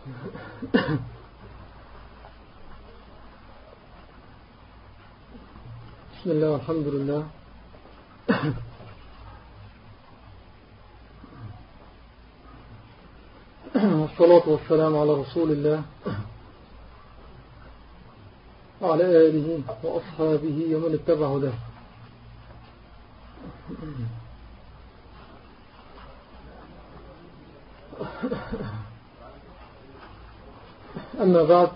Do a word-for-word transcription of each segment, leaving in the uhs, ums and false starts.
بسم الله والحمد لله. والصلاة والسلام على رسول الله وعلى آله وأصحابه ومن اتبع هداه. أما بعد،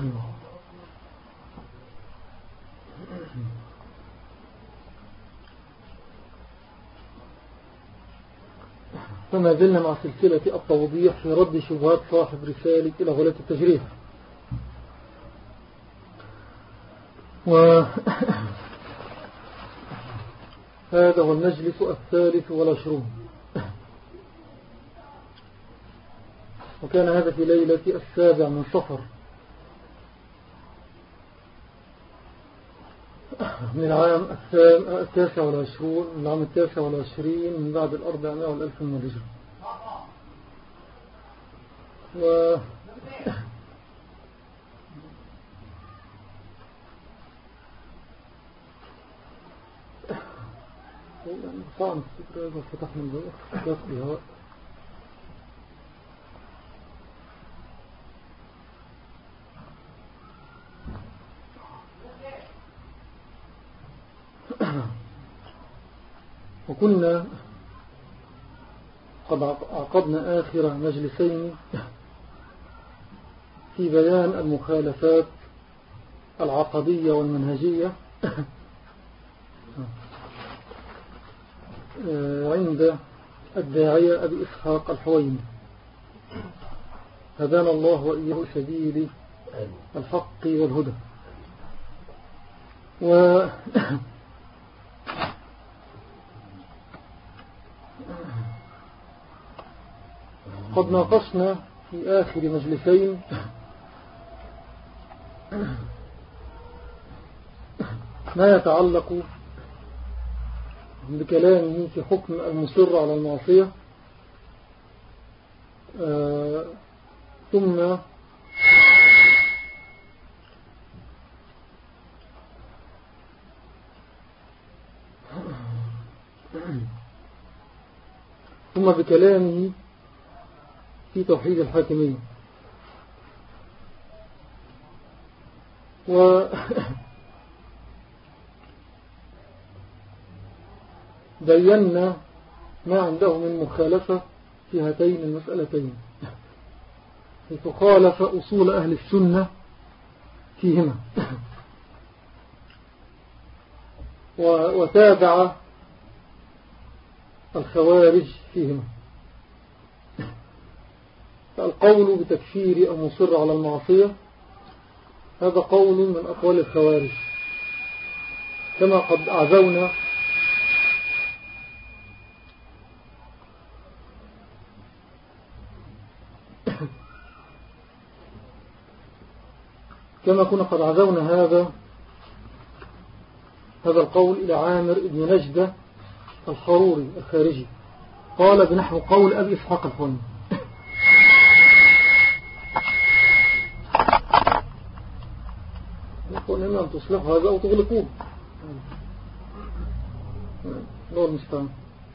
فما زلنا مع سلسلة التوضيح في رد شبهات صاحب رسالة إلى غلاة التجريح. وهذا هو المجلس الثالث والعشرون، وكان هذا في ليلة السابع من صفر من العام التاسع والعشرون من العام التاسع والعشرين من بعد الأربعمائة والألف من الهجرة. و صعب الفكرة فتحنا الباب يقضي هواء. وكنا قد عقدنا آخر مجلسين في بيان المخالفات العقدية والمنهجية عند الداعية أبي إسحاق الحويني، هدانا الله وإياه سبيل الحق والهدى. و قد ناقشنا في آخر مجلسين ما يتعلق بكلامه في حكم المصر على المعصية، آه ثم ثم بكلامه في توحيد الحاكمية. وبينا ما عنده من مخالفة في هاتين المسألتين، حيث خالف أصول أهل السنة فيهما وتابع الخوارج فيهما. فالقول بتكفير المصر على المعصية هذا قول من أقوال الخوارج، كما قد أعزونا كما كنا قد عزونا هذا هذا القول إلى عامر بن نجدة الحروري الخارجي، قال بنحو قول أبي إسحاق الحويني. يقول إما أن تصلحوا هذا أو تغلقوه، الله المستعان.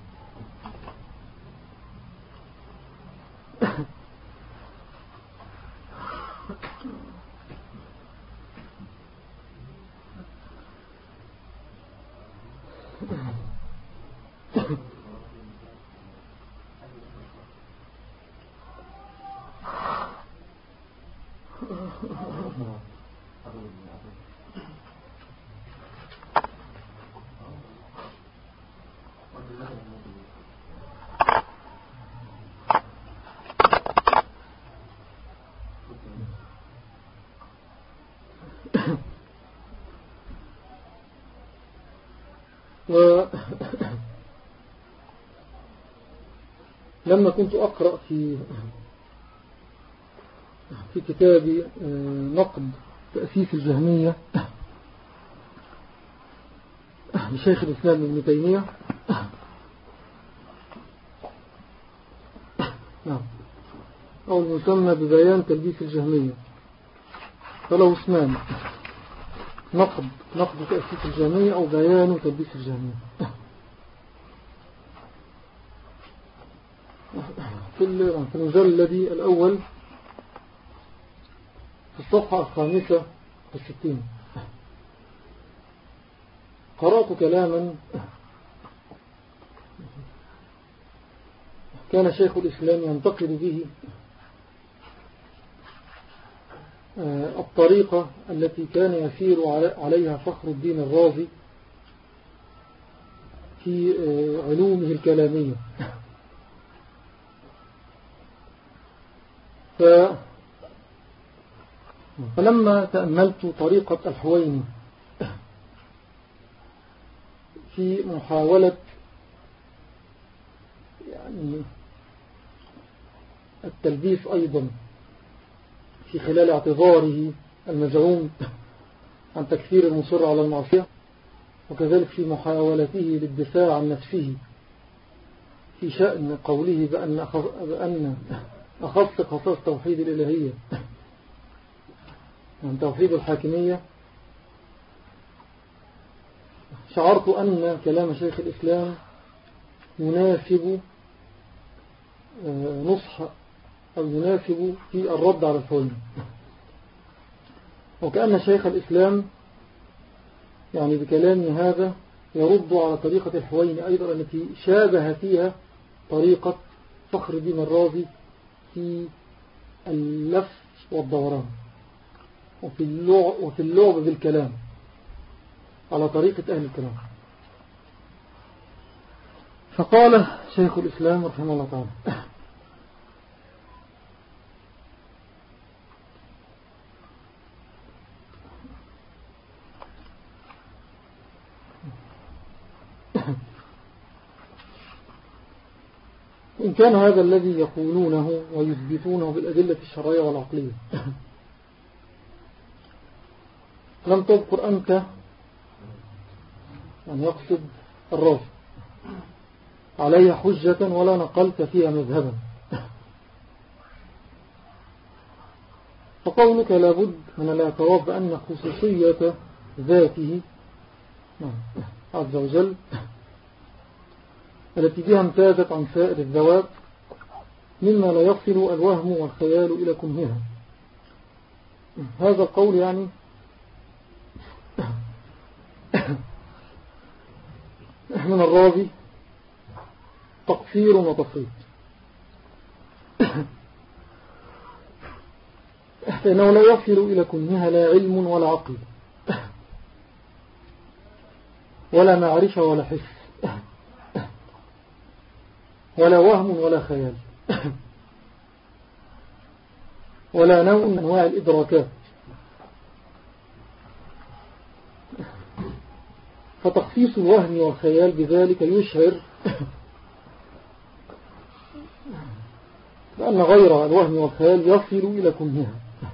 لما كنت أقرأ في في كتاب نقد تأسيس الجهمية لشيخ الإسلام ابن تيمية، نعم، أو المسمى ببيان تلبيس الجهمية، فله اسمان: نقد نقد تأسيس الجهمية أو بيان تلبيس الجهمية. في المجلد الأول في الصفحة الخامسة والستين قرأت كلاما كان شيخ الإسلام ينتقد به الطريقة التي كان يسير عليها فخر الدين الرازي في علومه الكلامية. فلما تأملت طريقة الحويني في محاولة يعني التلبيس أيضا في خلال اعتذاره المزعوم عن تكثير المصر على المعصية، وكذلك في محاولته للدفاع عن نفسه في شأن قوله بأن, بأن أخص خصائص توحيد الإلهية عن توحيد الحاكمية، شعرت أن كلام شيخ الإسلام يناسب نصح أو يناسب في الرد على الحويني، وكأن شيخ الإسلام يعني بكلامه هذا يرد على طريقة الحويني أيضا التي شابه فيها طريقة فخر الدين الرازي في اللف والدوران وفي اللعب, وفي اللعب بالكلام على طريقة أهل الكلام. فقال شيخ الإسلام رحمه الله تعالى: إن كان هذا الذي يقولونه ويثبتونه بالأدلة الشرعية والعقلية لم تذكر أنت، يعني يقصد الرازي، علي حجة ولا نقلت فيها مذهبا، فقولك لابد من الاعتراف بأن خصوصية ذاته عز وجل التي بها امتازت عن سائر الذوات مما لا يصل الوهم والخيال إلى كنهها. هذا القول يعني من الرازي تقصير وتفريط، فإنه لا يصل إلى كنهها لا علم ولا عقل ولا معرفة ولا حس ولا وهم ولا خيال ولا نوع من أنواع الإدراكات. فتخصيص الوهم والخيال بذلك يشعر بأن غير الوهم والخيال يصل إلى كنهها،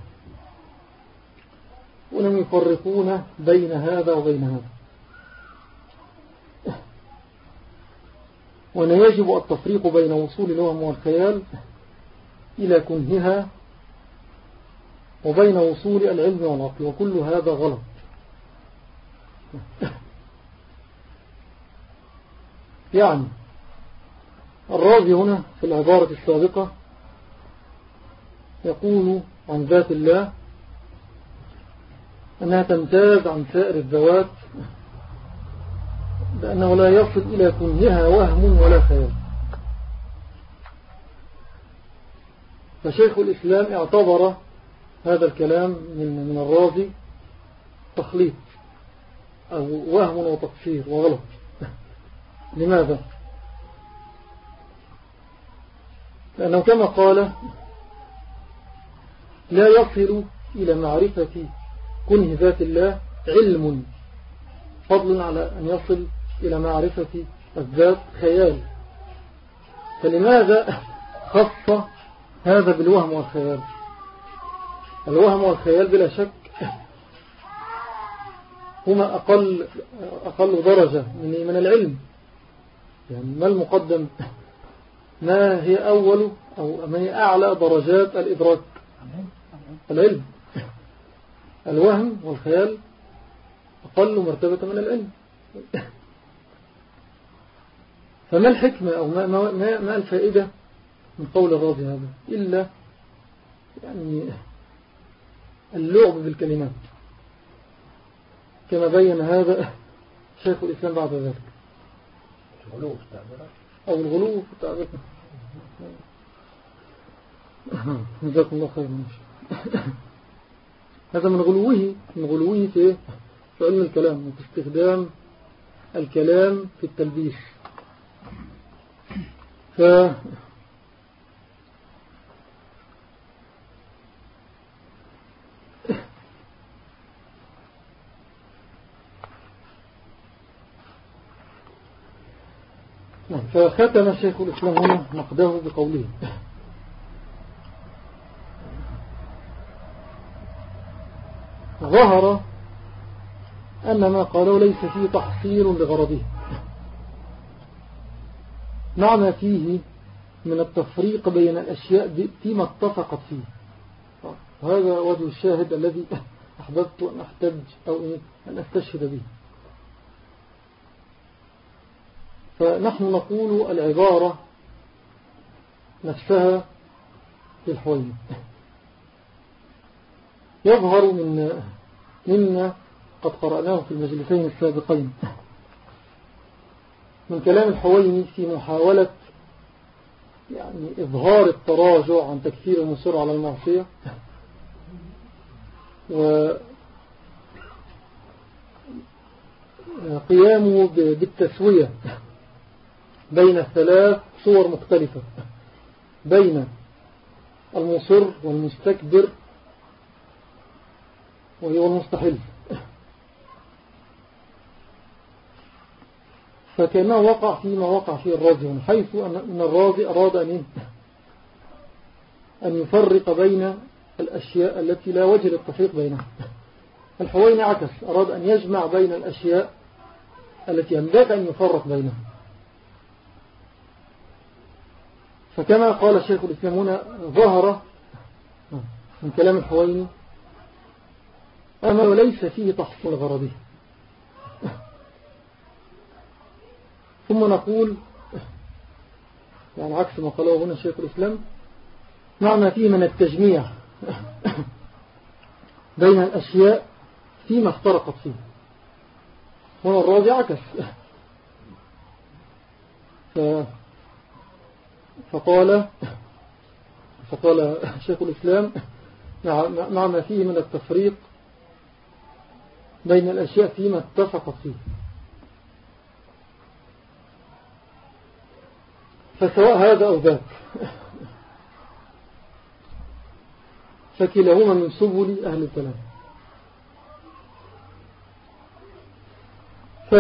ولم يفرقون بين هذا وبين هذا، وأن يجب التفريق بين وصول الوهم والخيال إلى كنهها وبين وصول العلم والعقل، وكل هذا غلط. يعني الرازي هنا في العبارة السابقة يقول عن ذات الله أنها تمتاز عن سائر الذوات بأنه لا يصل إلى كنهها وهم ولا خيال. فشيخ الإسلام اعتبر هذا الكلام من من الرازي تخليط أو وهم وتقصير وغلط. لماذا؟ لأنه كما قال لا يصل إلى معرفة كنه ذات الله علم، فضلا على أن يصل إلى معرفة الذات خيال. فلماذا خص هذا بالوهم والخيال؟ الوهم والخيال بلا شك هما أقل, أقل درجة من العلم. يعني ما المقدم ما هي أول أو ما هي أعلى درجات الإدراك؟ العلم. الوهم والخيال أقل مرتبة من العلم. فما الحكمة أو ما, ما, ما الفائدة من قول الرازي هذا إلا يعني اللعب بالكلمات كما بين هذا شيخ الإسلام بعد ذلك، الغلو في التعبيرات أو الغلو في التعبيرات. جزاكم الله خير. هذا من غلوه من غلوه في في علم الكلام وفي استخدام الكلام في التلبيس. ف فختم شيخ الإسلام هنا نقده بقوله: ظهر أن ما قالوا ليس فيه تحصيل لغرضه مع ما فيه من التفريق بين الأشياء فيما اتفقت فيه. وهذا وجه الشاهد الذي أحببت أن أحتج أو أن أستشهد به. فنحن نقول العبارة نفسها في الحويني يظهر من مما قد قرأناه في المجلسين السابقين من كلام الحويني في محاولة يعني إظهار التراجع عن تكفير المصر على المعصية وقيامه بالتسوية بين الثلاث صور مختلفة، بين المصر والمستكبر وهو المستحيل. فكأنه وقع فيما وقع فيه الرازي، حيث أن الرازي أراد أن أن يفرق بين الأشياء التي لا وجه للتفريق بينها. الحويني عكس، أراد أن يجمع بين الأشياء التي ينبغي أن يفرق بينها. فكما قال الشيخ الإسلام هنا ظهر من كلام الحويني أما وليس فيه تحصيل غرضه. ثم نقول يعني عكس ما قاله هنا الشيخ الإسلام مع ما فيه من التجميع بين الأشياء فيما افترقت فيه. هنا الرازي عكس ف... فقال فقال شيخ الإسلام مع ما فيه من التفريق بين الأشياء فيما اتفقت فيه. فسواء هذا أو ذاك فكلاهما من سبل أهل الكلام. ف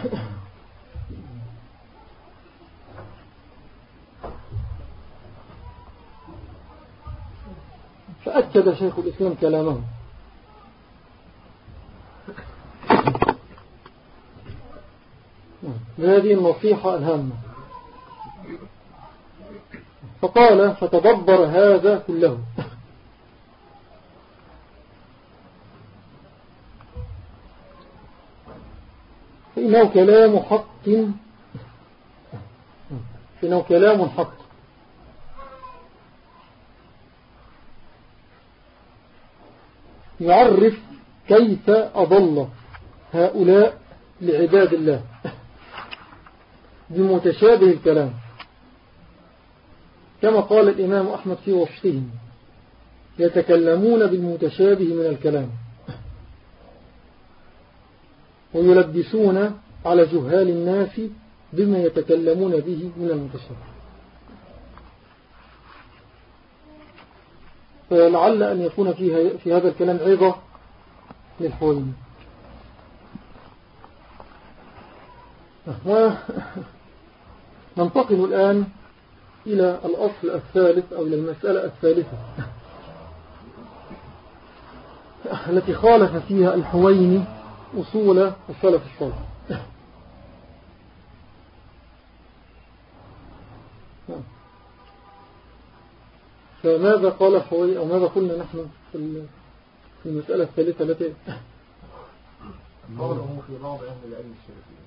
فأكد شيخ الإسلام كلامه بهذه النصيحة الهامة، فقال: فتدبر هذا كله، فإنه كلام حق فإنه كلام حق يعرف كيف أضل هؤلاء لعباد الله بمتشابه الكلام، كما قال الإمام أحمد في وصفهم: يتكلمون بالمتشابه من الكلام ويلبسون على جهال الناس بما يتكلمون به من المتشابه. فلعل أن يكون فيها في هذا الكلام عظة للحويني. ننتقل الآن إلى الأصل الثالث أو إلى المسألة الثالثة التي خالف فيها الحويني أصول السلف الصالح. فماذا قال الحويني أو ماذا قلنا نحن في في المسألة الثالثة التي قوله في بعض أهل العلم السلفيين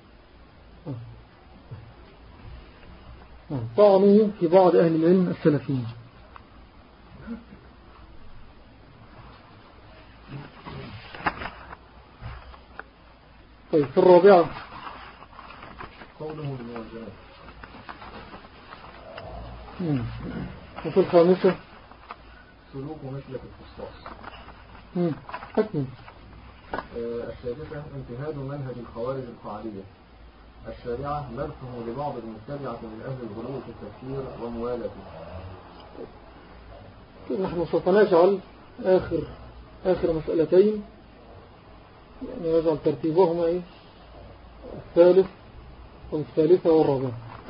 طعنوا في بعض أهل العلم السلفيين. طيب في الرابعة قوله الموازنات. وفي الخامسة سلوك مثلك الخصاص. أكمل. السادسة انتهاج منهج الخوارج القاعدية. السابعة مدحه لبعض المتبعة من أهل الغلو في التفسير وموالاته. نحن سوف نجعل آخر آخر مسألتين يعني نجعل ترتيبهما إيه؟ الثالث والثالثة والرابعة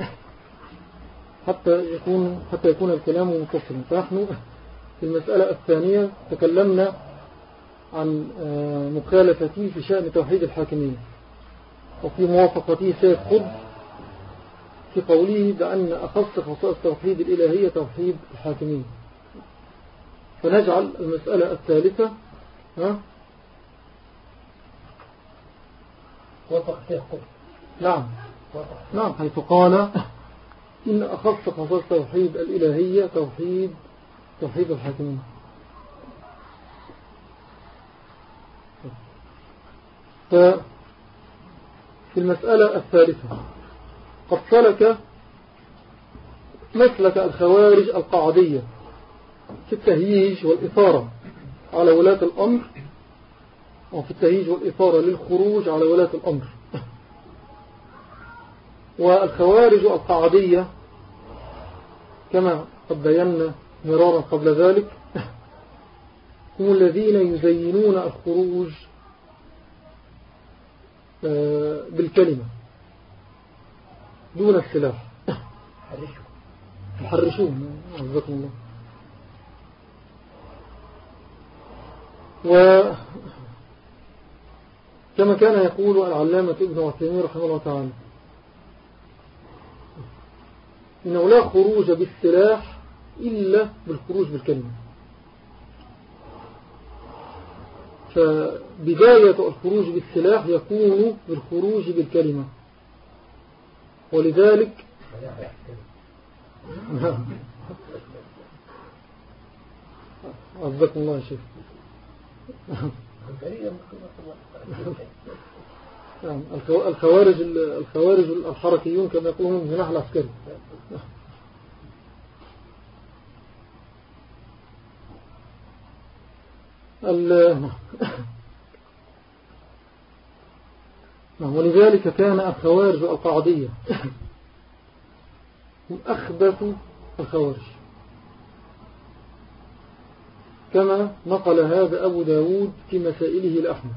حتى يكون حتى يكون الكلام متصلا. فنحن في المسألة الثانية تكلمنا عن مخالفته في شأن توحيد الحاكمية وفي موافقته سيد قطب في قوله بأن أخص خصائص توحيد الإلهية توحيد الحاكمية. فنجعل المسألة الثالثة ها وافق سيد قطب. نعم نعم حيث قال إن أخص خصائص توحيد الإلهية توحيد توحيد الحاكمية. ففي المسألة الثالثة قد سلك مسلك الخوارج القاعدية في التهييج والإثارة على ولاة الأمر وفي التهييج والإثارة للخروج على ولاة الأمر. والخوارج القاعدية كما قد بينا مرارا قبل ذلك هم الذين يزينون الخروج بالكلمة دون السلاح. يحرشون عزكم الله. وكما كان يقول العلامة ابن عثيمين رحمه الله تعالى إنه لا خروج بالسلاح إلا بالخروج بالكلمة. فبداية الخروج بالسلاح يكون بالخروج بالكلمة. ولذلك عزكم الله يا شيخ. الخوارج الخوارج الحركيون كما يقولون جناح العسكري. ولذلك كان الخوارج القاعدية هم أخبث الخوارج كما نقل هذا أبو داود في مسائله لأحمد.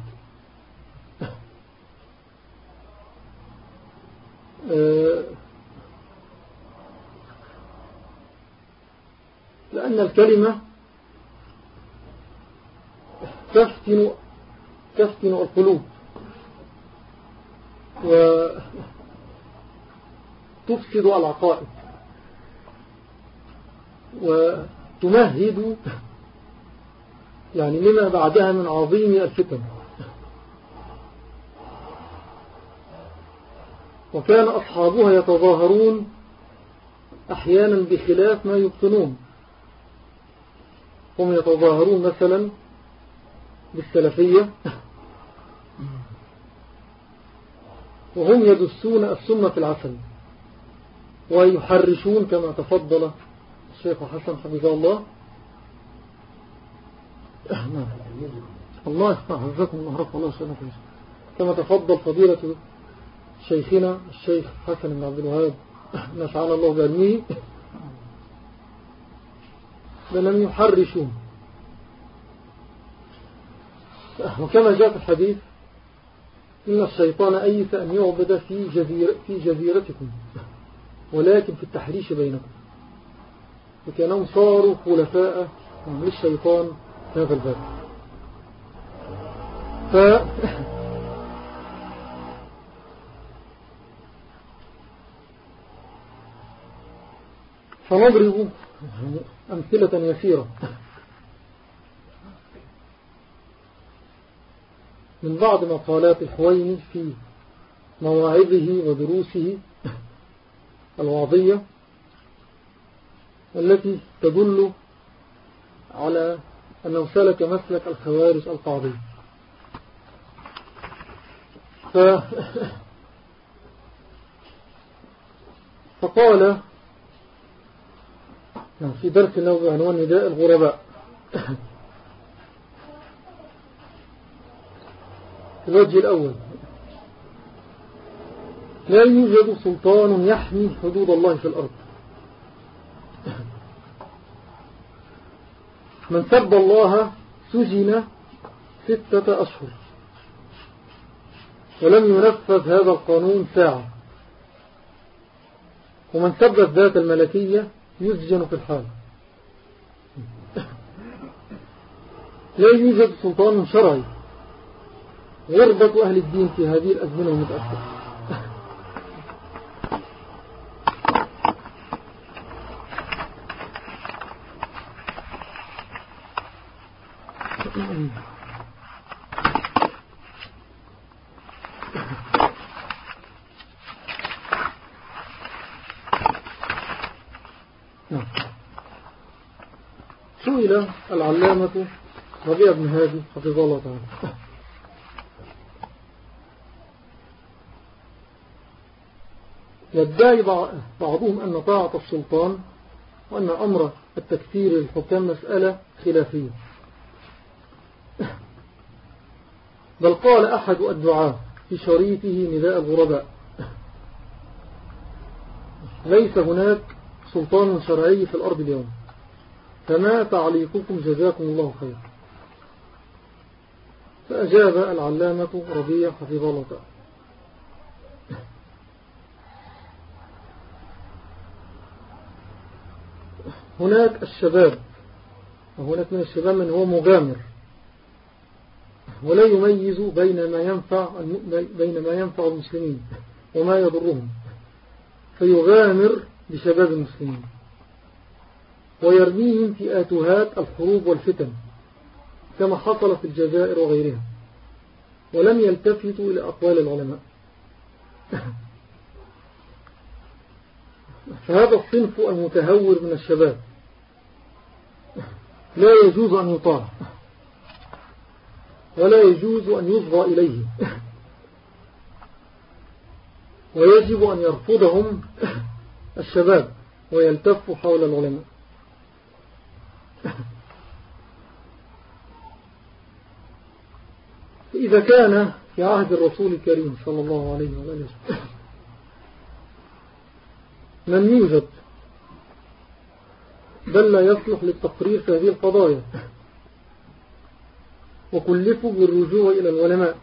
لأن الكلمة تفتن تفتن القلوب وتفسد العقائد وتمهد يعني لما بعدها من عظيم الفتن. وكان أصحابها يتظاهرون أحيانا بخلاف ما يبطنون. هم يتظاهرون مثلا بالسلفية وهم يدسون السنة في العسل ويحرشون كما تفضل الشيخ حسن حفظه الله الله يحفظكم الله رفع الله شأنه كما تفضل فضيلة شيخنا الشيخ حسن بن عبد الوهاب نفعنا الله بعلمه بأنهم يحرشون. وكما جاء في الحديث إن الشيطان أيس أن يعبد في, جزيرة في جزيرتكم ولكن في التحريش بينكم. وكانهم صاروا خلفاء للشيطان في هذا الباب. ف فنضرب أمثلة يسيرة من بعض مقالات الحويني في مواعظه ودروسه الوعظية التي تدل على أنه سلك مسلك الخوارج القاعدية. ف... فقال في درس له بعنوان نداء الغرباء في الوجه الأول: لا يوجد سلطان يحمي حدود الله في الأرض. من سب الله سجن ستة أشهر ولم ينفذ هذا القانون ساعة، ومن سب الذات الملكية يسجن في الحال. لا يوجد سلطان شرعي. غربة أهل الدين في هذه الأزمنة المتأخرة. سئل العلامة ربيع بن هادي حفظه الله تعالى: يدعي بعضهم أن طاعة السلطان وأن أمر التكفير للحكام مسألة خلافية، بل قال أحد الدعاة في شريطه نداء الغرباء: ليس هناك سلطان شرعي في الأرض اليوم، فما تعليقكم جزاكم الله خير. فأجاب العلامة ربيع حفظه الله تعالى: هناك الشباب، وهناك من الشباب من هو مغامر ولا يميز بين ما ينفع بين ما ينفع المسلمين وما يضرهم، فيغامر بشباب المسلمين ويرميهم في آتوهات الحروب والفتن كما حصل في الجزائر وغيرها، ولم يلتفتوا إلى أقوال العلماء. فهذا الصنف المتهور من الشباب لا يجوز أن يطاع ولا يجوز أن يصغى إليه، ويجب أن يرفضهم الشباب ويلتفوا حول العلماء. إذا كان في عهد الرسول الكريم صلى الله عليه وسلم من يوجد بل لا يصلح للتقرير في هذه القضايا، وكلفوا بالرجوع إلى العلماء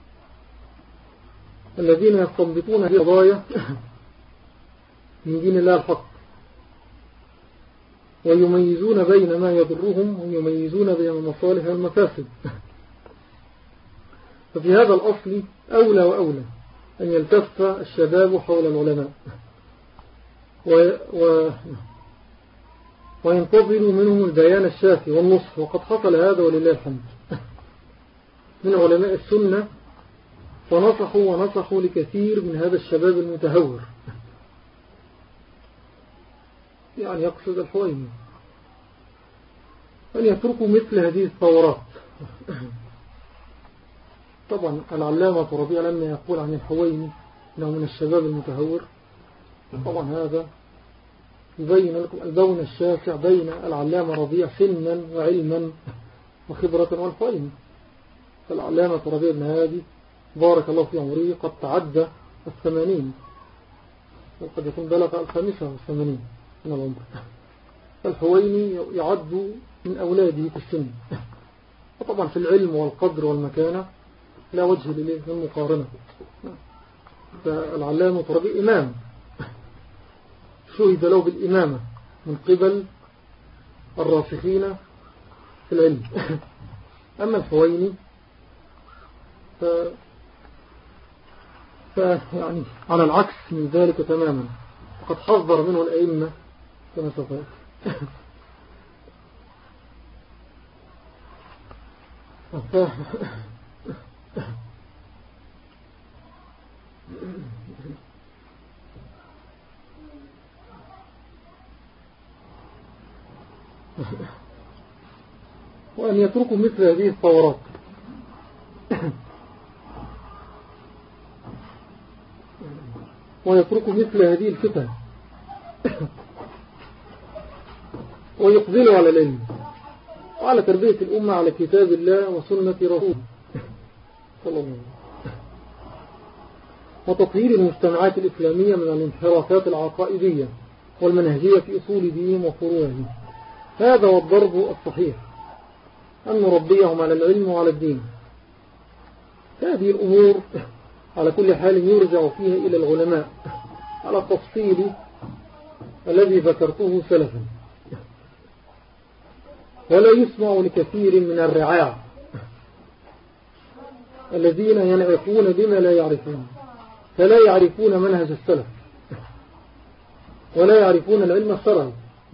الذين يستنبطون هذه القضايا من دين الله الحق، ويميزون بين ما يضرهم ويميزون بين المصالح والمفاسد. ففي هذا الأصل أولى وأولى أن يلتف الشباب حول العلماء و... و... وينتظروا منهم البيان الشافي والنصح، وقد حصل هذا ولله الحمد من علماء السنة، فنصحوا ونصحوا لكثير من هذا الشباب المتهور، يعني يقصد الحويني، أن يتركوا مثل هذه الثورات. طبعا العلامة ربيع لما يقول عن الحويني أنه من الشباب المتهور، طبعا هذا يبين لكم البون الشاسع بين العلامة ربيع سنا وعلما وخبرة والحويني. فالعلامة ربيع بن هادي بارك الله في عمره قد تعدى الثمانين، وقد يكون بلغ الخامسة والثمانين من العمر. فالحويني يعد من أولاده في السن، وطبعا في العلم والقدر والمكانة لا وجه للمقارنة. فالعلامة ربيع إمام شهد له بالإمامة من قبل الراسخين في العلم. أما الحويني ف... ف... يعني على العكس من ذلك تماما، وقد حذر منه الأئمة كما سوف وأن يتركوا مثل هذه الثورات. ويتركوا مثل هذه الفتن ويقبلوا على العلم وعلى تربية الأمة على كتاب الله وسنة رسوله صلى الله عليه وسلم، وتطهير المجتمعات الإسلامية من الانحرافات العقائدية والمنهجية في أصول دينهم وفروعهم. هذا هو الضرب الصحيح، أن نربيهم على العلم وعلى الدين. هذه الأمور على كل حال يرجع فيها إلى العلماء على التفصيل الذي ذكرته سلفا، ولا يسمع لكثير من الرعاع الذين ينعقون بما لا يعرفون، فلا يعرفون منهج السلف ولا يعرفون العلم الشرعي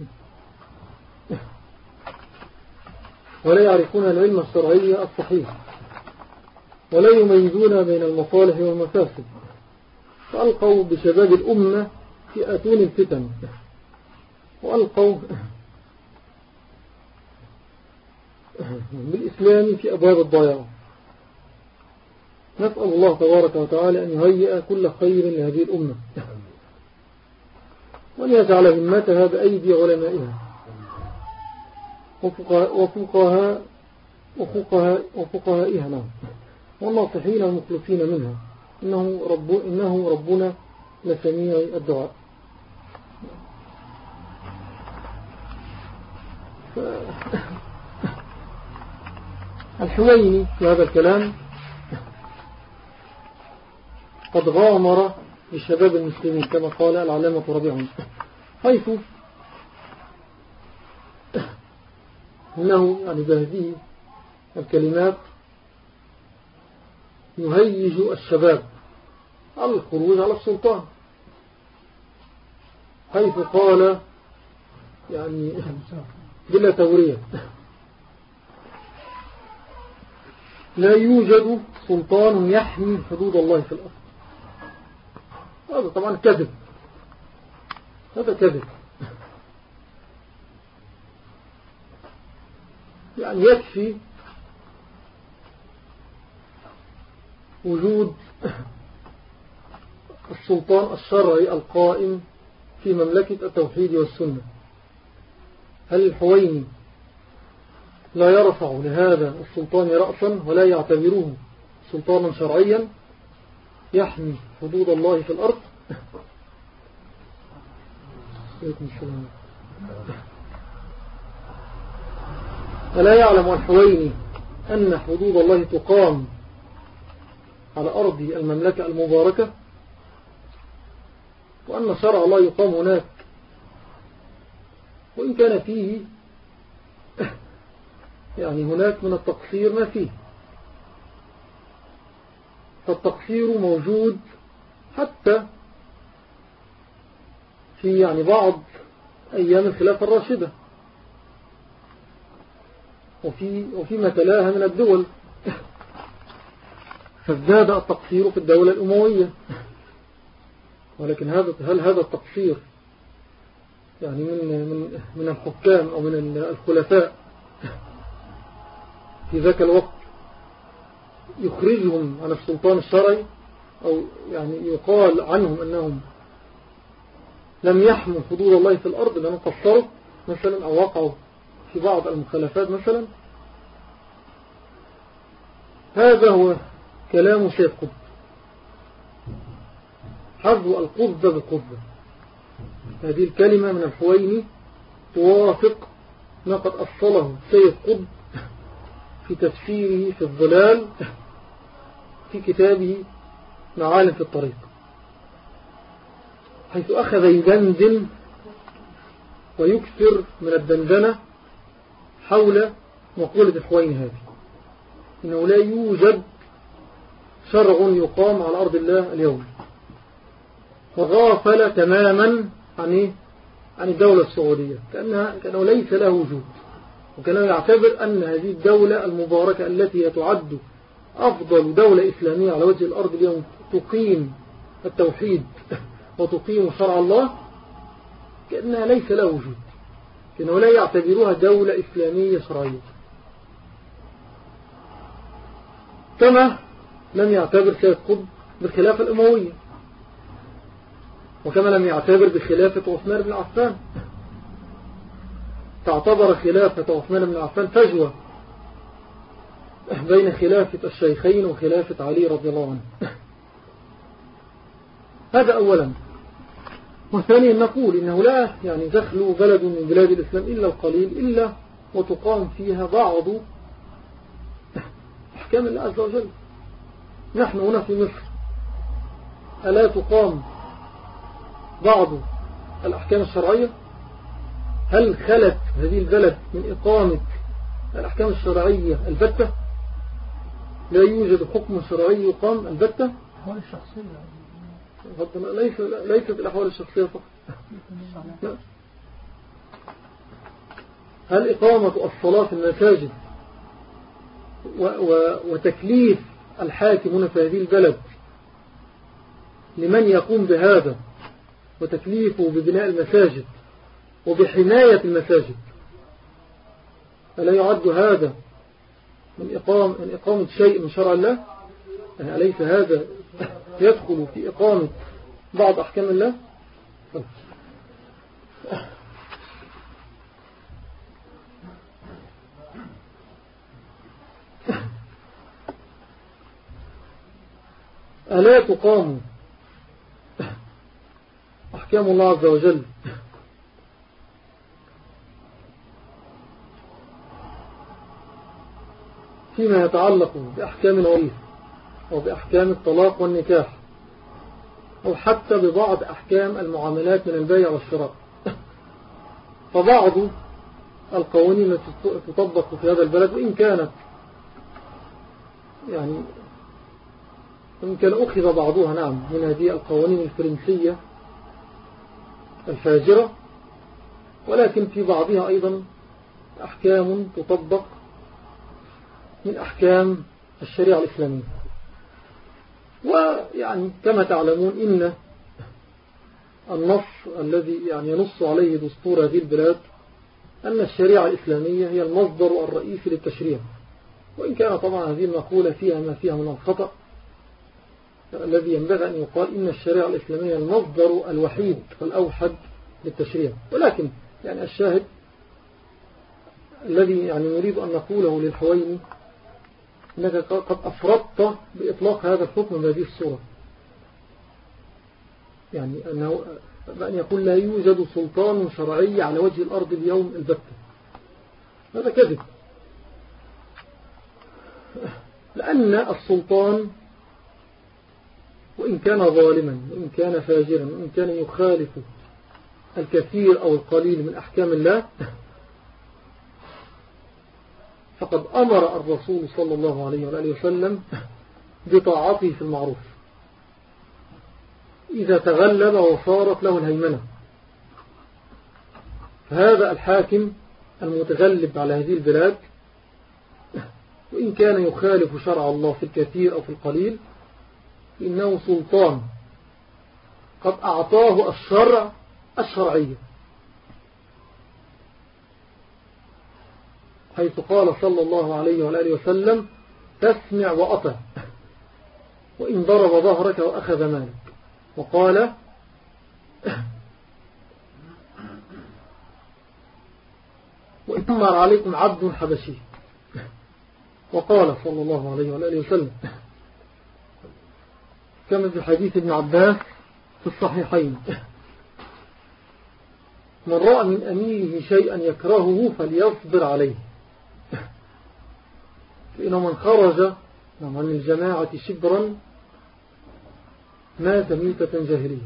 ولا يعرفون العلم الشرعي الصحيح، ولا يميزون بين المصالح والمفاسد، فألقوا بشباب الأمة في أتون الفتن، وألقوا بالإسلام في أبواب الضياع. نسأل الله تبارك وتعالى أن يهيئ كل خير لهذه الأمة، وأن يجعل همتها بأيدي علمائها وفقهاء وفقهاء وفقهائها نعم والناصحين المخلصين منها، إنه, رب إنه ربنا لسميع الدعاء. الحويني في هذا الكلام قد غامر لشباب المسلمين كما قال العلامة ربيعهم، حيث إنه يعني بهذه الكلمات يهيج الشباب على الخروج على السلطان، حيث قال يعني بلا تورية: لا يوجد سلطان يحمي حدود الله في الأرض. هذا طبعا كذب، هذا كذب. يعني يكفي وجود السلطان الشرعي القائم في مملكة التوحيد والسنة. هل الحويني لا يرفع لهذا السلطان رأسا ولا يعتبره سلطانا شرعيا يحمي حدود الله في الأرض؟ ألا يعلم الحويني أن حدود الله تقام على أرض المملكة المباركة، وأن شرع الله يقام هناك، وإن كان فيه يعني هناك من التقصير ما فيه، فالتقصير موجود حتى في يعني بعض أيام الخلافة الراشدة، وفي وفيما تلاها من الدول، فازداد التقصير في الدولة الأموية. ولكن هذا هل هذا التقصير يعني من من من الحكام أو من الخلفاء في ذاك الوقت يخرجهم عن السلطان الشرعي، أو يعني يقال عنهم أنهم لم يحموا حدود الله في الأرض لأنهم قصروا مثلا أو وقعوا في بعض المخالفات مثلا؟ هذا هو كلام سيد قطب، حظو القطب بالقطب. هذه الكلمة من الحويني توافق ما قد أصله سيد قطب في تفسيره في الظلال في كتابه معالم في الطريق، حيث أخذ يدندن ويكثر من الدندنة حول مقولة الحويني هذه، إنه لا يوجد شرع يقام على أرض الله اليوم، وغافل تماما عن عن الدولة السعودية كأنها كأنه ليس له وجود، وكأنه يعتبر أن هذه الدولة المباركة التي تعد أفضل دولة إسلامية على وجه الأرض اليوم تقيم التوحيد وتقيم شرع الله، كأنها ليس له وجود، كأنه لا يعتبرها دولة إسلامية شرعية، كما لم يعتبر سيد قطب بالخلافة الأموية، وكما لم يعتبر بخلافة عثمان بن عفان. تعتبر خلافة عثمان بن عفان فجوة بين خلافة الشيخين وخلافة علي رضي الله عنه. هذا أولا. وثانيا نقول إنه لا يعني دخل بلد من بلاد الإسلام إلا القليل إلا وتقام فيها بعض أحكام الله عز وجل. نحن هنا في مصر ألا تقام بعض الأحكام الشرعية؟ هل خلت هذه البلد من إقامة الأحكام الشرعية البتة؟ لا يوجد حكم شرعي يقام البتة؟ الأحوال الشخصية ليس ليست الأحوال الشخصية فقط. هل إقامة الصلاة في المساجد و و وتكليف الحاكم هنا في هذه البلد لمن يقوم بهذا وتكليفه ببناء المساجد وبحماية المساجد، ألا يعد هذا من إقامة, من إقامة شيء من شرع الله؟ يعني أليس هذا يدخل في إقامة بعض أحكام الله؟ ألا تقام أحكام الله عز وجل فيما يتعلق بأحكام الوريث أو بأحكام الطلاق والنكاح أو حتى ببعض أحكام المعاملات من البيع والشراء؟ فبعض القوانين التي تطبق في هذا البلد وإن كانت يعني إن كان أخذ بعضها نعم من هذه القوانين الفرنسية الفاجرة، ولكن في بعضها أيضا أحكام تطبق من أحكام الشريعة الإسلامية. ويعني كما تعلمون إن النص الذي يعني ينص عليه دستور هذه البلاد أن الشريعة الإسلامية هي المصدر الرئيسي للتشريع، وإن كان طبعا هذه المقولة فيها ما فيها من الخطأ الذي ينبغي أن يقال إن الشريعة الإسلامية المصدر الوحيد والأوحد للتشريع، ولكن يعني الشاهد الذي يعني نريد أن نقوله للحويني أنك قد أفرطت بإطلاق هذا الحكم بهذه الصورة، يعني أنه أن يقول لا يوجد سلطان شرعي على وجه الأرض اليوم البتة، هذا كذب، لأن السلطان وإن كان ظالما وإن كان فاجرا وإن كان يخالف الكثير أو القليل من أحكام الله، فقد أمر الرسول صلى الله عليه وآله وسلم بطاعته في المعروف إذا تغلب وصارت له الهيمنة. فهذا الحاكم المتغلب على هذه البلاد وإن كان يخالف شرع الله في الكثير أو في القليل إنه سلطان قد أعطاه الشرع الشرعية، حيث قال صلى الله عليه وآله وسلم تسمع وأطع وإن ضرب ظهرك وأخذ مالك، وقال وإن أمر عليكم عبد حبشي، وقال صلى الله عليه وآله وسلم كما في حديث ابن عباس في الصحيحين من رأى من أميره شيئا يكرهه فليصبر عليه، فإنه من خرج عن الجماعة شبرا مات ميتة جاهلية.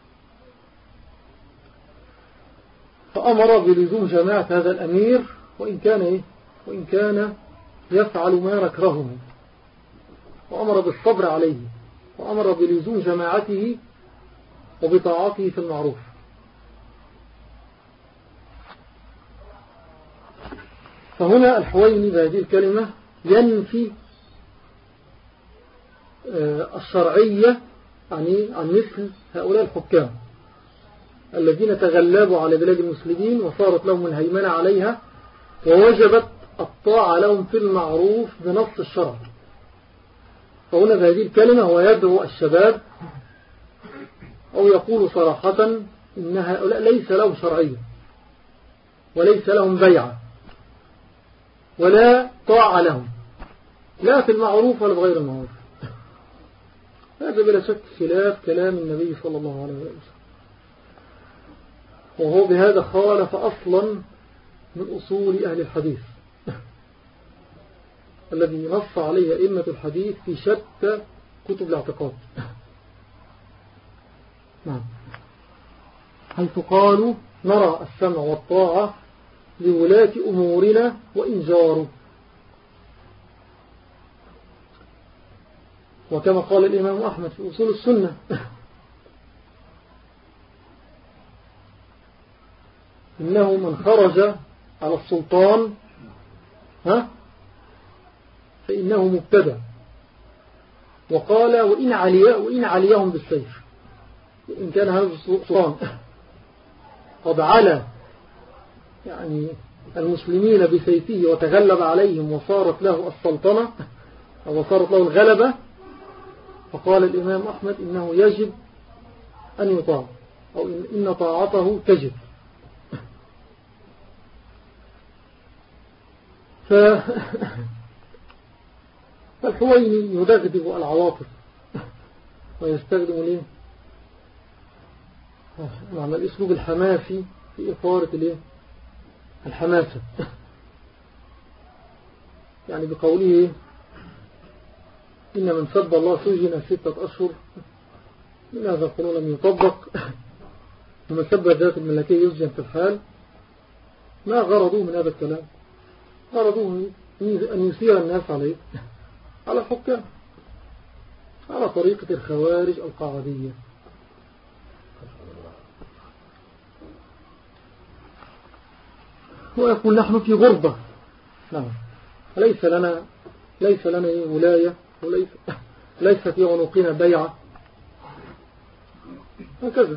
فأمر بلزوم جماعة هذا الأمير وإن كان إيه؟ وإن كان يفعل ما نكرهه، وأمر بالصبر عليه، وأمر بلزوم جماعته وبطاعته في المعروف. فهنا الحويني بهذه الكلمة ينفي الشرعية يعني عن مثل هؤلاء الحكام الذين تغلبوا على بلاد المسلمين وصارت لهم الهيمنة عليها ووجبت الطاعة لهم في المعروف بنص الشرع. فهنا بهذه الكلمة هو يدعو الشباب أو يقول صراحة إن هؤلاء ليس لهم شرعية وليس لهم بيعة ولا طاعة لهم لا في المعروف ولا بغير المعروف. هذا بلا شك خلاف كلام النبي صلى الله عليه وسلم، وهو بهذا خالف أصلا من أصول أهل الحديث الذي نص عليه أئمة الحديث في شتى كتب الاعتقاد. نعم، حيث قالوا نرى السمع والطاعة لولاة أمورنا وإن جاروا، وكما قال الإمام أحمد في أصول السنة إنه من خرج على السلطان ها فإنه مبتدع، وقال وإن, علي وإن عليهم بالسيف، إن كان هذا السلطان قد على يعني المسلمين بسيفه وتغلب عليهم وصارت له السلطنة أو صارت له الغلبة، فقال الإمام أحمد إنه يجب أن يطاع أو إن طاعته تجب. ف... فالحويني يدغدغ العواطف ويستخدم ليه معنى الأسلوب الحماسي في إثارة ليه الحماسة، يعني بقوله إن من سب الله سجن ستة أشهر، من هذا القانون لم يطبق، ومن سب الذات الملكية يسجن في الحال. ما غرضوه من هذا الكلام؟ غرضوه أن يثير الناس عليه على الحكام على طريقة الخوارج القاعدية. ويقول نحن في غربة، نعم، ليس لنا ليس لنا ولاية وليس ليس في عنقنا بيعة هكذا.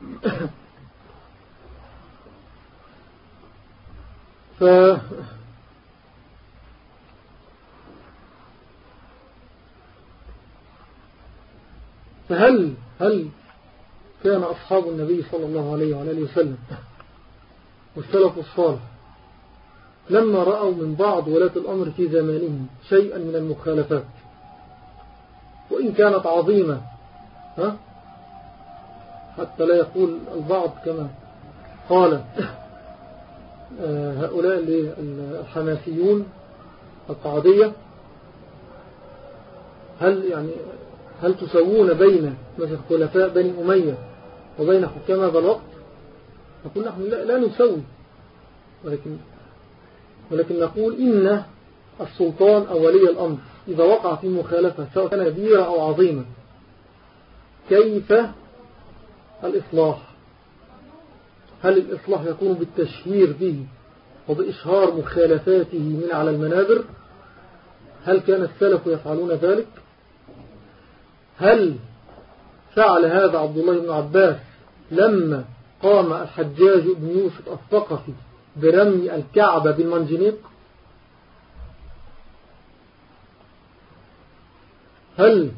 ف فهل هل كان أصحاب النبي صلى الله عليه وعلى وسلم والسلف الصالح لما رأوا من بعض ولاة الأمر في زمانهم شيئا من المخالفات وإن كانت عظيمة، ها حتى لا يقول البعض كما قال هؤلاء الحنافيون القعدية، هل يعني هل تسوون بين مثل خلفاء بني أمية وبين حكام هذا الوقت؟ نقول نحن لا, لا نسوي، ولكن ولكن نقول إن السلطان أو ولي الأمر إذا وقع في مخالفة سواء كان كبيرة أو عظيمة كيف الإصلاح؟ هل الإصلاح يكون بالتشهير به وبإشهار مخالفاته من على المنابر؟ هل كان السلف يفعلون ذلك؟ هل فعل هذا عبد الله بن عباس لما قام الحجاج بن يوسف الثقفي برمي الكعبة بالمنجنيق؟ هل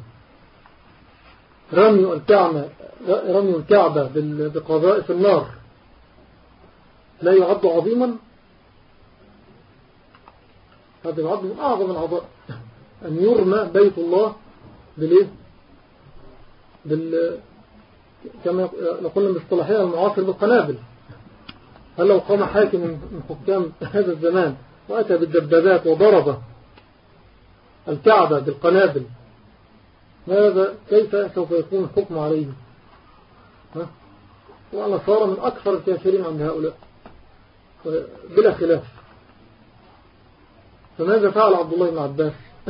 رمي الكعبة رمي الكعبة بقذائف النار لا يعد عظيما؟ هذا يعد من أعظم العظائم أن يرمى بيت الله بالإيه؟ بال كما نقول باصطلاحنا المعاصر بالقنابل. هل لو قام حاكم من حكام هذا الزمان وأتى بالدبابات وضرب الكعبة بالقنابل، ماذا كيف سوف يكون الحكم عليه؟ ها؟ وأنا صار من أكثر الكافرين عند هؤلاء بلا خلاف. فماذا فعل عبد الله بن عباس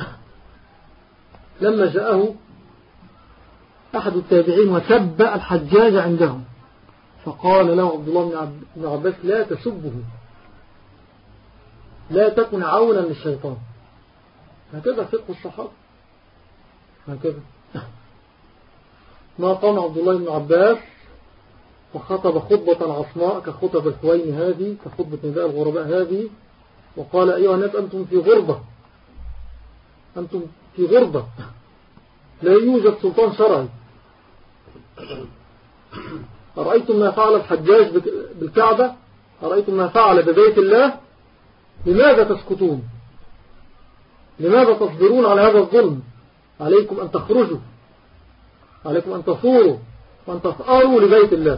لما جاءه أحد التابعين وسب الحجاج عندهم؟ فقال له عبد الله بن عباس لا تسبه، لا تكن عونا للشيطان. هكذا فقه الصحابة، هكذا. ما قام عبد الله بن عباس وخطب خطبة عصماء كخطب الحوين هذه، كخطبة نداء الغرباء هذه، وقال أيها الناس أنتم في غربة، أنتم في غربة، لا يوجد سلطان شرعي. أرأيتم ما فعل الحجاج بالكعبة؟ أرأيتم ما فعل ببيت الله؟ لماذا تسكتون؟ لماذا تصبرون على هذا الظلم؟ عليكم أن تخرجوا، عليكم أن تصوروا وأن تثأروا لبيت الله.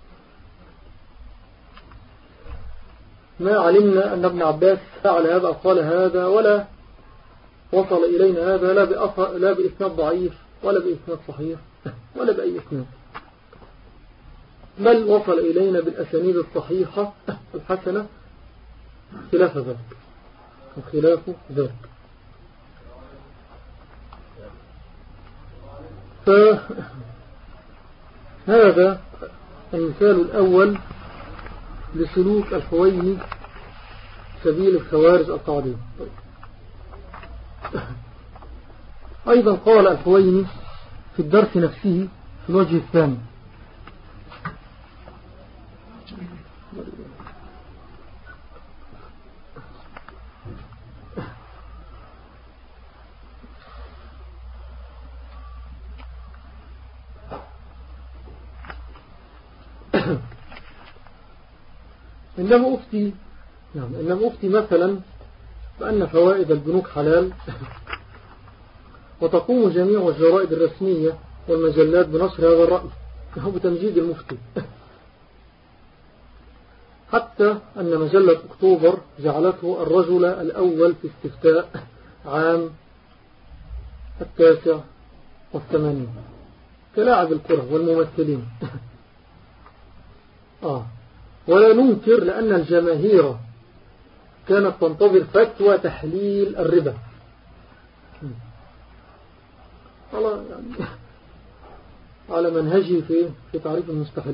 ما علمنا أن ابن عباس فعل هذا أو قال هذا، ولا وصل إلينا هذا لا لا بإسناد ضعيف ولا بإسناد صحيح ولا بأي إسناد، بل وصل إلينا بالأسانيد الصحيحة الحسنة خلاف ذلك، خلاف ذلك. فهذا المثال الأول لسلوك الحويني سبيل الخوارج القاعدين. أيضا قال الحويني في الدرس نفسه في الوجه الثاني: إنما أفتي نعم إنما أفتي مثلا بأن فوائد البنوك حلال، وتقوم جميع الجرائد الرسمية والمجلات بنشر هذا الرأي بتمجيد المفتي، حتى أن مجلة أكتوبر جعلته الرجل الأول في استفتاء عام التاسع والثمانين كلاعب الكرة والممثلين. آه ولا ننكر لأن الجماهير كانت تنتظر فتوى تحليل الربا على يعني على منهجه في في تعريف المستحل.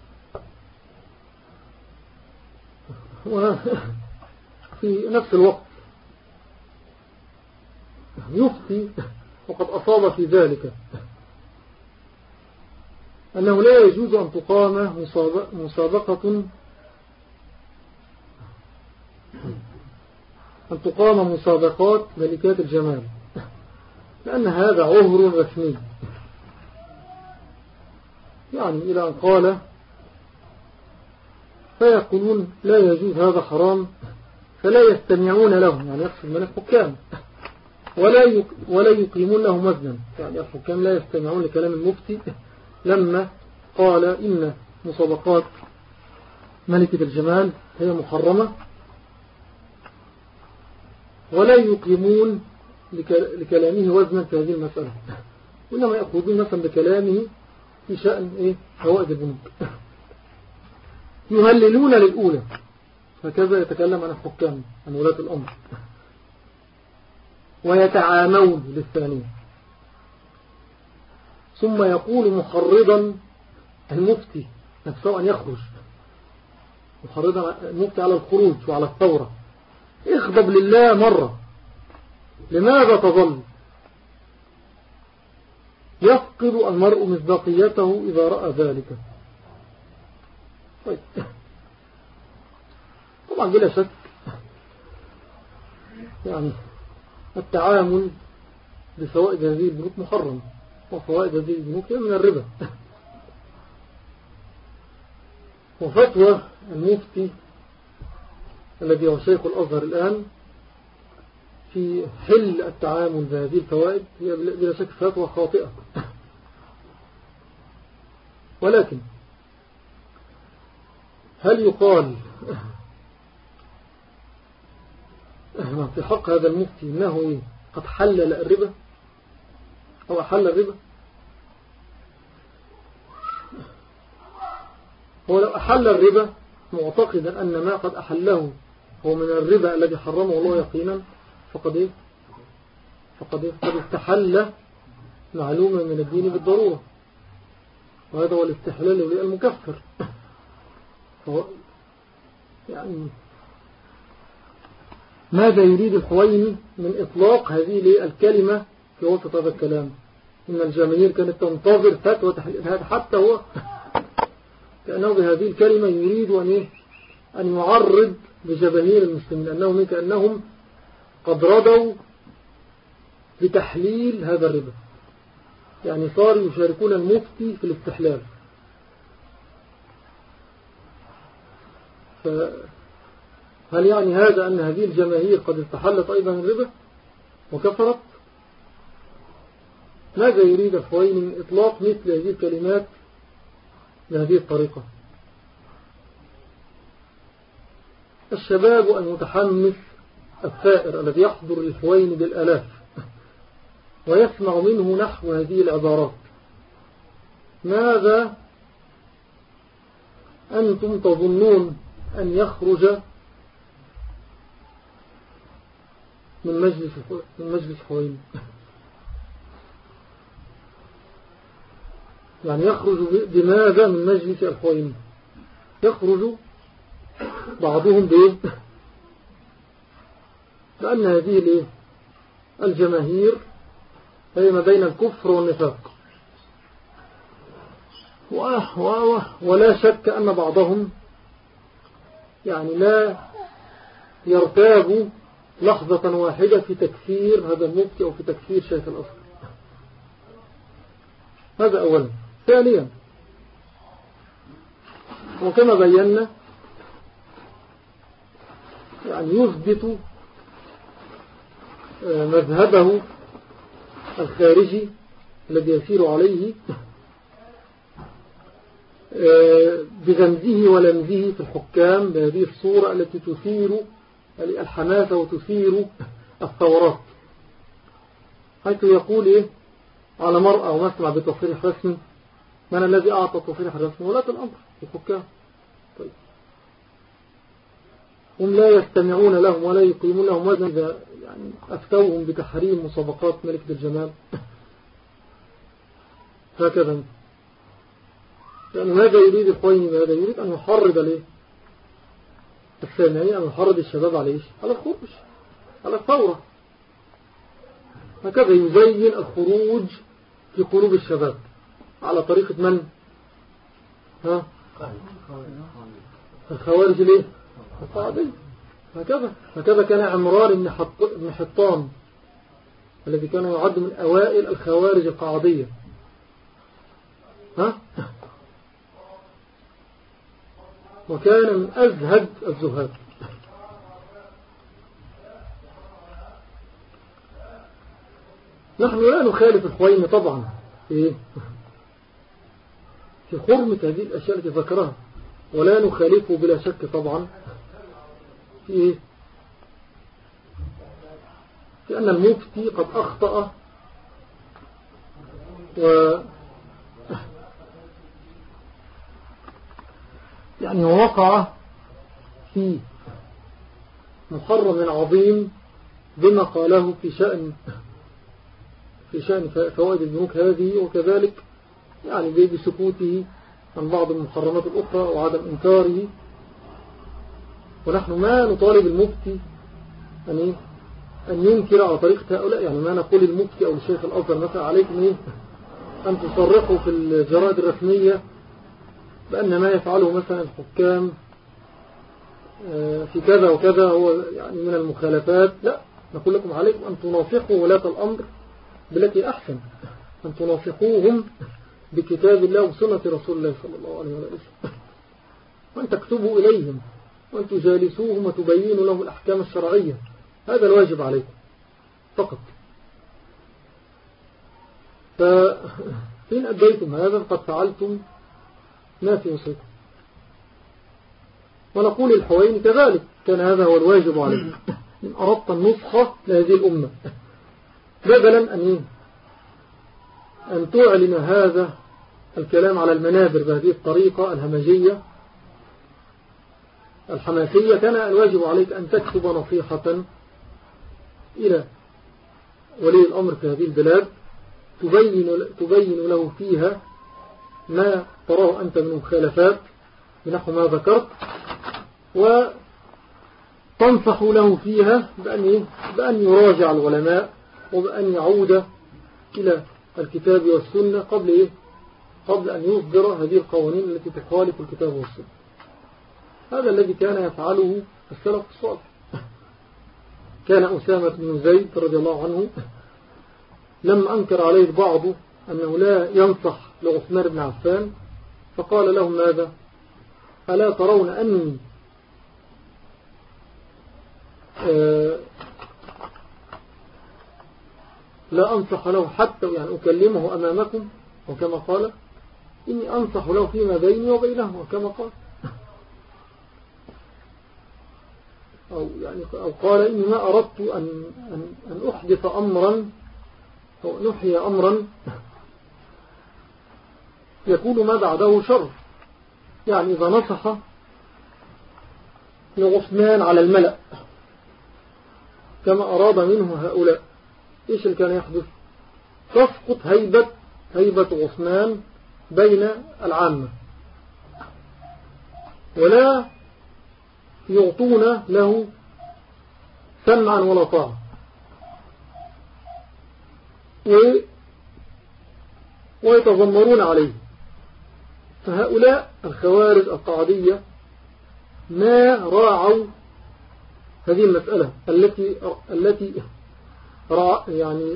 وفي نفس الوقت يفتي وقد أصاب في ذلك أنه لا يجوز أن تقام مسابقة أن تقام مسابقات ملكات الجمال، لأن هذا عهر رسمي. يعني إلى أن قال فيقولون لا يجوز هذا حرام، فلا يستمعون له، يعني يقصد من الحكام، ولا ولا يقيمون له وزنا، يعني الحكام لا يستمعون لكلام المفتي لما قال إن مسابقات ملكة الجمال هي محرمة، ولا يقيمون لكلامه وزنا في هذه المسألة، وإنما يأخذون مثلا بكلامه في شأن إيه فوائد البنوك، يهللون للأولى، هكذا يتكلم عن الحكام عن ولاة الأمر، ويتعامون للثانية، ثم يقول محرضا المفتي نفسه أن يخرج، محرضا المفتي على الخروج وعلى الثورة: اغضب لله مرة، لماذا تظل؟ يفقد المرء مصداقيته إذا رأى ذلك. طيب. طبعا بلا شك يعني التعامل بفوائد هذه البنوك محرم، وفوائد هذه البنوك هي من الربا. وفتوى المفتي الذي هو شيخ الأزهر الآن في حل التعامل بهذه الفوائد هي بلا شك فتوى خاطئة. ولكن هل يقال في حق هذا المفتي إنه قد حلل الربا أو أحل الربا؟ هو لو أحل الربا معتقدا أن ما قد أحله هو من الربا الذي حرمه الله يقينا، فقد إيه؟ فقد إيه؟ فقد استحل معلومة من الدين بالضرورة، وهذا هو الاستحلال المكفر. فهو يعني ماذا يريد الحويني من إطلاق هذه الكلمة في وسط هذا الكلام؟ إن الجماهير كانت تنتظر فتوى تحليل، حتى هو كأنه بهذه الكلمة يريد أن أن يعرض بجماهير المسلمين أنهم كأنهم قد رضوا بتحليل هذا الربا، يعني صاروا يشاركون المفتي في الاستحلال. فهل يعني هذا أن هذه الجماهير قد استحلت أيضا الربا وكفرت؟ ماذا يريد الحويني من إطلاق مثل هذه الكلمات بهذه الطريقة؟ الشباب المتحمس الثائر الذي يحضر الحويني بالآلاف ويسمع منه نحو هذه العبارات، ماذا أنتم تظنون أن يخرج من مجلس من مجلس حويني؟ يعني يخرج بماذا من مجلس الحويني؟ يخرج بعضهم بإيه؟ لأن هذه الجماهير هي ما بين الكفر والنفاق، ولا شك أن بعضهم يعني لا يرتاب لحظة واحدة في تكفير هذا المفتي أو في تكفير شيخ الأصل. هذا أولا. ثانيا، وكما بينا يعني يثبت مذهبه الخارجي الذي يسير عليه بغمزه ولمزه في الحكام بهذه الصورة التي تثير الحماسة وتثير الثورات، حيث يقول إيه على مرأة ومسمع بتصريح رسمي، من الذي أعطى التصريح الرسمي؟ ولاة الأمر في الحكام. طيب، هم لا يستمعون لهم ولا يقيمون لهم وزن إذا يعني أفتوهم بتحريم مسابقات ملكة الجمال. هكذا يعني ماذا يريد الحويني؟ ماذا يريد؟ أن يحرض عليه السامعين، أن يحرض الشباب عليه على الخروج، على الثورة. هكذا يزين الخروج في قلوب الشباب على طريقة من؟ ها؟ الخوارج ليه؟ القاعدية. هكذا هكذا كان عمران بن حطان الذي كان يعد من أوائل الخوارج القاعدية، ها؟ وكان من أزهد الزهاد. نحن لا نخالف الحويني طبعا في في حرمة هذه الأشياء التي ذكرها، ولا نخالفه بلا شك طبعا في في أن المفتي قد أخطأ و يعني وقع في محرم عظيم بما قاله في شأن في شأن فوائد البنوك هذه، وكذلك يعني بسكوته عن بعض المحرمات الأخرى وعدم إنكاره. ونحن ما نطالب المفتي أن أن ينكر على طريقة هؤلاء، يعني ما نقول المفتي أو الشيخ الأزهر مثلا عليكم إيه أن تصرحوا في الجرائد الرسمية بأن ما يفعله مثلا الحكام في كذا وكذا هو يعني من المخالفات. لا، نقول لكم عليكم أن تناصحوا ولاة الأمر بالتي أحسن، أن تناصحوهم بكتاب الله وسنة رسول الله صلى الله عليه وسلم، وأن تكتبوا إليهم وأن تجالسوهم وتبينوا لهم الأحكام الشرعية. هذا الواجب عليكم فقط. فإن أديتم هذا قد فعلتم ما في وسطكم. ونقول الحويني كذلك كان هذا هو الواجب عليك إن أردت النصح لهذه الأمة، بدلا أن أن تعلن هذا الكلام على المنابر بهذه الطريقة الهمجية الحماسية. كان الواجب عليك أن تكتب نصيحة إلى ولي الأمر في هذه البلاد تبين, تبين له فيها ما تراه أنت من مخالفات بنحو ما ذكرت، تنصح له فيها بأن, بأن يراجع العلماء وبأن يعود إلى الكتاب والسنة قبل إيه؟ قبل أن يصدر هذه القوانين التي تخالف الكتاب والسنة. هذا الذي كان يفعله السلف الصالح. كان أسامة بن زيد رضي الله عنه لما أنكر عليه البعض أنه لا ينصح لعثمان بن عفان فقال لهم ماذا؟ ألا ترون أني آه لا أنصح له حتى يعني أكلمه أمامكم، وكما قال إني أنصح له فيما بيني وبينه، وكما قال أو, يعني أو قال إني ما أردت أن, أن, أن أحدث أمرا أو نحيي أمرا يكون ما بعده شر. يعني إذا نصح لعثمان على الملأ كما أراد منه هؤلاء، إيش اللي كان يحدث؟ تسقط هيبة هيبة عثمان بين العامة، ولا يعطون له سمعا ولا طاعة، ويتذمرون عليه. فهؤلاء الخوارج القعدية ما راعوا هذه المسألة التي التي يعني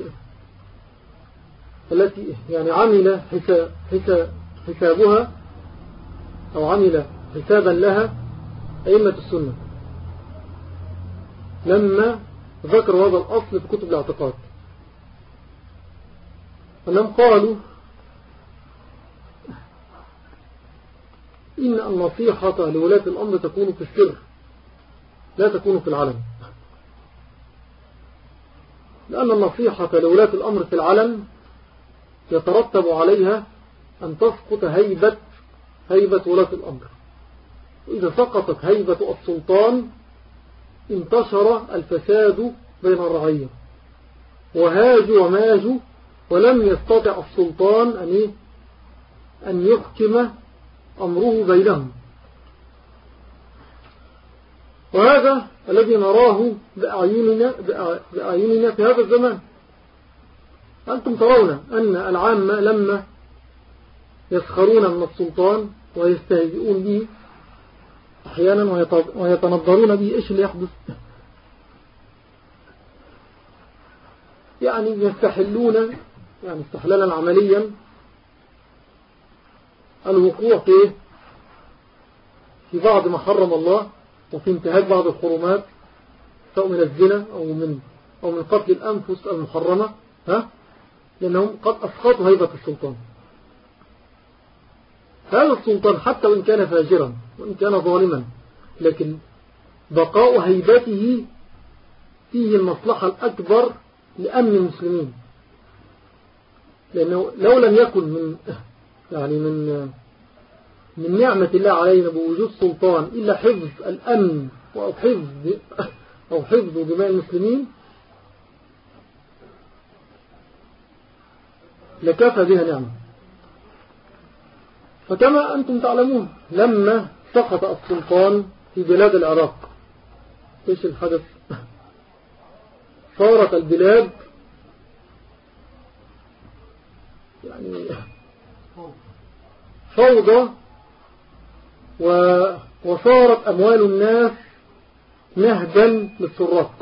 التي يعني عمل حساب حساب حسابها أو عمل حسابا لها أئمة السنة لما ذكروا هذا الأصل في كتب الاعتقاد، أنهم قالوا إن النصيحة لولاة الأمر تكون في السر لا تكون في العلن، لأن النصيحة لولاة الأمر في العلن يترتب عليها أن تسقط هيبة هيبة ولاة الأمر، وإذا سقطت هيبة السلطان انتشر الفساد بين الرعية وهاجوا وماجوا، ولم يستطع السلطان أن أن يحكم أمره بينهم. وهذا الذي نراه بأعيننا, بأعيننا في هذا الزمان. أنتم ترون أن العامة لما يسخرون من السلطان ويستهزئون به أحيانا ويتنظرون به، إيش اللي يحدث؟ يعني يستحلون يعني استحلالا عمليا الوقوع في في بعض ما حرم الله، وفي انتهاك بعض الحرمات سواء من الزنا أو من أو من قتل الأنفس المحرمة، ها؟ لأنهم قد أسقطوا هيبة السلطان. هذا السلطان حتى وإن كان فاجرا وإن كان ظالما، لكن بقاء هيبته فيه المصلحة الأكبر لأمن المسلمين، لأنه لو لم يكن من يعني من من نعمة الله علينا بوجود سلطان إلا حفظ الأمن أو حفظ أو حفظ دماء المسلمين لكفى بها نعمة. فكما أنتم تعلمون لما سقط السلطان في بلاد العراق إيش الحدث؟ صارت البلاد يعني فوضى، وصارت أموال الناس نهبا للسراق،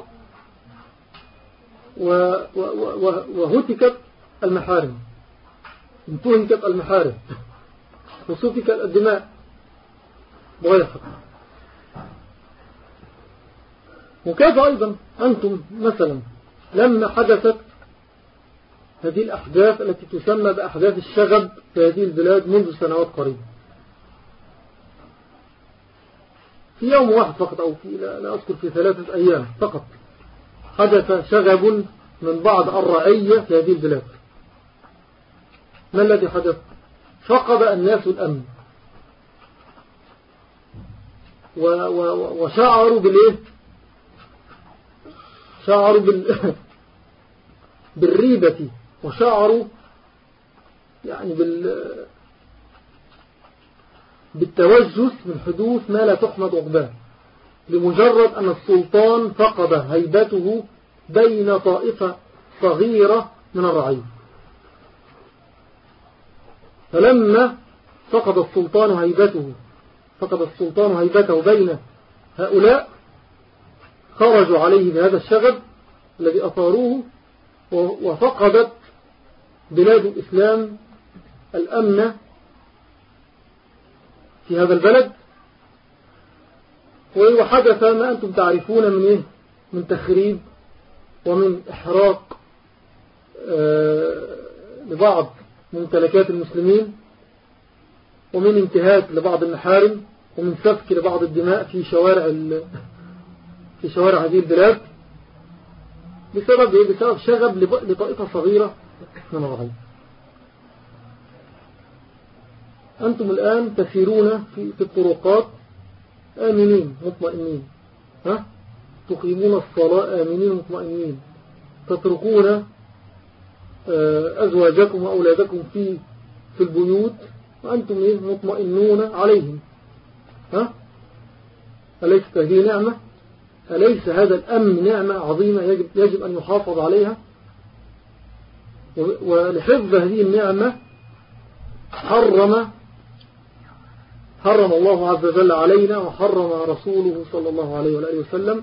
وهتكت المحارم، انتهكت المحارم، وسفكت الدماء بغير حق. وكيف أيضا أنتم مثلا لما حدثت هذه الأحداث التي تسمى بأحداث الشغب في هذه البلاد منذ سنوات قريبة، في يوم واحد فقط أو في لا أذكر في ثلاثة أيام فقط حدث شغب من بعض الرعية في هذه البلاد. ما الذي حدث؟ فقد الناس الأمن وشعروا بالإيه؟ شعروا بال... بالريبة، وشعروا يعني بال... بالتوجس من حدوث ما لا تحمد عقباه. لمجرد أن السلطان فقد هيبته بين طائفة صغيرة من الرعية. فلما فقد السلطان هيبته فقد السلطان هيبته بين هؤلاء خرجوا عليه بهذا الشغب الذي أثاروه، وفقدت بلاد الإسلام الأمن في هذا البلد، وحدث ما أنتم تعرفون من إيه؟ من تخريب ومن إحراق لبعض ممتلكات المسلمين، ومن انتهاك لبعض المحارم، ومن سفك لبعض الدماء في شوارع في شوارع هذه البلاد بسبب إيه؟ بسبب شغب لطائفة صغيرة من الرعية. أنتم الآن تسيرون في الطرقات آمنين مطمئنين، ها؟ تقيمون الصلاة آمنين مطمئنين، تتركون أزواجكم وأولادكم في في البيوت وأنتم مطمئنون عليهم، ها؟ أليست هذه نعمة؟ أليس هذا الأمن نعمة عظيمة يجب, يجب أن يحافظ عليها؟ ولحفظ هذه النعمة حرم حرم الله عز وجل علينا، وحرم رسوله صلى الله عليه وآله وسلم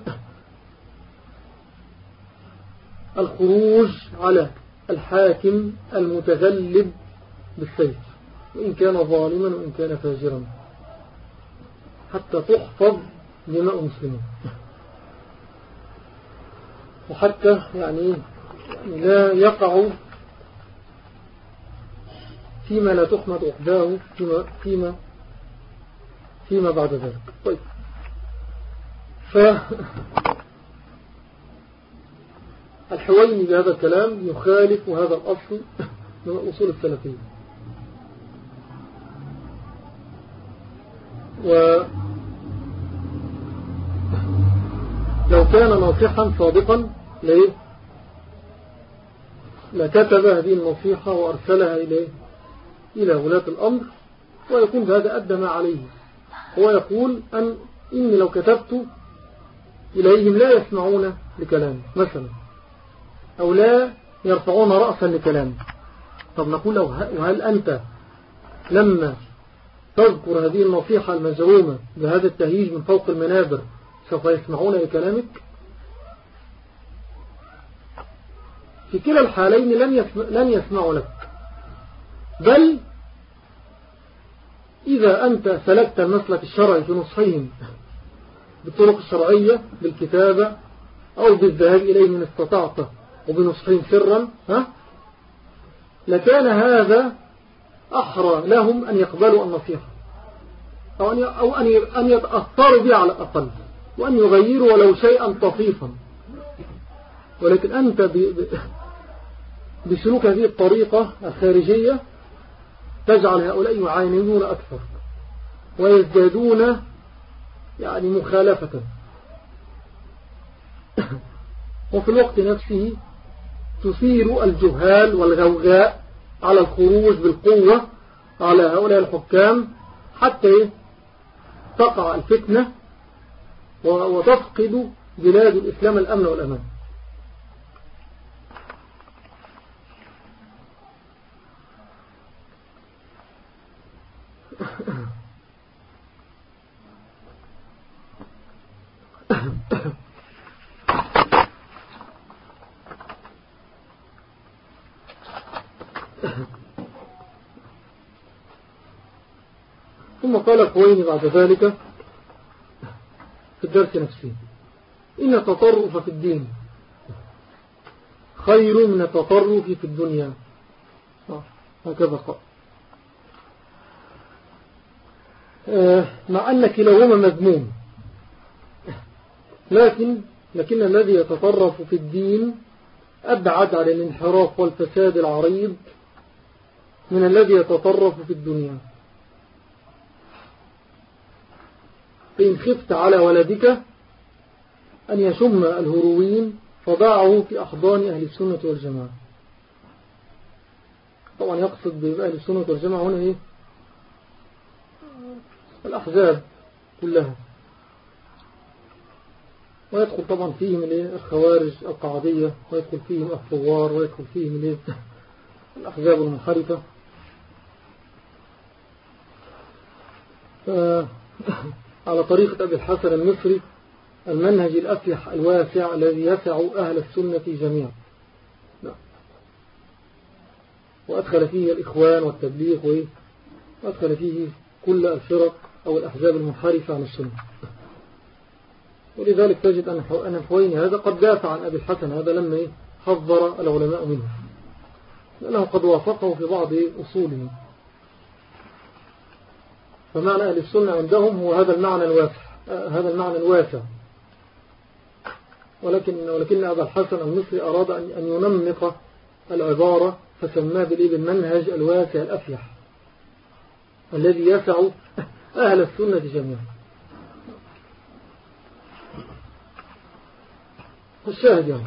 الخروج على الحاكم المتغلب بالسيف، وإن كان ظالما وإن كان فاجرا، حتى تحفظ دماء المسلمين، وحتى يعني لا يقع فيما لا تحمد عقباه فيما, فيما, فيما بعد ذلك. طيب، فالحويني بهذا الكلام يخالف هذا الأصل من أصول السلفية. ولو كان ناصحا صادقا ليه لكتب هذه النصيحة وأرسلها إليه إلى ولاة الأمر، ويكون هذا أدى ما عليه. هو يقول أن إني لو كتبت إليهم لا يسمعون لكلامي مثلا، أو لا يرفعون رأسا لكلامي. طب نقول له وهل أنت لما تذكر هذه النصيحة المزعومة بهذا التهيج من فوق المنابر سوف يسمعون لكلامك؟ في كلا الحالين لن, يسمع لن يسمعوا لك، بل إذا أنت سلكت المسلك الشرعي في نصحهم بالطرق الشرعية بالكتابة أو بالذهاب إليه من استطاعته وبنصحهم سرا، ها لكان هذا أحرى لهم أن يقبلوا النصيحة، أو أن أو أن يتأثروا بها على الأقل، وأن يغيروا ولو شيئا طفيفا. ولكن أنت بسلوك هذه الطريقة الخارجية تجعل هؤلاء يعاندون أكثر ويزدادون يعني مخالفة، وفي الوقت نفسه تثير الجهال والغوغاء على الخروج بالقوة على هؤلاء الحكام حتى تقع الفتنة وتفقد بلاد الإسلام الأمن والأمان. ثم قال الحويني بعد ذلك في الدرس نفسه: إن التطرف في الدين خير من التطرف في الدنيا. هكذا قال. مع أن كلاهما مذموم، لكن لكن الذي يتطرف في الدين أبعد على الانحراف والفساد العريض من الذي يتطرف في الدنيا. فإن خفت على ولدك أن يشم الهروين فضعه في أحضان أهل السنة والجماعة. طبعا يقصد بأهل السنة والجماعة هنا إيه؟ الأحزاب كلها. ويدخل طبعا فيهم الخوارج القعدية، ويدخل فيهم الثوار، ويدخل فيهم الأحزاب المنحرفة. على طريقة أبي الحسن المصري المنهج الأفيح الواسع الذي يسع أهل السنة جميعا، وأدخل فيه الإخوان والتبليغ، وأدخل فيه كل الفرق أو الأحزاب المنحرفة عن السنة. ولذلك تجد أن الحويني هذا قد دافع عن أبي الحسن هذا لما حذر العلماء منه، لأنه قد وافقه في بعض أصوله. فمعنى أهل السنة عندهم هو هذا المعنى الواسع، هذا المعنى الواسع. ولكن ولكن أبا الحسن المصري أراد أن ينمق العبارة فسماه بالمنهج الواسع الأفيح الذي يسع أهل السنة جميعا. الشاهد يعني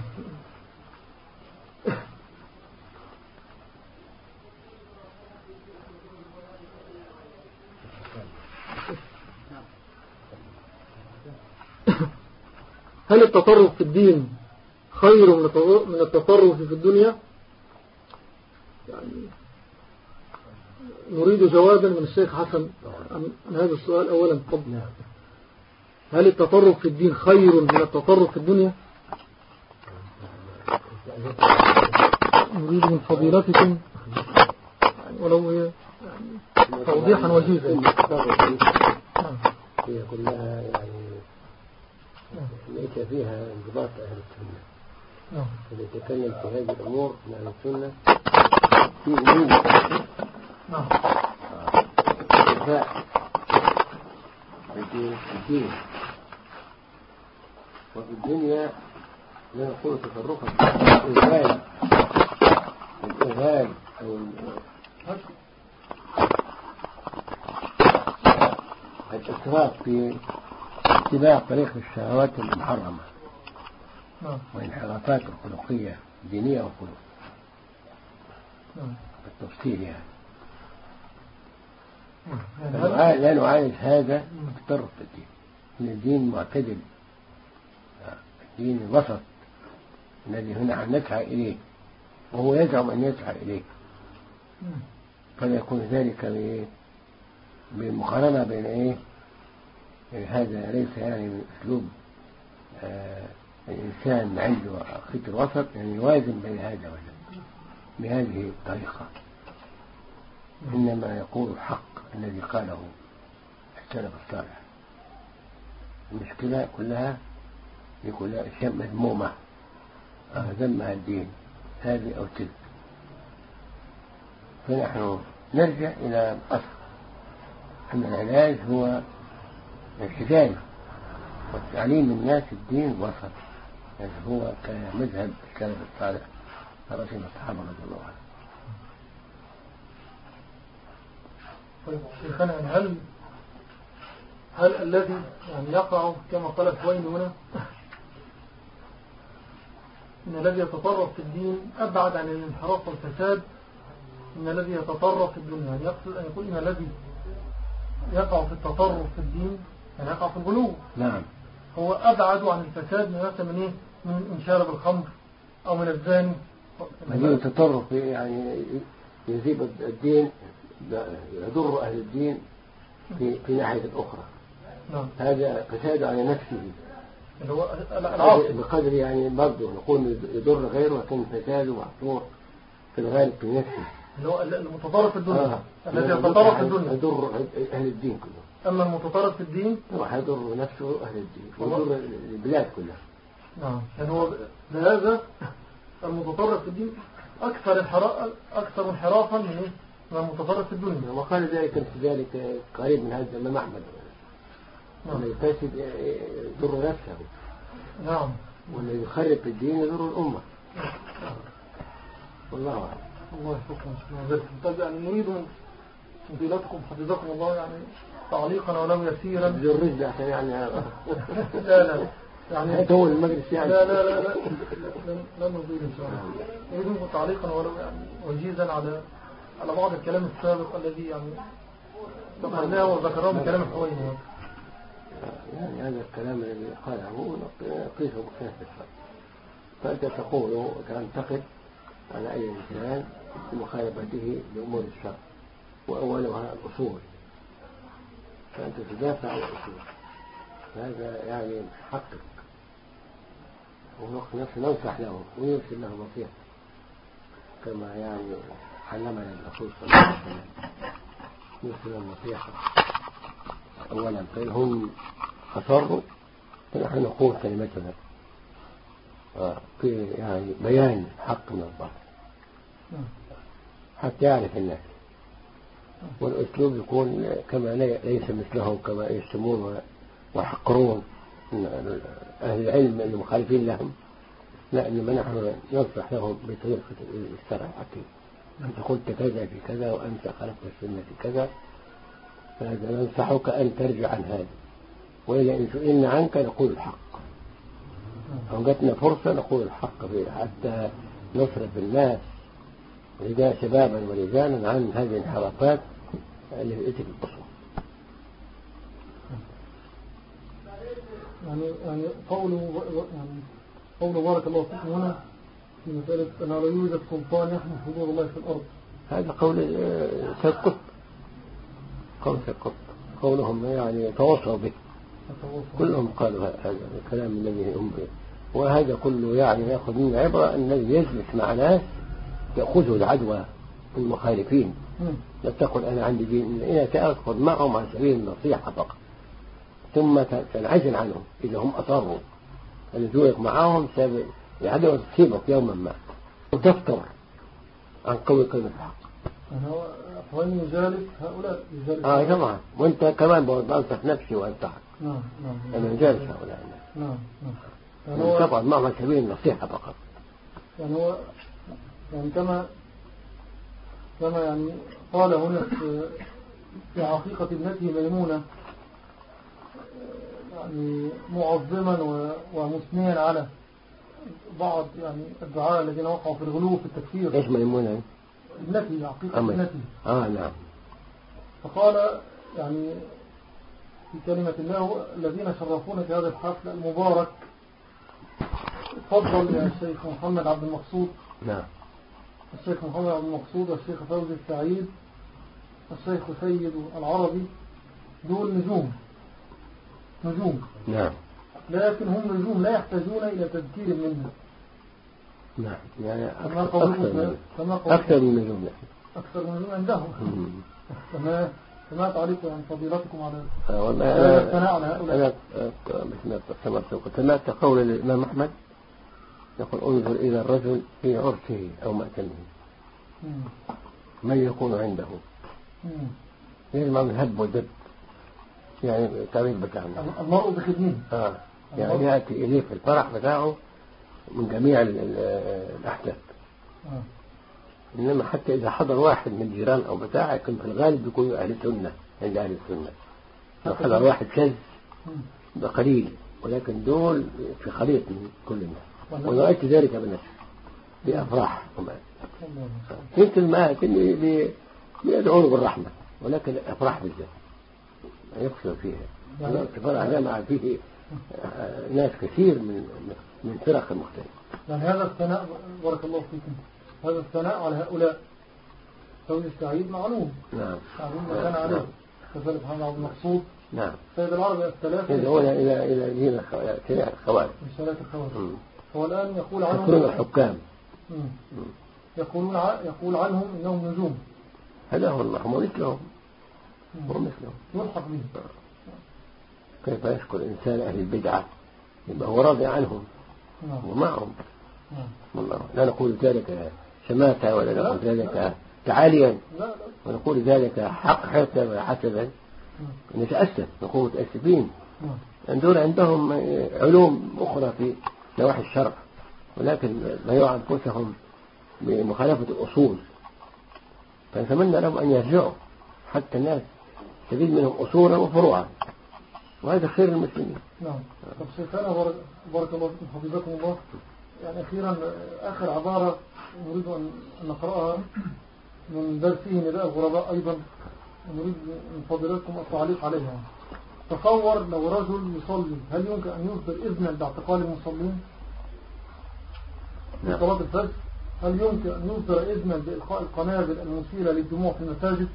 هل التطرف في الدين خير من التطرف في الدنيا؟ يعني نريد جوابا من الشيخ حسن عن هذا السؤال أولا. قبل هل التطرف في الدين خير من التطرف في الدنيا؟ نريد من فضيلتكم ولو هي توضيحا وجيزا. هي كلها يعني ليس فيها انضباط أهل السنة. إذا تكلم في هذه الأمور من أهل السنة في أمور دفاع الدين، وفي الدنيا لا نقول تفرقا الإذهان الإذهان أو الإسراف في اتباع طريق الشهوات المحرمة وانحرافات الخلقية دينية وخلق التفصيل يعني. لا نعالج هذا التطرف في الدين، إن الدين معتدل، الدين الوسط الذي هنا نسعى إليه وهو يزعم أن يسعى إليه، فلا يكون ذلك بمقارنة بين إيه هذا ليس يعني من أسلوب آه الإنسان عنده خط الوسط، يعني يوازن بين هذا وذاك بهذه الطريقة، إنما يقول الحق الذي قاله السلف الصالح. المشكلة كلها يقول أشياء مذمومة ذمها الدين هذه أو تلك، فنحن نرجع إلى الأصل أن العلاج هو الحجاج والتعليم الناس الدين الوسط، هذا هو كمذهب السلف الصالح رسم الصحابة رضي الله عنهم. طيب شيخنا، هل هل الذي يعني يقع كما قال الحويني هنا إن الذي يتطرف في الدين أبعد عن الانحراف والفساد إن الذي يتطرف في الدنيا، يعني يقصد أن يقول إن الذي يقع في التطرف في الدين يعني يقع في الغلو، نعم، هو أبعد عن الفساد من مثلا من إيه من إن شارب الخمر أو من الزاني. هذه التطرف يعني يزيد الدين، يضر أهل الدين في في ناحية أخرى. نعم. هذا فساد على نفسه اللي هو العاصي بقدر يعني برضه نقول يضر غيره، لكن فساده محصور في الغالب في نفسه، اللي هو المتطرف في الدنيا آه. الذي يتطرف في الدنيا يضر أهل الدين كلهم. أما المتطرف في الدين راح يضر نفسه أهل الدين ويضر البلاد كلها. نعم، يعني هو بهذا المتطرف في الدين أكثر انحراف أكثر انحرافا من من المتطرف في الدنيا. وقال ذلك في ذلك قريب من هذا الإمام أحمد، نعم، الفاسد يضر نفسه، نعم، والذي يخرب في الدين يضر الأمة. والله أعلم. الله يحفظكم. طيب يعني نريد من فضيلتكم حفظكم الله يعني تعليقا ولو يسيرا بالرجل عشان يعني لا لا يعني هو المجلس يعني لا لا لا لا لا نريد إن شاء الله. نريد منكم تعليقا ولو يعني وجيزا على على بعض الكلام السابق الذي يعني ذكرناه وذكرناه من كلام الحويني. يعني هذا الكلام الذي قاله قيسه بخلاف الشرع. فأنت تقول وتنتقد على أي إنسان بمخالفته لأمور الشرع وأولها الأصول، فأنت تدافع عن الأصول، هذا يعني حقك. ونحن ننصح لهم ويرسل لهم نصيحة كما يعني علمنا الرسول صلى الله عليه وسلم، يرسل النصيحة أولا، فإنهم أصروا فنحن نقول كلمتنا في يعني بيان حق من الباطل حتى يعرف الناس، والأسلوب يكون كما ليس مثلهم كما يسمون ويحقرون أهل العلم المخالفين لهم، لا، إنما نحن ننصح لهم بطريقة الشرع الحكيم. أنت قلت كذا في كذا وأنت خالفت السنة في كذا، فهذا ننصحك أن ترجع عن هذا، وإلا إن سئلنا عنك نقول الحق، أو جاتنا فرصة نقول الحق فيه حتى نصرف الناس رجال شبابا ورجالا عن هذه الانحرافات التي في الأصول. يعني يعني قوله يعني قوله بارك الله فيكم هنا في مسألة أن لا يوجد سلطان يحمي حدود الله في الأرض، هذا قول سيد قطب، قول سيد قطب، قولهم يعني تواصوا به، كلهم قالوا هذا الكلام الذي هم به، وهذا كله يعني يأخذ من عبرة أن الذي يجلس مع ناس يأخذه العدوى المخالفين، لا تقل أنا عندي دين، إن تأخذ معهم عن سبيل النصيحة فقط، ثم تنعزل عنهم إذا هم أصروا اللجوءك معهم العدوى تصيبك يوما ما وتفتر عن قول كلمة الحق. يعني هو أخواني يجالس هؤلاء يجالس آه طبعا، وأنت كمان بنصح نفسي وأنصحك. نعم نعم. أنا يجالس هؤلاء. نعم نعم. يعني تقعد معهم عن سبيل النصيحة فقط. يعني هو يعني كما كما يعني قال هنا في حقيقة ابنته ميمونة، يعني معظما ومثنيا على بعض يعني الدعاء الذين وقعوا في الغلو في التكفير. ايش ميمونة؟ ابنتي، حقيقة ابنتي. اه نعم. فقال يعني في كلمة الله الذين شرفونا في هذا الحفل المبارك، تفضل يا الشيخ محمد عبد المقصود. نعم. الشيخ محمد عبد المقصود والشيخ فوزي السعيد الشيخ سيد العربي، دول نجوم نجوم. نعم. لكن هم نجوم لا يحتاجون إلى تذكير منه. نعم. يعني أكثر, أكثر, أكثر من نجوم. أكثر من نجوم عندهم. فما فما تعليق عن فضيلتكم على الثناء على هؤلاء؟ أنا سمعت قول الإمام أحمد يقول انظر إلى الرجل في عرسه أو مأتمه من يكون عنده، يجمع من هب ودب، يعني تعبير بتاعنا المرء بخدمه. آه. يعني يأتي إليه في الفرح بتاعه من جميع الأحداث. آه. إنما حتى إذا حضر واحد من الجيران أو بتاعه يكون في الغالب يكون أهل السنة عند أهل السنة. لو حضر واحد شاذ بقليل، ولكن دول في خليط من كل الناس، ويؤتي ذلك بنفسه بأفراح ومات. كنت المآت بيدعون بالرحمة، ولكن الأفراح بالذات يقصر فيها. الفرح جمع فيه ناس كثير من من فرق مختلفة. يعني هذا الثناء بارك الله فيكم، هذا الثناء على هؤلاء فوزي السعيد معلوم. نعم. معلوم ما كان عليه. كذلك محمد عبد المقصود. نعم. سيد العربي الثلاثة. يدعون إلى إلى دين الخوارج. من ثلاثة الخوارج. هو الآن يقول عنهم. يقولون الحكام. يقولون يقول عنهم إنهم نجوم. هذا هو الله، هم مثلهم. هم مثلهم. يلحق بهم. كيف يشكر إنسان أهل البدعة يبقى هو راضي عنهم ومعهم. والله لا نقول ذلك شماتة ولا نقول ذلك تعاليا، ونقول ذلك حق حتى حسبا نتأسف، نقول متأسفين أن دول عندهم علوم أخرى في نواحي الشرع، ولكن لا يرى أنفسهم بمخالفة الأصول، فنتمنى لهم أن يرجعوا حتى الناس تجد منهم أصولا وفروعا، وهذا خير المسلمين. نعم. طب شيخنا بارك الله فيكم حفظكم الله، يعني أخيرا آخر عبارة نريد أن نقرأها من درسه نداء الغرباء، أيضا نريد من فضيلتكم التعليق عليها. تصور لو رجل يصلي، هل يمكن أن يصدر إذنا باعتقال المصلين في صلاة الفجر؟ هل يمكن أن يصدر إذنا بإلقاء القنابل المثيرة للدموع في المساجد؟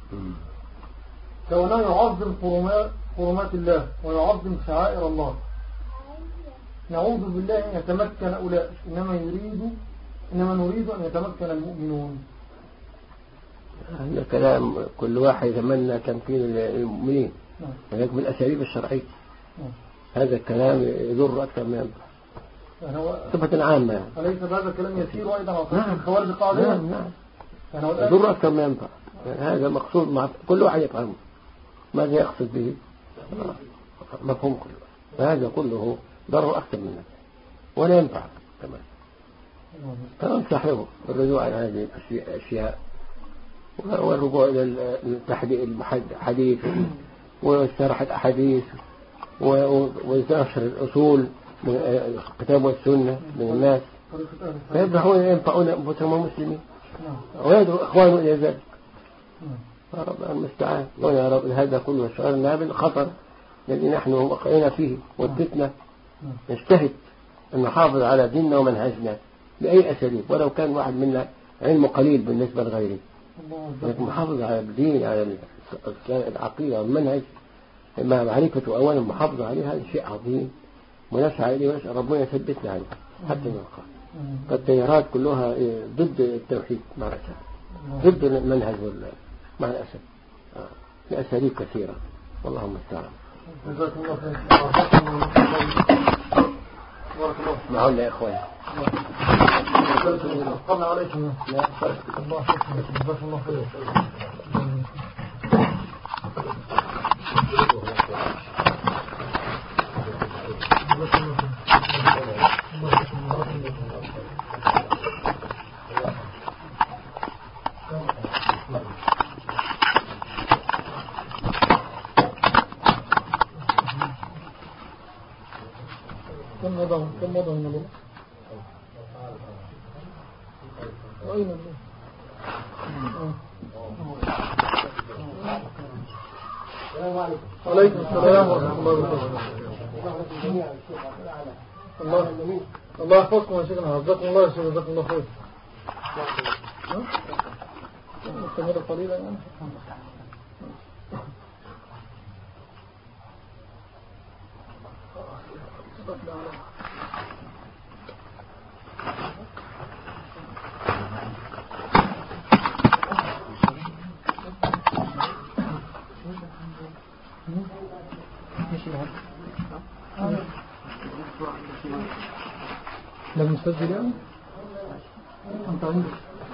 كونه يعظم حرمات الله ويعظم شعائر الله. نعوذ بالله أن يتمكن أولئك، إنما يريد إنما نريد أن يتمكن المؤمنون. هذا كلام كل واحد يتمنى تمكين المؤمنين، ولكن بالأساليب الشرعية. هذا الكلام يضر أكثر ما ينفع صفة عامة يعني. أليس هذا الكلام يسير أيضا على طريق الخوارج القاعدة؟ نعم نعم يضر أكثر ما ينفع. يعني هذا مقصود مع كل واحد يفهمه ماذا يقصد به، مفهوم كله، فهذا كله ضرر أكثر من نفسه ولا ينفع كمان. فانصحه بالرجوع عن هذه الأشياء والرجوع إلى الحديث وشرح الأحاديث ونشر الأصول من الكتاب والسنة من الناس، فيبدأون ينفعون أنفسهم المسلمين ويدعو إخوانه إلى ذلك. رب المستعان. ونرى رب هذا كله شعرنا بالخطر الذي نحن وقعنا فيه والفتنة. نجتهد أن نحافظ على ديننا ومنهجنا بأي أساليب، ولو كان واحد منا علم قليل بالنسبة لغيره، لكن محافظ على الدين على العقيدة والمنهج مع معرفة أولا محافظة عليه، هذا شيء عظيم ونسعى إليه ونسأل ربنا يثبتنا عليه حتى نلقى. فالتيارات كلها ضد التوحيد مع الأسف، ضد المنهج مع الأسف لأساليب كثيرة، والله المستعان. جزاكم الله خير. معنا يا إخوان. قلنا عليكم. الله جزاكم الله خير. كم مضى كم مضى من الوقت؟ أين الله؟ عليكم السلام ورحمة الله وبركاته. الله الله يحفظكم يا شيخنا، جزاكم الله يا شيخ، جزاكم الله خير. نستمر قليلا يعني. لم نسجل يعني؟ أنت عندك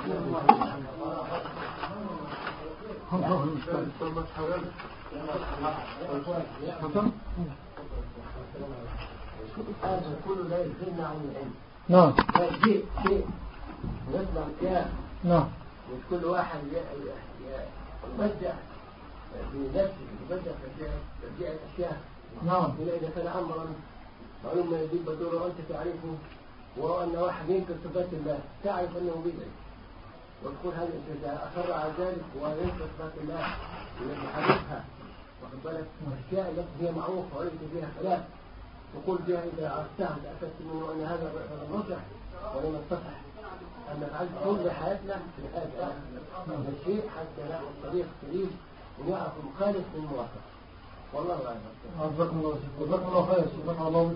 كل لا يزلنا عن العلم. نعم. شيء شيء نسمع فيها. نعم. مش كل واحد يبدع بنفسه، يبدع في تبديع الأشياء. نعم. إذا كان أمرا معلوم ما يجيب بدور وأنت تعرفه، ورأى أن واحد ينكر صفات الله تعرف أنه بدعي، وتقول هذا إذا أصر على ذلك وينكر صفات الله ويحرفها، واخد بالك الأشياء التي هي معروفة وليس فيها خلاف، تقول فيها إذا عرفتها تأكدت منه أن هذا نصح ولم يتصح، أن نفعل كل حياتنا في الحياة هذا الشيء حتى نأخذ طريق سليم ونعرف المخالف من الموافق. والله أعلم. جزاكم الله خير. جزاكم الله خير. سبحان الله.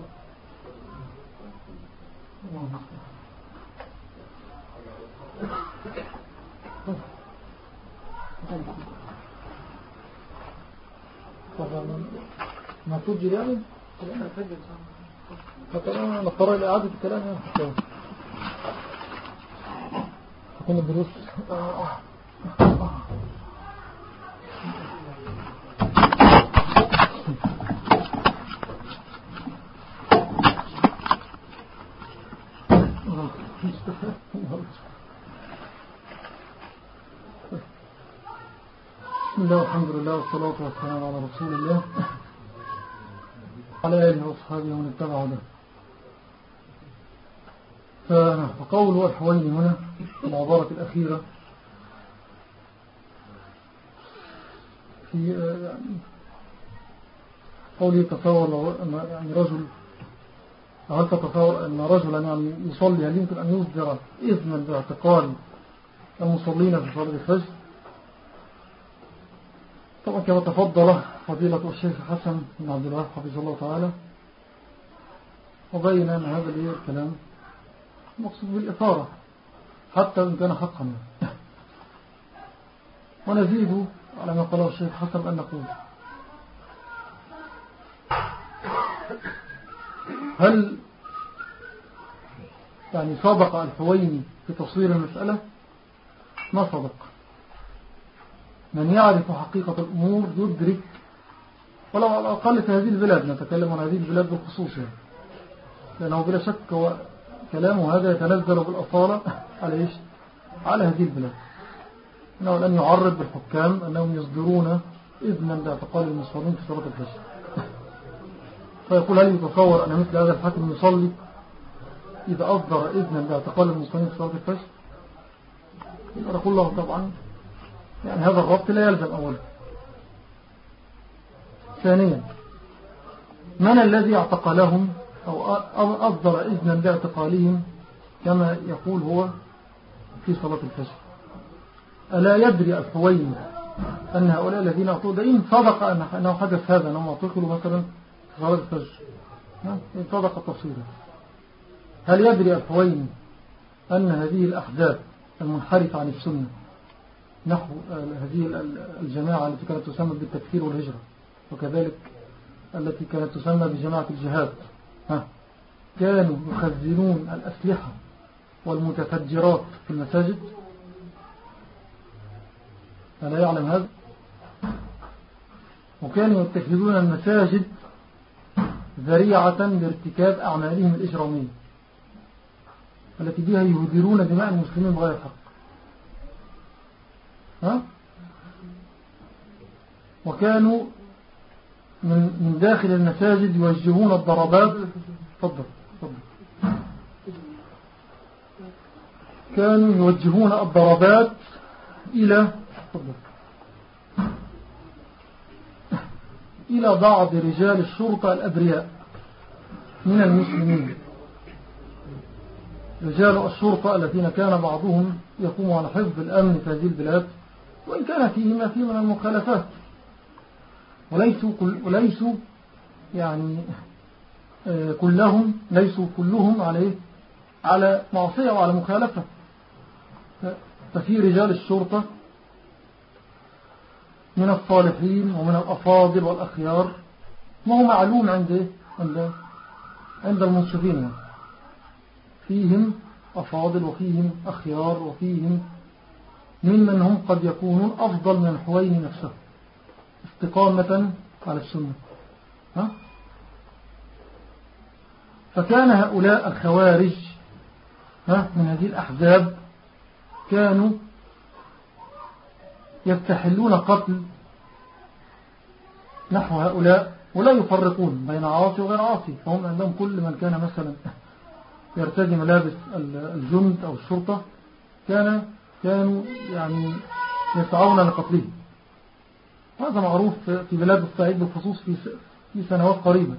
ما تسجل يعني؟ فكلام نضطر إلى إعادة الكلام يعني. تكون الدروس بسم الله والحمد لله والصلاة والسلام على رسول الله وعلى آله وصحبه ومن اتبعه له. فقول الحويني هنا في العبارة الأخيرة في قولي يتصور يعني رجل، هل تتصور أن رجلا يعني يصلي هل يمكن أن يصدر إذنا باعتقال المصلين في صلاة الفجر؟ طبعا كما تفضل فضيلة الشيخ حسن بن عبد الوهاب حفظه الله تعالى، وبين أن هذا الكلام مقصود بالإثارة حتى إن كان حقا. ونزيد على ما قاله الشيخ حسن أن نقول: هل يعني صدق الحويني في تصوير المسألة؟ ما صدق. من يعرف حقيقة الأمور يدرك، ولو على الأقل في هذه البلاد، نتكلم عن هذه البلاد بالخصوص يعني. لأنه بلا شك هو كلامه هذا يتنزل بالأصالة على إيش؟ على هذه البلاد. أنه لن يعرض بالحكام أنهم يصدرون إذنا باعتقال المصلين في صلاة الفجر. فيقول: هل يتصور أن مثل هذا الحاكم يصلي إذا أصدر إذنا باعتقال المصلين في صلاة الفجر؟ يقول له طبعا يعني هذا الربط لا يلزم أولا. ثانيا، من الذي اعتقلهم أو أصدر إذنا باعتقالهم كما يقول هو في صلاة الفجر؟ ألا يدري الحويني أن هؤلاء الذين اعتقلوا صدق أنه حدث هذا، أنهم اعتقلوا مثلا في صلاة الفجر؟ إن صدق تفصيلا. هل يدري الحويني أن هذه الأحزاب المنحرفة عن السنة نحو هذه الجماعة التي كانت تسمى بالتكفير والهجرة، وكذلك التي كانت تسمى بجماعة الجهاد، ها كانوا يخزنون الأسلحة والمتفجرات في المساجد؟ ألا يعلم هذا؟ وكانوا يتخذون المساجد ذريعة لارتكاب أعمالهم الإجرامية التي بها يهدرون دماء المسلمين بغير حق. ها؟ وكانوا من من داخل المساجد يوجهون الضربات. تفضل تفضل. كانوا يوجهون الضربات إلى تفضل إلى بعض رجال الشرطة الأبرياء من المسلمين، رجال الشرطة الذين كان بعضهم يقوم على حفظ الأمن في هذه البلاد، وإن كان فيه ما فيه من المخالفات، وليسوا, كل وليسوا يعني كلهم ليسوا كلهم عليه على معصية وعلى مخالفة. ففي رجال الشرطة من الصالحين ومن الأفاضل والأخيار، ما هو معلوم عند عند عند المنصفين، فيهم أفاضل وفيهم أخيار وفيهم ممن هم قد يكونون أفضل من الحويني نفسه استقامة على السنة. ها؟ فكان هؤلاء الخوارج ها من هذه الأحزاب كانوا يستحلون قتل نحو هؤلاء ولا يفرقون بين عاصي وغير عاصي. فهم عندهم كل من كان مثلا يرتدي ملابس الجند أو الشرطة كان كانوا يعني يسعون لقتله. هذا معروف في بلاد الصعيد بالخصوص في في سنوات قريبة.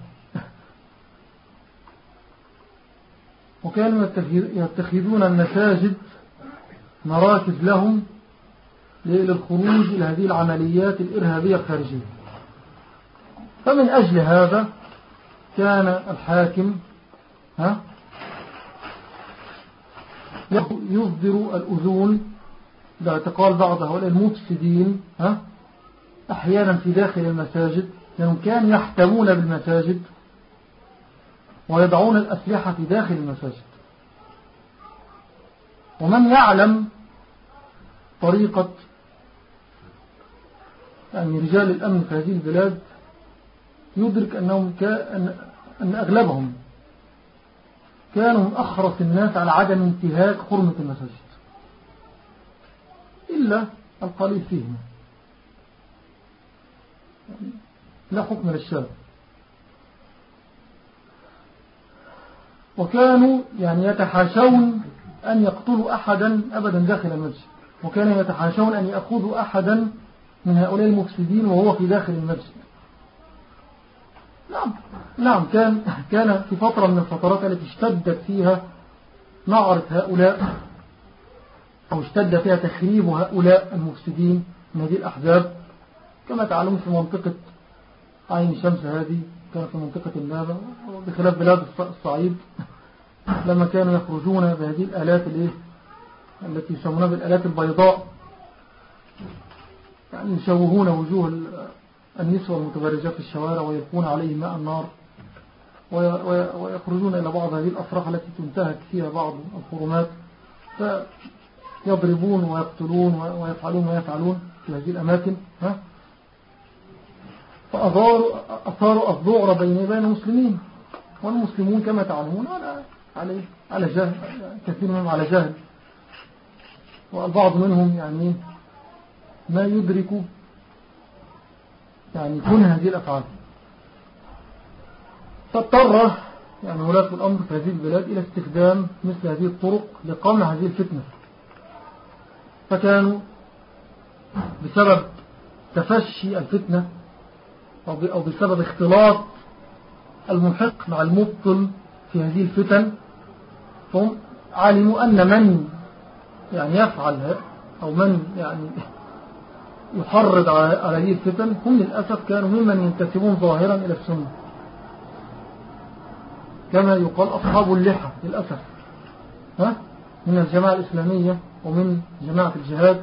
وكانوا يتخذون المساجد مراكز لهم للخروج إلى هذه العمليات الإرهابية الخارجية. فمن أجل هذا كان الحاكم ها يصدر الأذون باعتقال بعض هؤلاء المفسدين ها أحيانا في داخل المساجد، لأنهم كانوا يحتمون بالمساجد ويضعون الأسلحة في داخل المساجد. ومن يعلم طريقة يعني رجال الأمن في هذه البلاد يدرك أنهم كأن أن أغلبهم كانوا من أحرص الناس على عدم انتهاك حرمة المساجد إلا القليل فيهم، يعني لا حكم للشاب. وكانوا يعني يتحاشون أن يقتلوا أحدا أبدا داخل المسجد، وكانوا يتحاشون أن يأخذوا أحدا من هؤلاء المفسدين وهو في داخل المسجد. نعم نعم كان كان في فترة من الفترات التي اشتدت فيها نعرة هؤلاء أو اشتد فيها تخريب هؤلاء المفسدين من هذه الأحزاب، كما تعلمون في منطقة عين شمس هذه، كان في منطقة النابة بخلاف بلاد الصعيد، لما كانوا يخرجون بهذه الآلات التي يسمونها بالآلات البيضاء، يعني يشوهون وجوه النسوة المتبرجات في الشوارع ويلقون عليه ماء النار، ويخرجون إلى بعض هذه الأفراح التي تنتهك فيها بعض الحرمات، فيضربون ويقتلون ويفعلون ويفعلون في هذه الأماكن. ها؟ فأثاروا الذعر بين بين المسلمين، والمسلمون كما تعلمون على على على جهل، كثير منهم على جهل، والبعض منهم يعني ما يدرك يعني كون هذه الأفعال. فاضطر يعني ولاة الأمر في هذه البلاد إلى استخدام مثل هذه الطرق لقمع هذه الفتنة، فكانوا بسبب تفشي الفتنة أو بسبب اختلاط المحق مع المبطل في هذه الفتن، فهم علموا أن من يعني يفعل أو من يعني يحرض على هذه الفتن هم للأسف كانوا ممن ينتسبون ظاهرا إلى السنة، كما يقال أصحاب اللحى للأسف، ها؟ من الجماعة الإسلامية ومن جماعة الجهاد.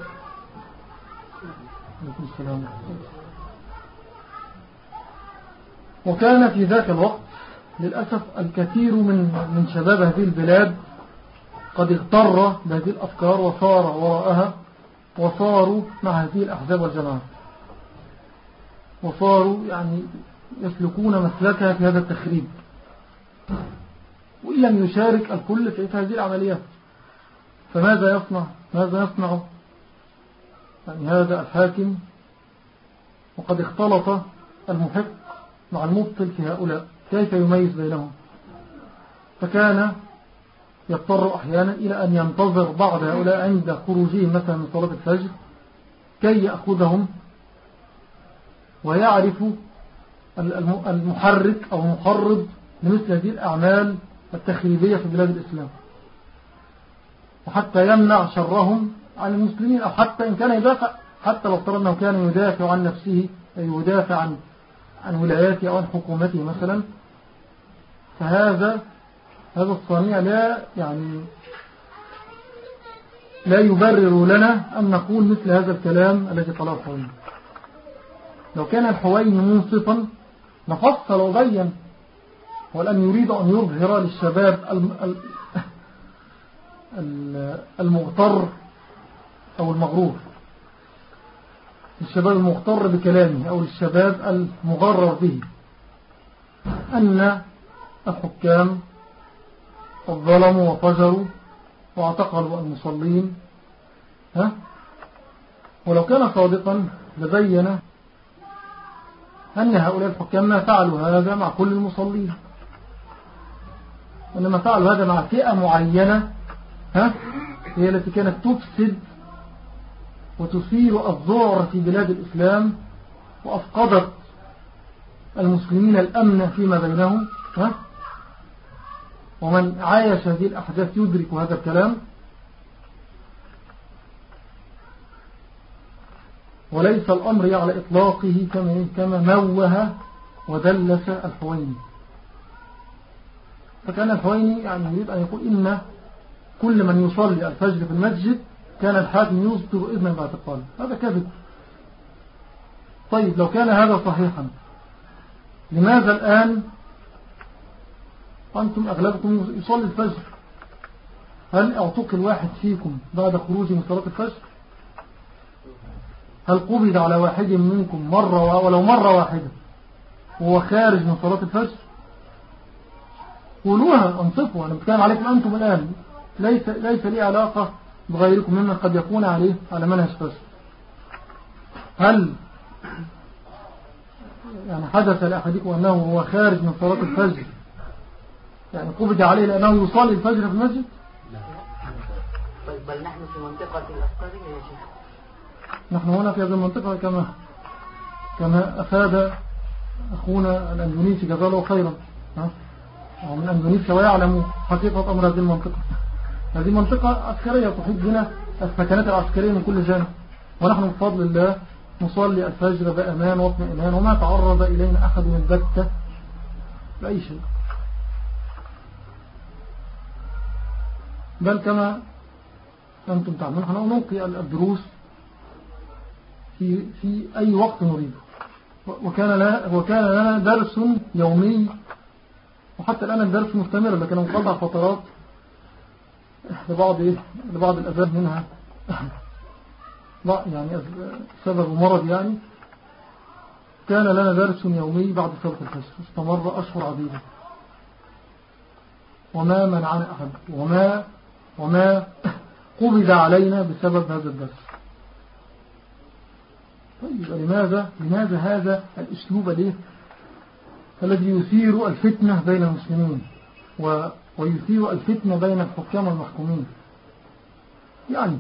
وكان في ذاك الوقت للأسف الكثير من من شباب هذه البلاد قد اغتر بهذه الأفكار وصار وراءها، وصاروا مع هذه الأحزاب والجماعات، وصاروا يعني يسلكون مسلكها في هذا التخريب، وإن لم يشارك الكل في هذه العمليات. فماذا يصنع ماذا يصنع يعني هذا الحاكم وقد اختلط المحق مع المبطل في هؤلاء؟ كيف يميز بينهم؟ فكان يضطر أحيانا إلى أن ينتظر بعض هؤلاء عند خروجهم مثلا من صلاة الفجر كي يأخذهم ويعرف المحرك أو المحرض لمثل هذه الأعمال التخريبية في بلاد الإسلام، وحتى يمنع شرهم عن المسلمين، أو حتى إن كان يدافع، حتى لو افترض أنه كان يدافع عن نفسه أي يدافع عن عن ولاياته أو عن حكومته مثلا، فهذا هذا الصنيع لا يعني لا يبرر لنا أن نقول مثل هذا الكلام الذي قاله الحويني. لو كان الحويني منصفا نفصل وبين، ولأن يريد أن يظهر للشباب المغتر أو المغرور، الشباب المغتر بكلامه أو الشباب المغرر به، أن الحكام ظلموا وفجروا واعتقلوا المصلين. ها؟ ولو كان صادقا لبين أن هؤلاء الحكام ما فعلوا هذا مع كل المصلين، وإنما فعلوا هذا مع فئة معينة، ها؟ هي التي كانت تفسد وتثير الذعر في بلاد الإسلام، وأفقدت المسلمين الأمن فيما بينهم. ها؟ ومن عايش هذه الأحداث يدرك هذا الكلام، وليس الأمر على إطلاقه كما كما موه ودلس الحويني. فكان الحويني يعني يريد أن يقول إن كل من يصلي الفجر في المسجد كان الحاكم يصدر إذنا باعتقاله. هذا كذب. طيب لو كان هذا صحيحا، لماذا الآن أنتم أغلبكم يصلي الفجر؟ هل اعتقل واحد فيكم بعد خروجه من صلاة الفجر؟ هل قبض على واحد منكم مرة ولو مرة واحدة وهو خارج من صلاة الفجر؟ قولوها، انصفوا. أنا بتكلم عليكم أنتم الآن، ليس, ليس لي علاقة بغيركم ممن قد يكون عليه على منهج فجر. هل يعني حدث لأحدكم أنه هو خارج من صلاة الفجر يعني قبض عليه لأنه يصلي الفجر في المسجد؟ طيب بل نحن في منطقة الأفكارية يا شيخ. نحن هنا في هذه المنطقة كما كما أفاد أخونا الأندونيسي جزاه الله خيرا، هو من أندونيسيا ويعلم حقيقة أمر هذه المنطقة. هذه منطقة عسكرية تحيط بنا السكنات العسكرية من كل جانب، ونحن بفضل الله نصلي الفجر بأمان واطمئنان وما تعرض إلينا أحد من البتة بأي شيء، بل كما أنتم تعلمون نحن نلقي الدروس في, في أي وقت نريد، وكان لنا, وكان لنا درس يومي، وحتى الآن الدرس مستمر، لكن انقطع فترات لبعض لبعض الأسباب منها يعني سبب مرض يعني. كان لنا درس يومي بعد صلاة الفجر استمر أشهر عديدة، وما منعنا أحد وما وما قبض علينا بسبب هذا الدرس. طيب لماذا لماذا هذا الأسلوب ليه الذي يثير الفتنة بين المسلمين ويثير الفتنة بين الحكام والمحكومين؟ يعني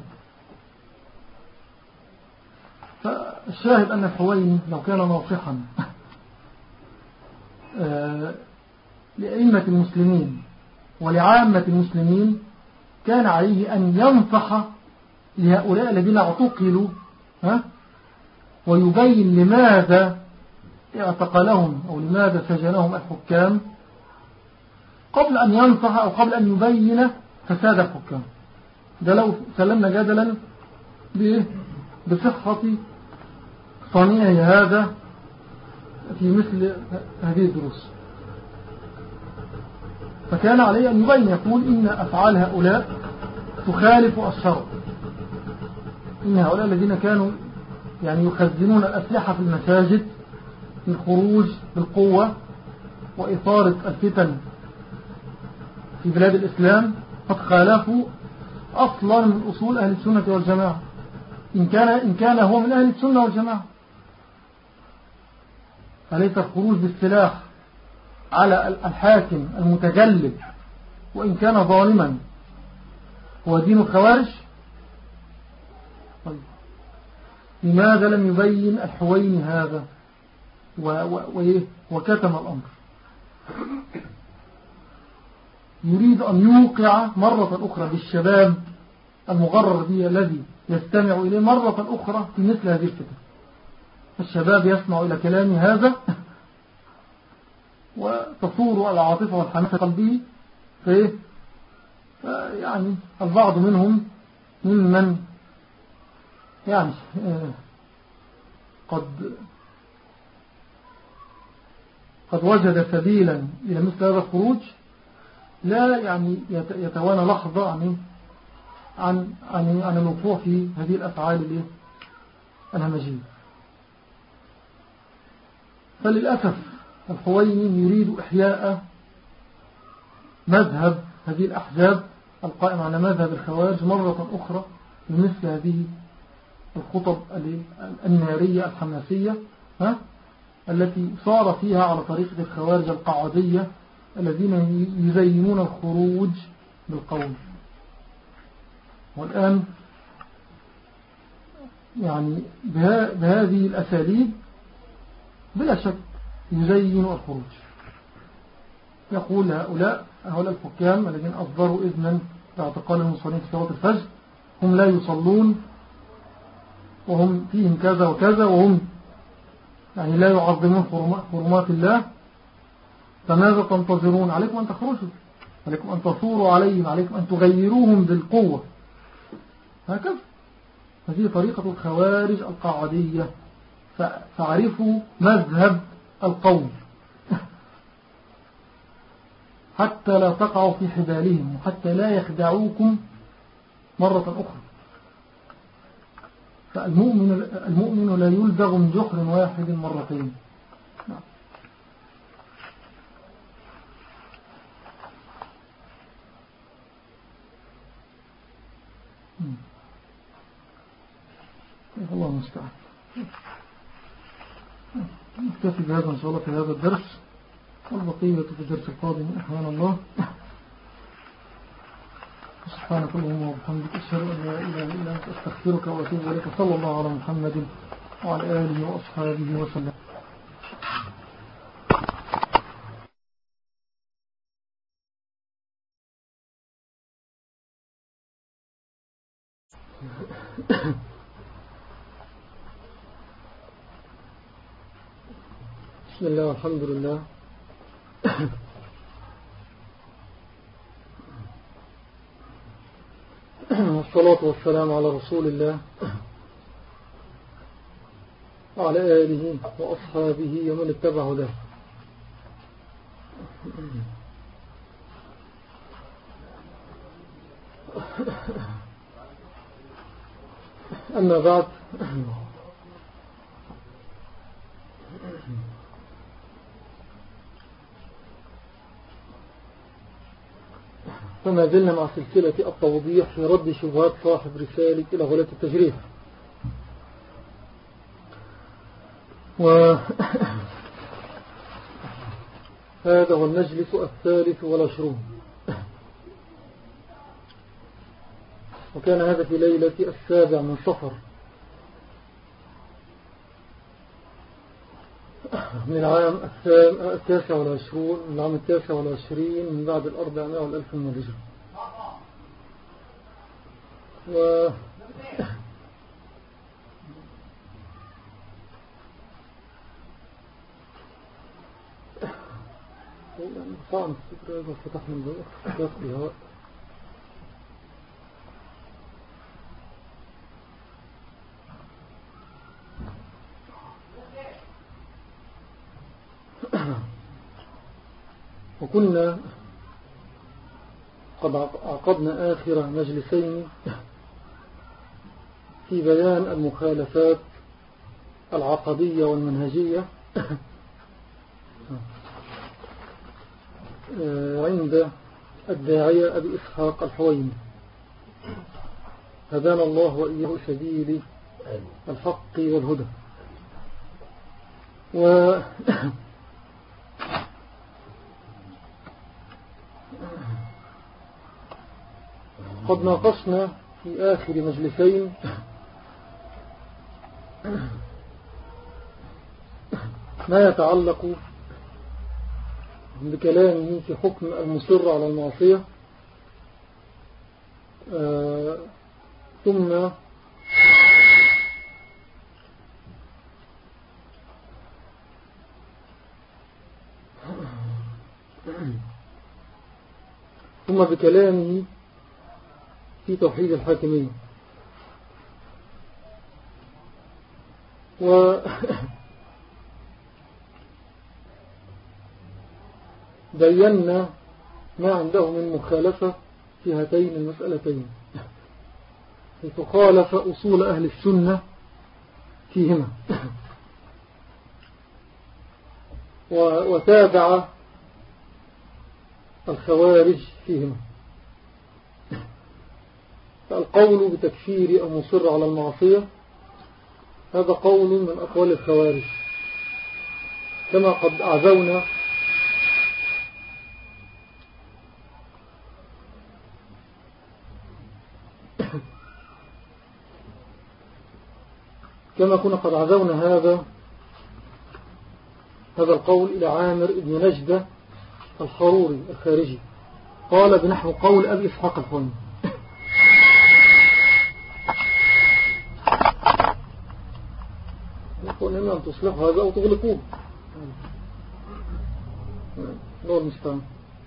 فالشاهد أن الحويني لو كان ناصحا لأئمة المسلمين ولعامة المسلمين كان عليه أن ينصح لهؤلاء الذين اعتقلوا ويبين لماذا اعتقلهم أو لماذا سجنهم الحكام قبل أن ينصح أو قبل أن يبين فساد الحكام. ده لو سلمنا جدلا بصحة صنيع هذا في مثل هذه الدروس. فكان عليه أن يبين يقول إن أفعال هؤلاء تخالف الشرع، إن هؤلاء الذين كانوا يعني يخزنون الأسلحة في المساجد للخروج بالقوة وإثارة الفتن في بلاد الإسلام قد خالفوا أصلا من أصول أهل السنة والجماعة، إن كان, إن كان هو من أهل السنة والجماعة. فليس الخروج بالسلاح على الحاكم المتجلد وإن كان ظالما هو دين الخوارج. طيب لماذا لم يبين الحويني هذا وكتم الأمر؟ يريد أن يوقع مرة أخرى بالشباب المغرر به الذي يستمع إليه مرة أخرى في مثل هذه الفتنة. الشباب يسمع إلى كلام هذا وتصور العاطفة والحماس قلبه، يعني البعض منهم ممن يعني قد قد وجد سبيلا إلى مثل هذا الخروج لا يعني يتوانى لحظة عن عن عن, عن الوقوع في هذه الأفعال الهمجية. فللأسف الحويني يريد إحياء مذهب هذه الأحزاب القائم على مذهب الخوارج مرة أخرى بمثل هذه الخطب النارية الحماسية ها؟ التي صار فيها على طريقة الخوارج القعدية الذين يزينون الخروج بالقول. والآن يعني بهذه الأساليب بلا شك يزين الخروج. يقول هؤلاء هؤلاء الحكام الذين أصدروا إذنا باعتقال المصلين في صلاة الفجر هم لا يصلون وهم فيهم كذا وكذا وهم يعني لا يعظمون حرمات الله، فماذا تنتظرون؟ عليكم أن تخرجوا، عليكم أن تصوروا عليهم، عليكم أن تغيروهم بالقوة. هكذا هذه طريقة الخوارج القاعدية. فاعرفوا مذهب القوم حتى لا تقعوا في حبالهم وحتى لا يخدعوكم مرة أخرى. فالمؤمن المؤمن لا يلدغ من جحر واحد مرتين. الله المستعان. نكتفي بهذا إن شاء الله في هذا الدرس، والبقية في الدرس القادم أحيانا الله. سبحانك اللهم وبحمدك أشهد أن لا إله إلا أنت أستغفرك وأتوب إليك. صلى الله على محمد وعلى آله وأصحابه وسلم. بسم الله والحمد لله. والصلاة والسلام على رسول الله وعلى آله وأصحابه ومن اتبع هداه. أما بعد، فما زلنا مع سلسلة التوضيح في رد شبهات صاحب رسالة إلى غلاة التجريح. وهذا هو المجلس الثالث والعشرون، وكان هذا في ليلة السابع من صفر من العام التاسع والعشرون من العام التاسع والعشرين من بعد الأربعمائة والألف من الهجرة. و صعب الفكرة فتحنا الباب بها. وكنا قد عقدنا آخر مجلسين في بيان المخالفات العقدية والمنهجية عند الداعية أبي إسحاق الحويني، هدانا الله وإياه سبيل الحق والهدى. و قد ناقشنا في آخر مجلسين ما يتعلق بكلامه في حكم المصر على المعصية، آه ثم ثم بكلامه في توحيد الحاكمية. و بينا ما عنده من مخالفة في هاتين المسألتين، حيث خالف أصول أهل السنة فيهما وتابع الخوارج فيهما. فالقول بتكفير المصر على المعصية هذا قول من أقوال الخوارج، كما قد أعزونا كما كنا قد عزونا هذا هذا القول إلى عامر ابن نجدة الحروري الخارجي، قال بنحو قول أبي إسحاق الحويني. يقول إما أن تصلحوا هذا أو تغلقوه، الله المستعان.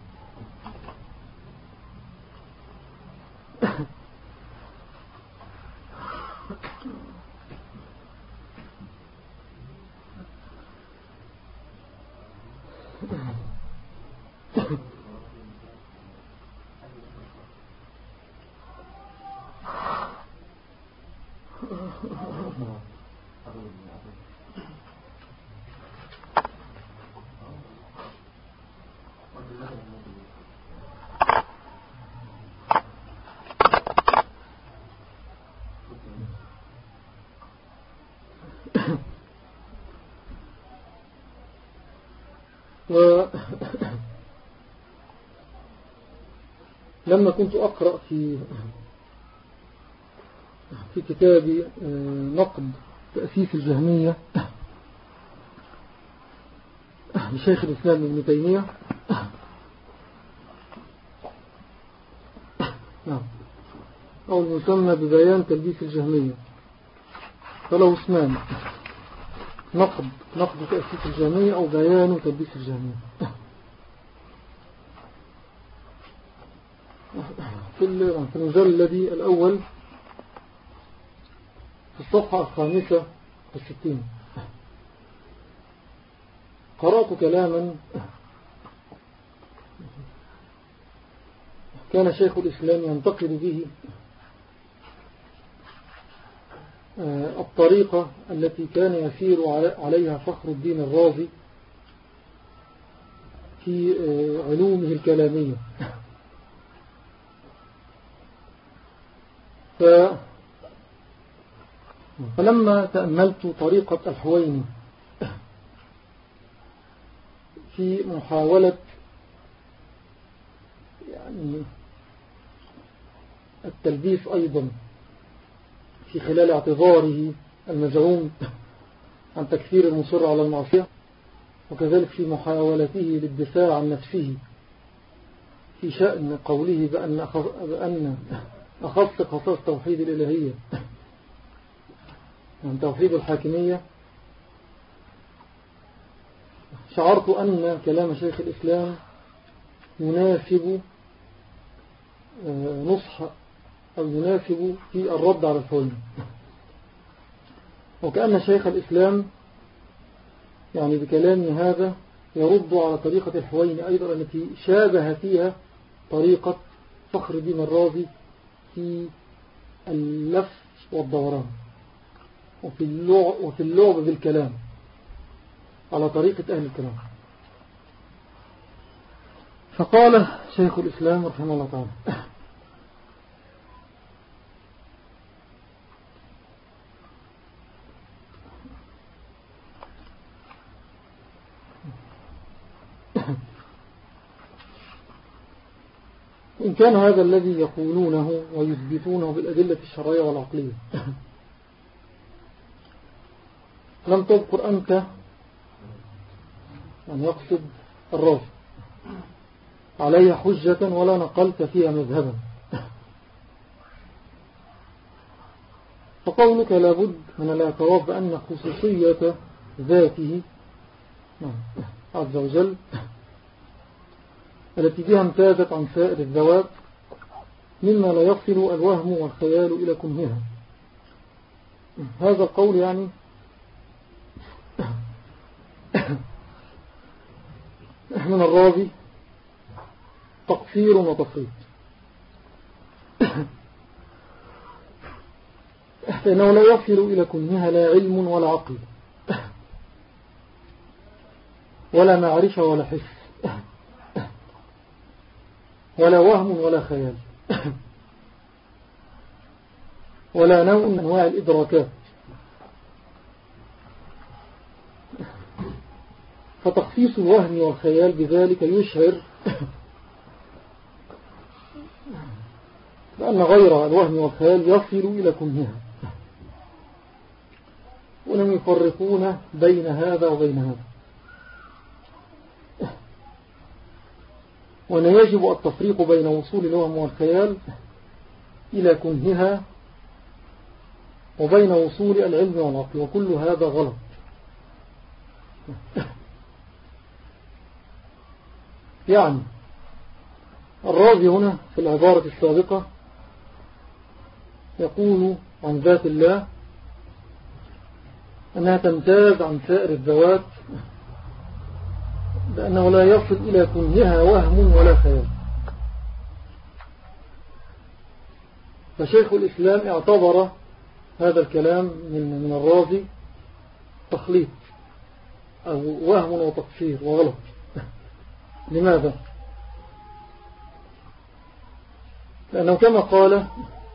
لما كنت أقرأ في في كتاب نقد تأسيس الجهمية لشيخ الإسلام ابن تيمية، أو المسمى ببيان تلبيس الجهمية، فله اسمان. نقد نقد تأسيس الجهمية أو بيان تلبيس الجهمية. في المجال الذي الأول في الصفحة الخامسة والستين قرأت كلاما كان شيخ الإسلام ينتقد به الطريقة التي كان يسير عليها فخر الدين الرازي في علومه الكلامية. ف... فلما تأملت طريقة الحويني في محاولة يعني التلبيس أيضا في خلال اعتذاره المزعوم عن تكفير المصر على المعصية، وكذلك في محاولته للدفاع عن نفسه في شأن قوله بأن, بأن أخص خصائص توحيد الإلهية عن توحيد الحاكمية، شعرت أن كلام شيخ الإسلام يناسب نصح أو يناسب في الرد على الحويني، وكأن شيخ الإسلام يعني بكلامه هذا يرد على طريقة الحويني أيضا التي شابه فيها طريقة فخر الدين الرازي في اللف والدوران وفي اللعب, وفي اللعب بالكلام على طريقة أهل الكلام. فقال شيخ الإسلام رحمه الله تعالى: إن كان هذا الذي يقولونه ويثبتونه بالأدلة الشرعية والعقلية لم تذكر أنت، يعني يقصد الرازي، عليها حجة ولا نقلت فيها مذهبا، فقولك لابد من الاعتراف بأن خصوصية ذاته عز وجل التي بها امتازت عن سائر الذوات مما لا يصل الوهم والخيال إلى كنهها. هذا القول يعني من الرازي تقصير وتفريط، فإنه لا يصل إلى كنهها لا علم ولا عقل ولا معرفة ولا حس ولا وهم ولا خيال ولا نوع من أنواع الإدراكات. فتخصيص الوهم والخيال بذلك يشعر بأن غير الوهم والخيال يصل إلى كنهها، ولم يفرقون بين هذا وبين هذا، وأن يجب التفريق بين وصول الوهم والخيال إلى كنهها وبين وصول العلم والعقل، وكل هذا غلط. يعني الرازي هنا في العبارة السابقة يقول عن ذات الله أنها تمتاز عن سائر الذوات لأنه لا يصل إلى كنهها وهم ولا خيال. فشيخ الإسلام اعتبر هذا الكلام من من الرازي تخليط أو وهم وتقصير وغلط. لماذا؟ لأنه كما قال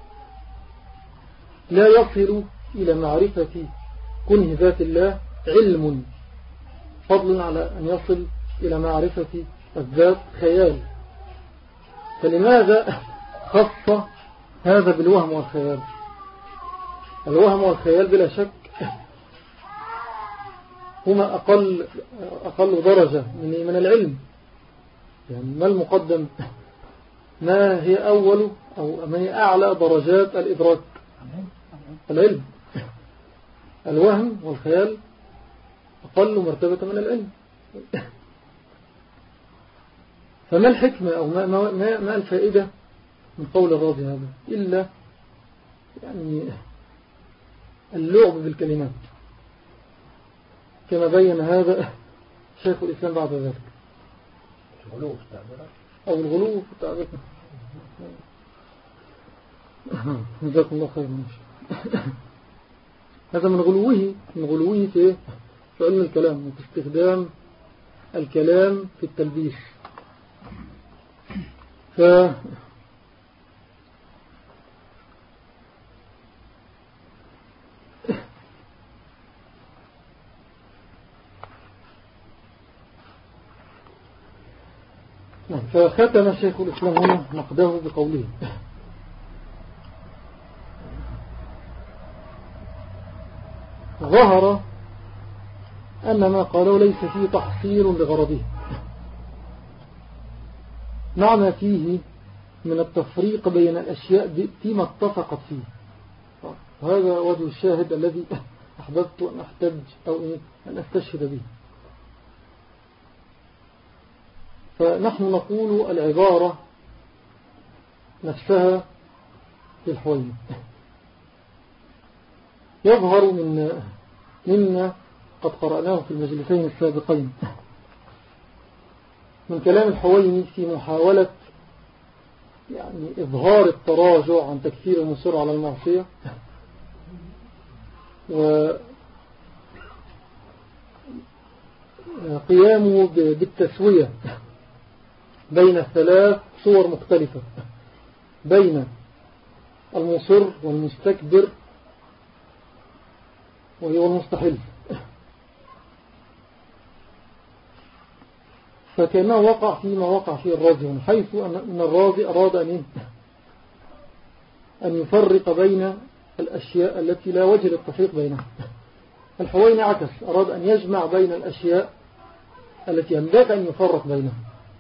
لا يصل إلى معرفة كنه ذات الله علم فضلا على أن يصل إلى معرفة الذات خيال. فلماذا خص هذا بالوهم والخيال؟ الوهم والخيال بلا شك هما أقل, أقل درجة من, من العلم. يعني ما المقدم؟ ما هي أول أو ما هي أعلى درجات الإدراك؟ العلم. الوهم والخيال أقل مرتبة من العلم. فما الحكمة أو ما, ما, ما الفائدة من قول الرازي هذا إلا يعني اللعب بالكلمات كما بين هذا شيخ الإسلام بعد ذلك، أو الغلو في التعبير. جزاكم الله خير. هذا من غلوه من غلوه في في علم الكلام وفي استخدام الكلام في التلبيس. ف فختم شيخ الإسلام هنا نقده بقوله: ظهر أن ما قالوا ليس فيه تحصيل لغرضه مع ما فيه من التفريق بين الأشياء فيما اتفقت فيه. هذا وجه الشاهد الذي أحببت أن أحتج أو أن أستشهد به. فنحن نقول العبارة نفسها في الحويني يظهر من مما قد قرأناه في المجلسين السابقين من كلام الحويني في محاولة يعني إظهار التراجع عن تكثير المصر على المعصية وقيامه بالتسوية بين الثلاث صور مختلفة، بين المصر والمستكبر وهو المستحل. فكما وقع فيما وقع فيه الرازي من حيث أن الرازي أراد أن أن يفرق بين الأشياء التي لا وجه للتفريق بينها. الحويني عكس، أراد أن يجمع بين الأشياء التي ينبغي أن يفرق بينها.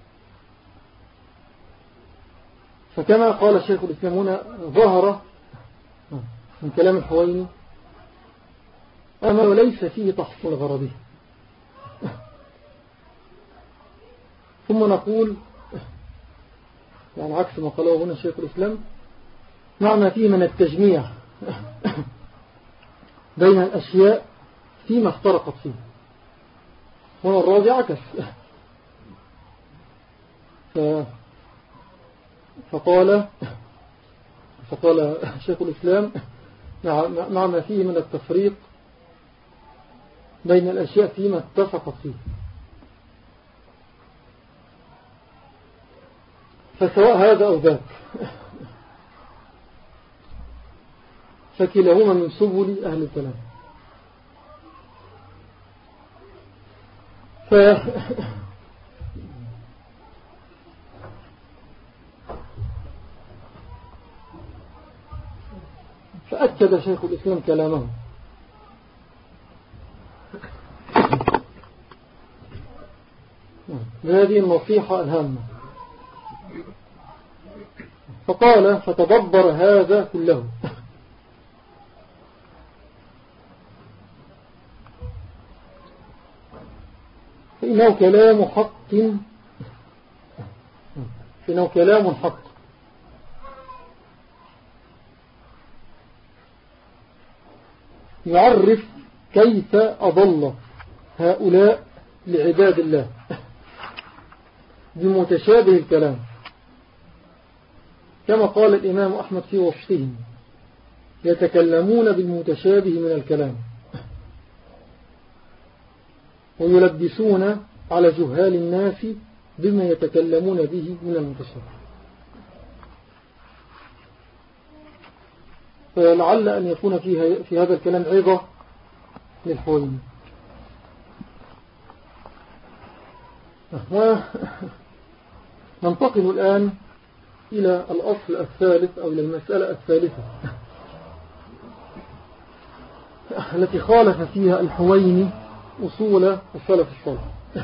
فكما قال شيخ الإسلام هنا ظهر من كلام الحويني أما ليس فيه تحصيل غرضه. ثم نقول يعني عكس ما قاله هنا شيخ الإسلام مع ما فيه من التجميع بين الأشياء فيما افترقت فيه. هنا الرازي عكس ف... فقال فقال شيخ الإسلام مع ما فيه من التفريق بين الأشياء فيما اتفقت فيه. فسواء هذا أو ذاك فكلاهما من سبل أهل الكلام. ف فأكد شيخ الإسلام كلامه بهذه النصيحة الهامة، فقال فتدبر هذا كله فإنه كلام حق فإنه كلام حق يعرف كيف أضل هؤلاء لعباد الله بمتشابه الكلام، كما قال الإمام أحمد في وصفهم يتكلمون بالمتشابه من الكلام ويلبسون على جهال الناس بما يتكلمون به من المتشابه. فلعل أن يكون فيها في هذا الكلام عظة للحويني. ننتقل الآن إلى الأصل الثالث أو إلى المسألة الثالثة التي خالف فيها الحويني أصول السلف الصالح.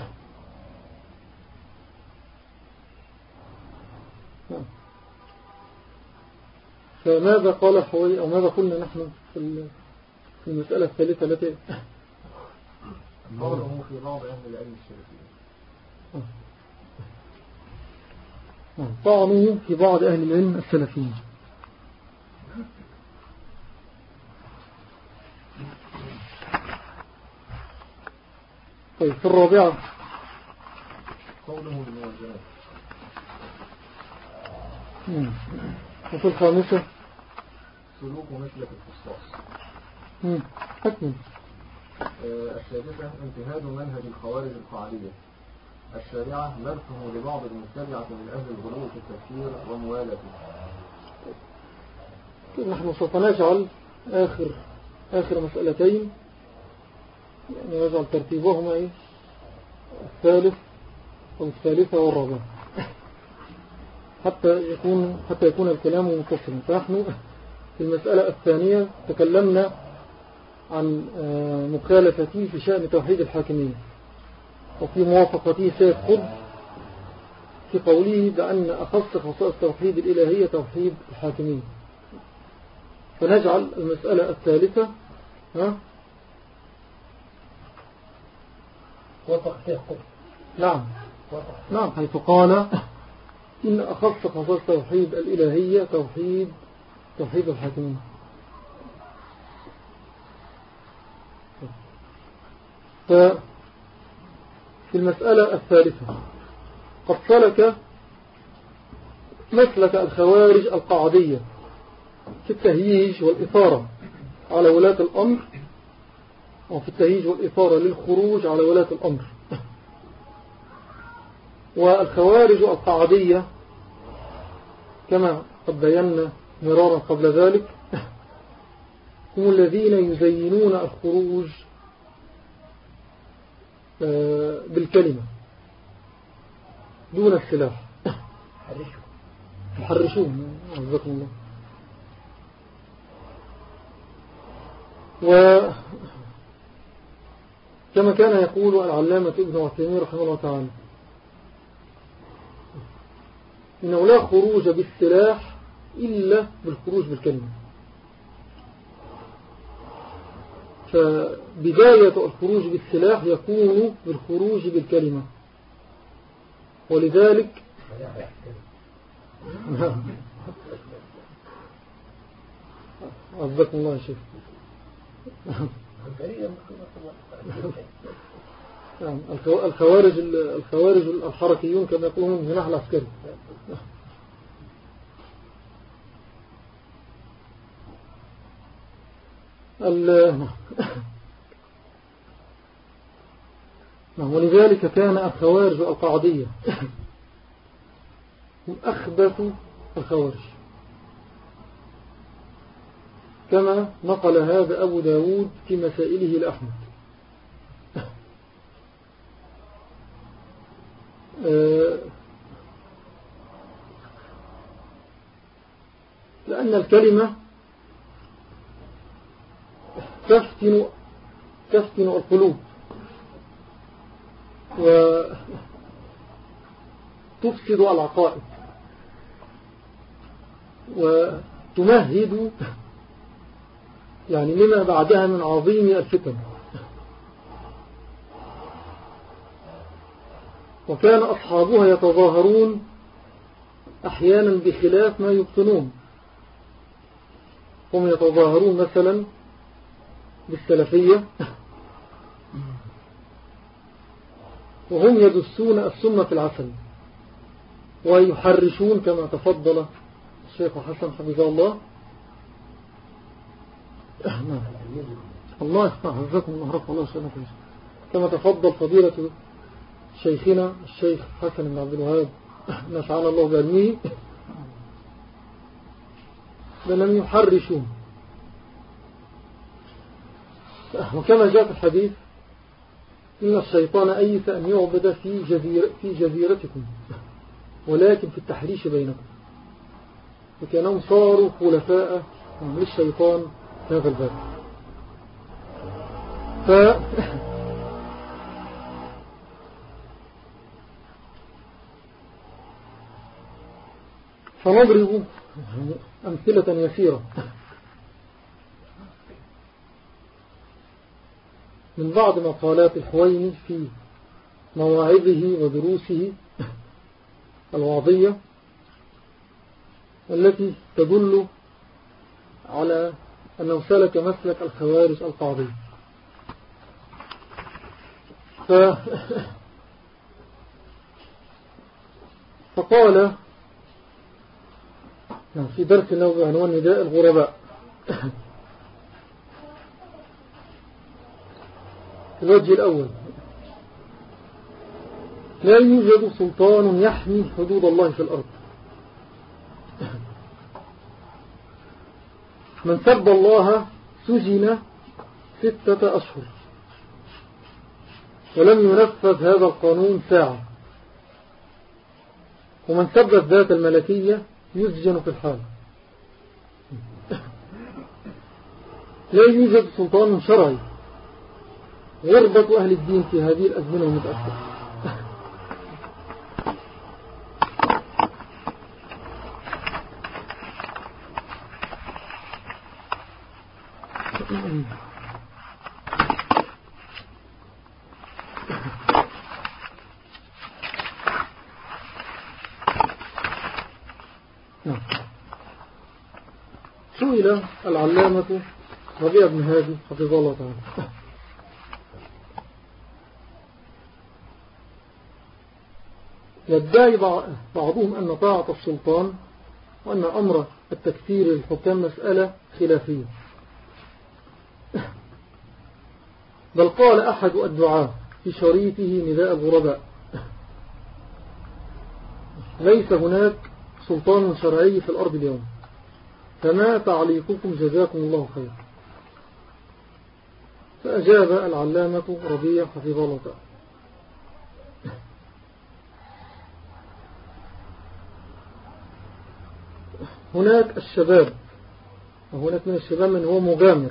فماذا قال الحويني أو ماذا قلنا نحن في المسألة الثالثة التي قوله في بعض أهل العلم السلفيين. طعنوا في بعض أهل العلم السلفيين. طيب في الرابعة قوله الموازنات. وفي الخامسة سلوك مثلك القصاص. حكم. السادسة انتهاد منهج الخوارج القاعدية الشارعة مرفه لبعض المتبعة من أهل الغلو في التفكير وموالاته. نحن سوف نجعل آخر آخر مسألتين يعني نجعل ترتيبهما إيه؟ الثالث والثالثة والرابعة حتى يكون حتى يكون الكلام متصلا. فنحن في المسألة الثانية تكلمنا عن مخالفتي في شأن توحيد الحاكمية وفي موافقته سيد قطب في قوله بأن أخص خصائص توحيد الإلهية توحيد الحاكمية. فنجعل المسألة الثالثة ها وافق سيد قطب. نعم نعم حيث قال إن أخص خصائص توحيد الإلهية توحيد توحيد الحاكمية. ففي المسألة الثالثة قد سلك مسلك الخوارج القاعدية في التهييج والإثارة على ولاة الأمر وفي التهييج والإثارة للخروج على ولاة الأمر. والخوارج القاعدية كما قد بينا مرارا قبل ذلك هم الذين يزينون الخروج بالكلمة دون السلاح. يحرشون عزكم الله. وكما كان يقول العلامة ابن عثيمين رحمه الله تعالى إنه لا خروج بالسلاح إلا بالخروج بالكلمة. فبداية الخروج بالسلاح يكون بالخروج بالكلمة. ولذلك عزكم الله يا شيخ. الخوارج الخوارج الحركيون كما يقولون من جناح العسكري. ولذلك كان الخوارج القاعدية هم أخبث الخوارج كما نقل هذا أبو داود في مسائله لأحمد. لأن الكلمة تفتن تفتن القلوب وتفسد العقائد وتمهد يعني لما بعدها من عظيم الفتن. وكان أصحابها يتظاهرون أحيانا بخلاف ما يبطنون. هم يتظاهرون مثلا بالسلفية وهم يدسون السنة في العسل ويحرشون كما تفضل الشيخ حسن حفظه الله الله يفتح عزكم الله رفع الله شأنك كما تفضل فضيلة شيخنا الشيخ حسن بن عبد الوهاب نفعنا الله بعلمه بأنهم يحرشون. وكما جاء في الحديث إن الشيطان أيس أن يعبد في, جزيرة في جزيرتكم ولكن في التحريش بينكم. وكانهم صاروا خلفاء للشيطان في هذا الباب. ف فنضرب أمثلة يسيرة. من بعض مقالات الحويني في مواعظه ودروسه الوعظية التي تدل على أنه سلك مسلك الخوارج القاعدية. ف... فقال في درس له بعنوان نداء الغرباء الوجه الأول: لا يوجد سلطان يحمي حدود الله في الأرض. من سب الله سجن ستة أشهر ولم ينفذ هذا القانون ساعة، ومن سب الذات الملكية يسجن في الحال. لا يوجد سلطان شرعي. غربة أهل الدين في هذه الأزمنة المتأخرة. سئل العلامة ربيع بن هادي حفظه الله تعالى: يدعي بعضهم أن طاعة السلطان وأن أمر التكفير للحكام مسألة خلافية، بل قال أحد الدعاة في شريطه نداء الغرباء: ليس هناك سلطان شرعي في الأرض اليوم، فما تعليقكم جزاكم الله خير. فأجاب العلامة ربيع حفظه الله تعالى: هناك الشباب، وهناك من الشباب من هو مغامر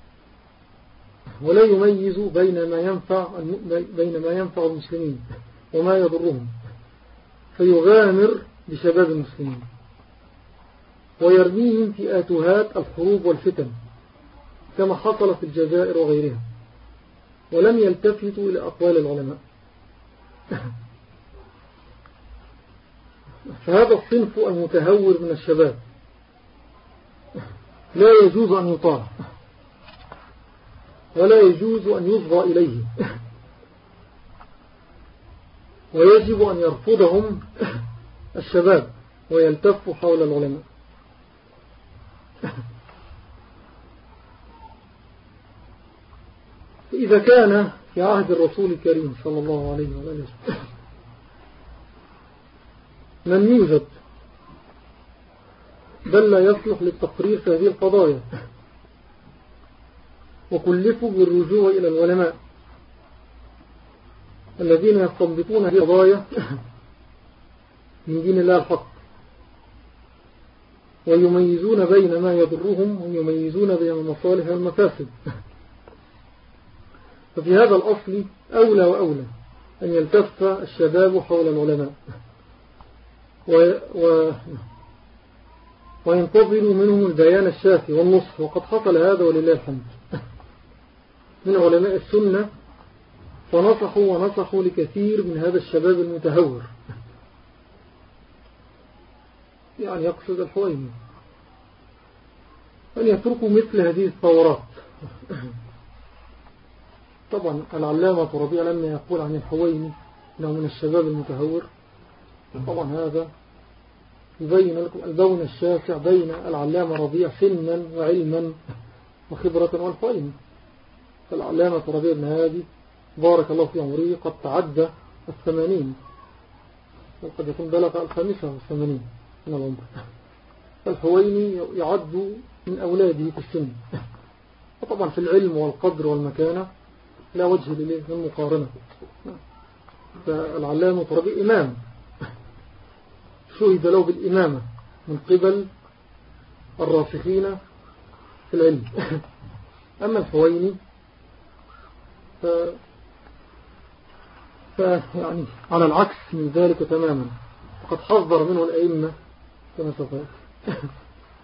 ولا يميز بين ما ينفع بين ما ينفع المسلمين وما يضرهم، فيغامر بشباب المسلمين ويرميهم في آتهات الحروب والفتن كما حصل في الجزائر وغيرها، ولم يلتفتوا إلى أقوال العلماء. فهذا الصنف المتهور من الشباب لا يجوز أن يطاع ولا يجوز أن يصغى إليه، ويجب أن يرفضهم الشباب ويلتفوا حول العلماء. فإذا كان في عهد الرسول الكريم صلى الله عليه وآله وسلم من يوجد بل لا يصلح للتقرير في هذه القضايا، وكلفوا بالرجوع إلى العلماء الذين يستنبطون هذه القضايا من دين الله الحق، ويميزون بين ما يضرهم ويميزون بين المصالح والمفاسد. ففي هذا الأصل أولى وأولى أن يلتف الشباب حول العلماء و... و... وينتظروا منهم البيان الشافي والنصح، وقد حصل هذا ولله الحمد من علماء السنة، فنصحوا ونصحوا لكثير من هذا الشباب المتهور، يعني يقصد الحويني، أن يتركوا مثل هذه الثورات. طبعا العلامة ربيع لما يقول عن الحويني أنه من الشباب المتهور، طبعا هذا يبين لكم البون الشاسع بين العلامة ربيع سنا وعلما وخبرة والحويني. فالعلامة ربيع بن هادي بارك الله في عمره قد تعدى الثمانين، وقد يكون بلغ الخامسة والثمانين من العمر. فالحويني يعد من أولاده في السن، وطبعا في العلم والقدر والمكانة لا وجه للمقارنة. فالعلامة ربيع إمام شهد له بالإمامة من قبل الراسخين في العلم. أما الحويني ف... ف... يعني على العكس من ذلك تماما، وقد حذر منه الأئمة كما سوف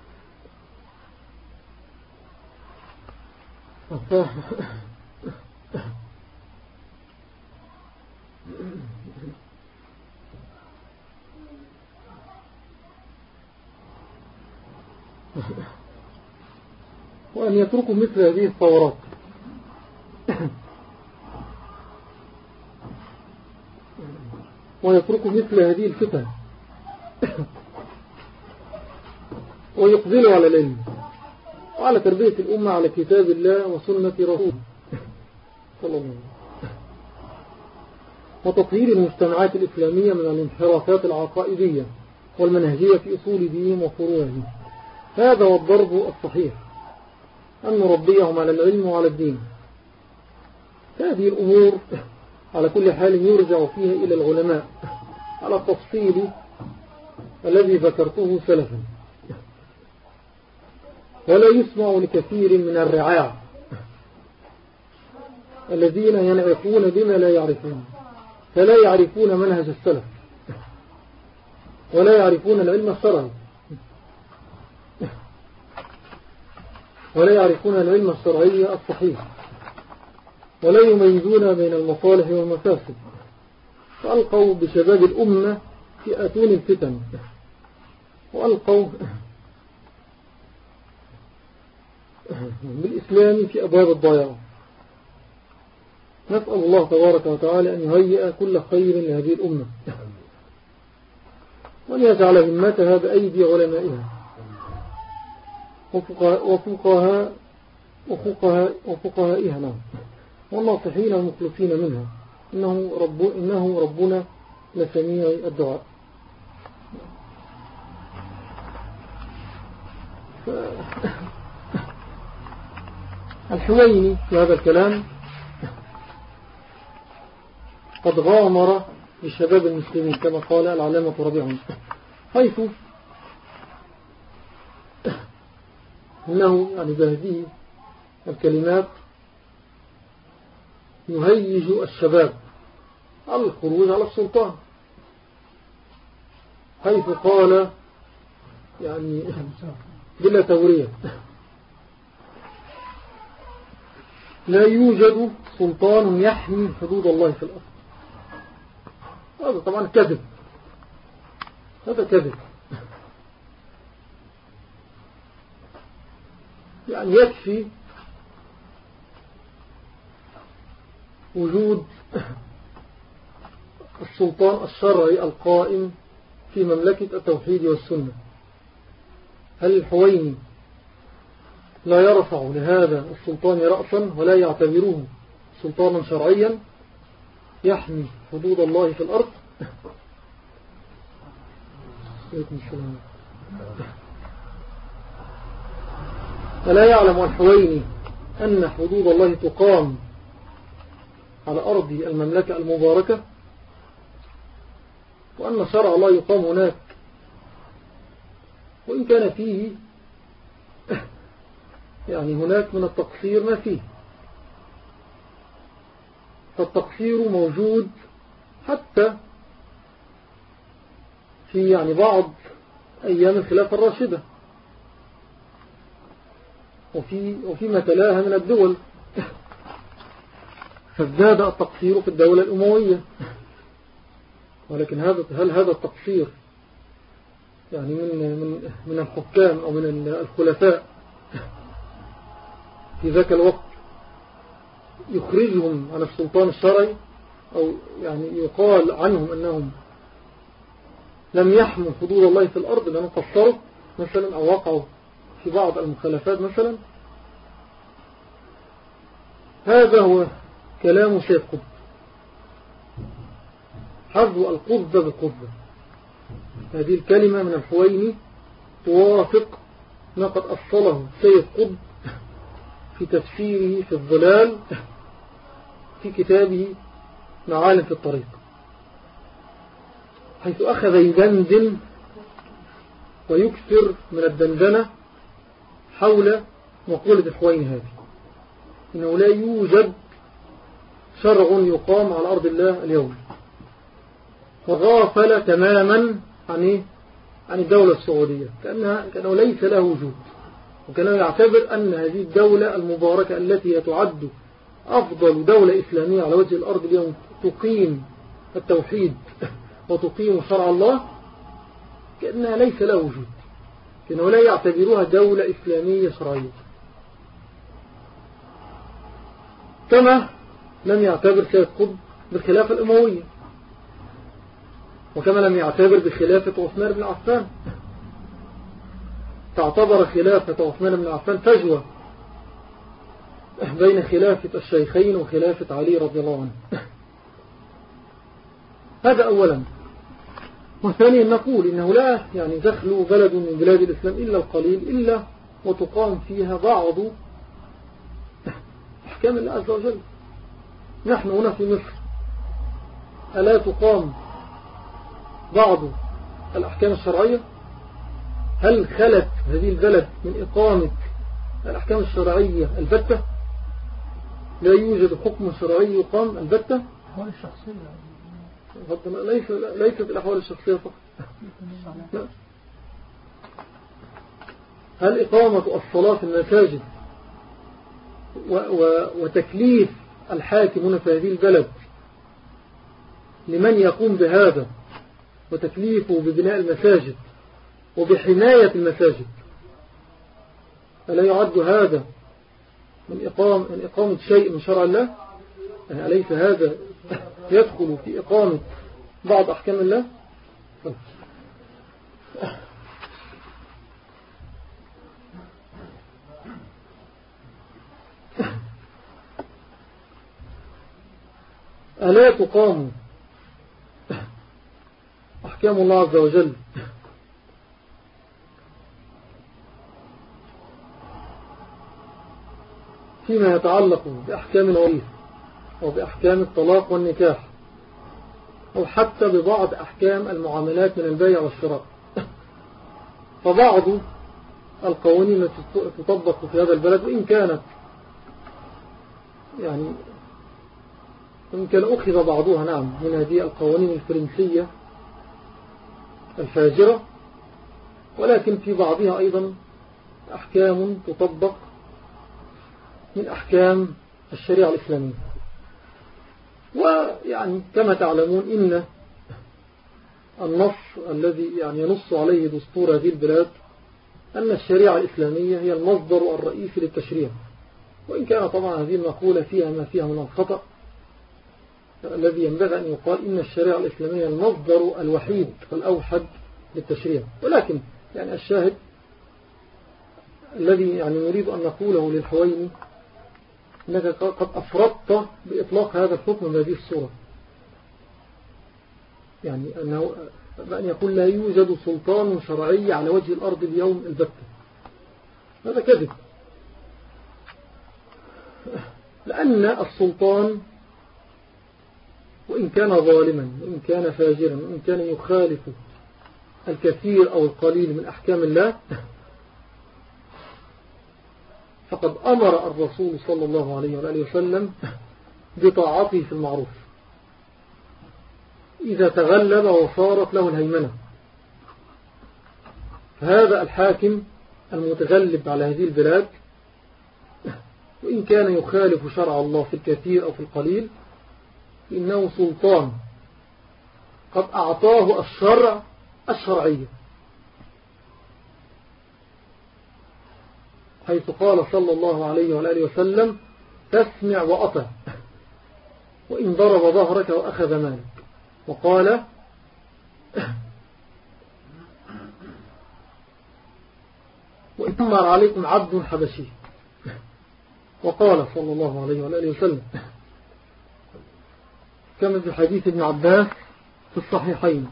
ف... وأن يتركوا مثل هذه الثورات ويتركوا مثل هذه الفتن ويقبلوا على العلم وعلى تربية الأمة على كتاب الله وسنة رسوله صلى الله عليه وسلم وتطهير المجتمعات الإسلامية من الانحرافات العقائدية والمنهجية في أصول دينهم وفروعهم. هذا هو الضرب الصحيح، أن نربيهم على العلم وعلى الدين. هذه الأمور على كل حال يرجع فيها إلى العلماء على التفصيل الذي ذكرته سلفا، ولا يسمع لكثير من الرعاع الذين ينعقون بما لا يعرفون، فلا يعرفون منهج السلف ولا يعرفون العلم الشرعي ولا يعرفون العلم الشرعي الصحيح، ولا يميزون بين المصالح والمفاسد، فألقوا بشباب الأمة في أتون الفتن، وألقوا بالإسلام في أبواب الضياع. نسأل الله تبارك وتعالى أن يهيئ كل خير لهذه الأمة، وأن يجعل همتها بأيدي علمائها وفقهاء وفقهاء وفقهائها نعم والناصحين المخلصين منها، إنه, رب إنه ربنا لسميع الدعاء. الحويني في هذا الكلام قد غامر بشباب المسلمين كما قال العلامة ربيع، حيث إنه يعني بهذه الكلمات يهيج الشباب على الخروج على السلطان، حيث قال يعني بلا تورية: لا يوجد سلطان يحمي حدود الله في الأرض. هذا طبعا كذب، هذا كذب. يعني يكفي وجود السلطان الشرعي القائم في مملكة التوحيد والسنة. هل الحويني لا يرفع لهذا السلطان رأسا ولا يعتبره سلطانا شرعيا يحمي حدود الله في الأرض؟ ألا يعلم الحويني أن حدود الله تقام على أرض المملكة المباركة، وأن شرع الله يقام هناك، وإن كان فيه يعني هناك من التقصير ما فيه، فالتقصير موجود حتى في يعني بعض أيام الخلافة الراشدة، وفي وفيما تلاها من الدول، فازداد التقصير في الدولة الأموية. ولكن هذا هل هذا التقصير يعني من من من الحكام أو من الخلفاء في ذاك الوقت يخرجهم عن السلطان الشرعي، أو يعني يقال عنهم أنهم لم يحموا حدود الله في الأرض لأنهم قصروا مثلا أو وقعوا في بعض المخالفات مثلا؟ هذا هو كلام سيد قطب، حظوا القطب بالقطب. هذه الكلمة من الحويني توافق ما قد أصله سيد قطب في تفسيره في الظلال في كتابه معالم في الطريق، حيث أخذ يدندن ويكثر من الدندنة حول مقولة الحويني هذه، إنه لا يوجد شرع يقام على أرض الله اليوم، وغافل تماما عن عن الدولة السعودية، كأنها كأنه ليس له وجود، وكانه يعتبر أن هذه الدولة المباركة التي تعد أفضل دولة إسلامية على وجه الأرض اليوم تقيم التوحيد وتقيم شرع الله كأنها ليس له وجود، كأنه لا يعتبروها دولة إسلامية شرعية، كما لم يعتبر سيد قطب بالخلافة الأموية، وكما لم يعتبر بخلافة عثمان بن عفان. تعتبر خلافة عثمان بن عفان فجوة بين خلافة الشيخين وخلافة علي رضي الله عنه. هذا أولا. وثانيا نقول إنه لا يعني دخلوا بلد من بلاد الإسلام إلا القليل إلا وتقام فيها بعض أحكام الله عز وجل. نحن هنا في مصر ألا تقام بعض الأحكام الشرعية؟ هل خلت هذه البلد من إقامة الأحكام الشرعية البتة؟ لا يوجد حكم شرعي يقام البتة؟ أحوال الشخصية ليس ليست الأحوال الشخصية فقط. هل إقامة الصلاة في المساجد و و وتكليف الحاكمون في هذه البلد لمن يقوم بهذا وتكليفه ببناء المساجد وبحماية المساجد، ألا يعد هذا من إقام من إقامة شيء من شرع الله؟ يعني أليس هذا يدخل في إقامة بعض أحكام الله؟ ألا تقام أحكام الله عز وجل فيما يتعلق بأحكام الوريث أو بأحكام الطلاق والنكاح أو حتى ببعض أحكام المعاملات من البيع والشراء؟ فبعض القوانين التي تطبق في هذا البلد وإن كانت يعني إن كان أخذ بعضها نعم من هذه القوانين الفرنسية الفاجرة، ولكن في بعضها أيضا أحكام تطبق من أحكام الشريعة الإسلامية. ويعني كما تعلمون إن النص الذي يعني ينص عليه دستور هذه البلاد أن الشريعة الإسلامية هي المصدر الرئيسي للتشريع، وإن كان طبعا هذه المقولة فيها ما فيها من الخطأ الذي ينبغي أن يقال إن الشريعة الإسلامية المصدر الوحيد والأوحد للتشريع، ولكن يعني الشاهد الذي يعني نريد أن نقوله للحويني أنك قد أفرطت بإطلاق هذا الحكم بهذه الصورة، يعني أنه بأن يقول لا يوجد سلطان شرعي على وجه الأرض اليوم البتة، هذا كذب، لأن السلطان وإن كان ظالما وإن كان فاجرا وإن كان يخالف الكثير أو القليل من أحكام الله فقد أمر الرسول صلى الله عليه وآله وسلم بطاعته في المعروف إذا تغلب وصارت له الهيمنة. فهذا الحاكم المتغلب على هذه البلاد وإن كان يخالف شرع الله في الكثير أو في القليل إنه سلطان قد أعطاه الشرع الشرعية، حيث قال صلى الله عليه وآله وسلم تسمع وأطع وإن ضرب ظهرك وأخذ مالك، وقال وإن أمر عليكم عبد حبشي، وقال صلى الله عليه وآله وسلم كما في حديث ابن عباس في الصحيحين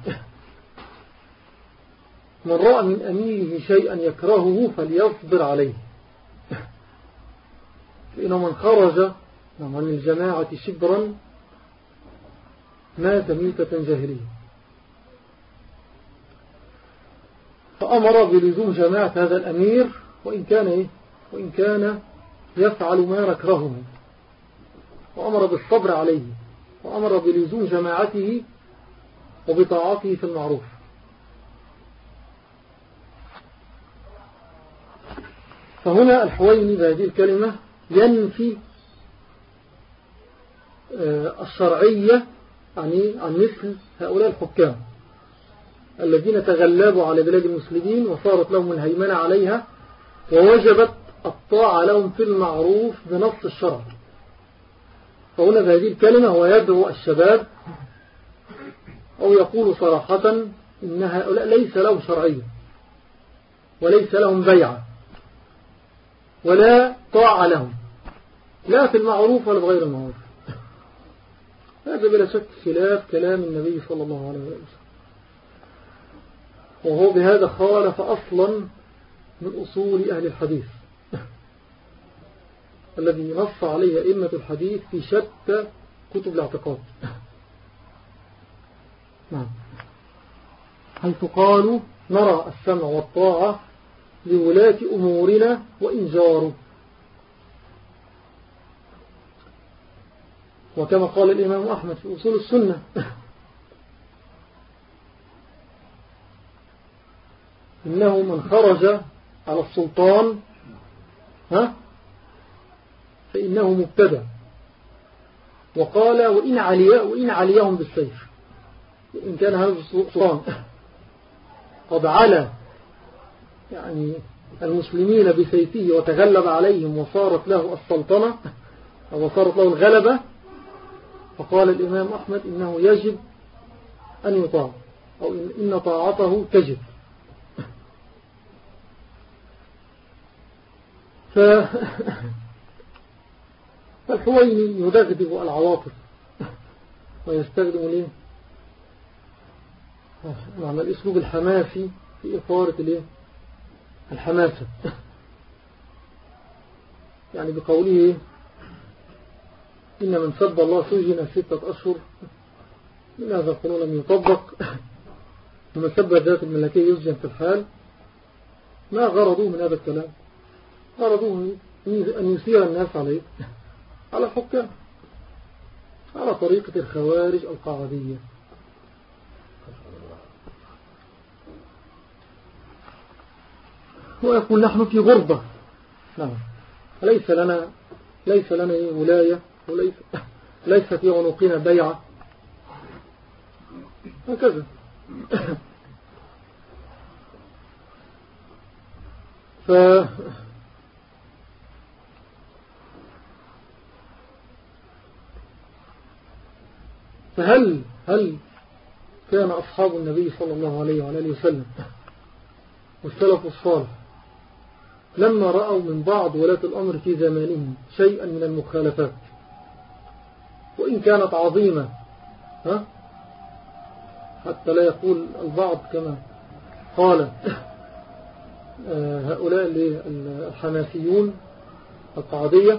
من رأى من أميره شيئا يكرهه فليصبر عليه، فإنه من خرج عن الجماعة شبرا مات ميتة جاهلية. فأمر بلزوم جماعة هذا الأمير وإن كان إيه؟ وإن كان يفعل ما نكرهه، وأمر بالصبر عليه، وأمر بلزوم جماعته وبطاعته في المعروف. فهنا الحويني بهذه الكلمة ينفي الشرعية يعني عن مثل هؤلاء الحكام الذين تغلبوا على بلاد المسلمين وصارت لهم الهيمنة عليها ووجبت الطاعة لهم في المعروف بنص الشرع. فهنا بهذه الكلمة هو يدعو الشباب أو يقول صراحة إن هؤلاء ليس لهم شرعية وليس لهم بيعة ولا طاعة لهم لا في المعروف ولا بغير المعروف. هذا بلا شك خلاف كلام النبي صلى الله عليه وسلم، وهو بهذا خالف أصلا من أصول أهل الحديث الذي نص عليه أئمة الحديث في شتى كتب الاعتقاد. نعم، حيث قالوا نرى السمع والطاعة لولاة أمورنا وإن جاروا، وكما قال الإمام أحمد في أصول السنة إنه من خرج على السلطان ها فإنه مبتدع، وقال وإن, علي وإن عليهم بالسيف، إن كان هذا السلطان قد على يعني المسلمين بسيفه وتغلب عليهم وصارت له السلطنة أو صارت له الغلبة، فقال الإمام أحمد إنه يجب أن يطاع أو إن طاعته تجب. ف... فالحويني يدغدغ العواطف ويستخدم ليه معنى الأسلوب الحماسي في إثارة ليه الحماسة، يعني بقوله إن من سب الله سجن ستة أشهر، من هذا القانون لم يطبق، ومن سب الذات الملكية يسجن في الحال. ما غرضوه من هذا الكلام؟ غرضوه أن يثير الناس عليه على الحكام على طريقة الخوارج القاعدية. ويقول نحن في غربة، نعم، ليس لنا ليس لنا ولاية وليس ليس في عنقنا بيعة هكذا. ف فهل هل كان أصحاب النبي صلى الله عليه وعلى آله وسلم والسلف الصالح لما رأوا من بعض ولاة الأمر في زمانهم شيئا من المخالفات وإن كانت عظيمة، ها حتى لا يقول البعض كما قال هؤلاء الحماسيون القاعدية،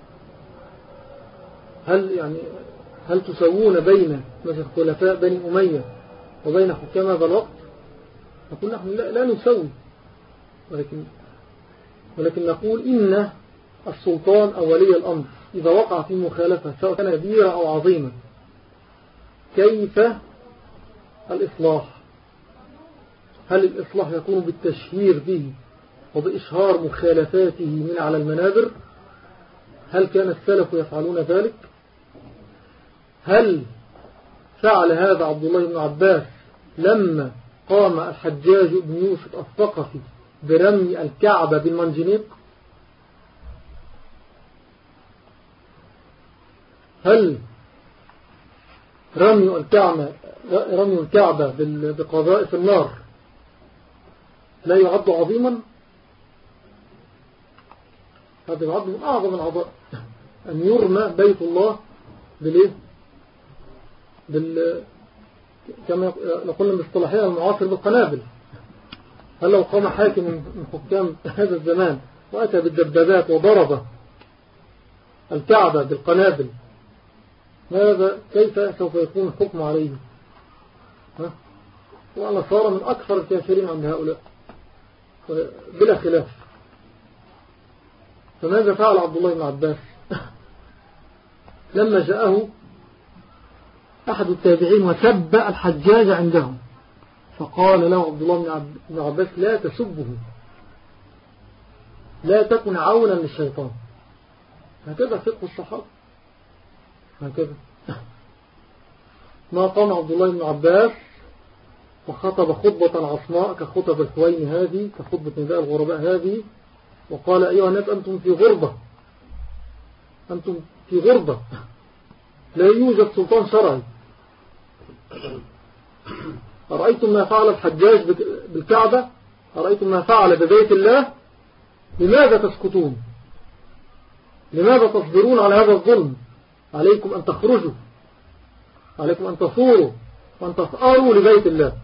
هل يعني هل تسوون بين مثل خلفاء بني أمية وبين حكام هذا الوقت؟ نقول نحن لا, لا نسوي، ولكن ولكن نقول إن السلطان أو ولي الأمر إذا وقع في مخالفة سواء كان كبيرة أو عظيمة كيف الإصلاح؟ هل الإصلاح يكون بالتشهير به وبإشهار مخالفاته من على المنابر؟ هل كان السلف يفعلون ذلك؟ هل فعل هذا عبد الله بن عباس لما قام الحجاج بن يوسف الثقفي برمي الكعبة بالمنجنيق؟ هل رمي الكعبة رمي الكعبة بقذائف النار لا يعد عظيما؟ هذا يعد من أعظم العظائم أن يرمى بيت الله بالإيه؟ بال كما نقول باصطلاحنا المعاصر بالقنابل. هل لو قام حاكم من حكام هذا الزمان وأتى بالدبابات وضرب الكعبة بالقنابل، ماذا كيف سوف يكون الحكم عليه؟ ها؟ وأنا صار من أكثر الكافرين عند هؤلاء بلا خلاف. فماذا فعل عبد الله بن عباس لما جاءه أحد التابعين وسب الحجاج عندهم، فقال له عبد الله بن عباس لا تسبه، لا تكن عونا للشيطان. هكذا فقه الصحابة، هكذا. ما قام عبد الله بن عباس وخطب خطبة عصماء كخطب الحوين هذه، كخطبة نداء الغرباء هذه، وقال أيها الناس أنتم في غربة، أنتم في غربة، لا يوجد سلطان شرعي. أرأيتم ما فعل الحجاج بالكعبة؟ أرأيتم ما فعل ببيت الله؟ لماذا تسكتون؟ لماذا تصبرون على هذا الظلم؟ عليكم أن تخرجوا، عليكم أن تصوروا وأن تثأروا لبيت الله.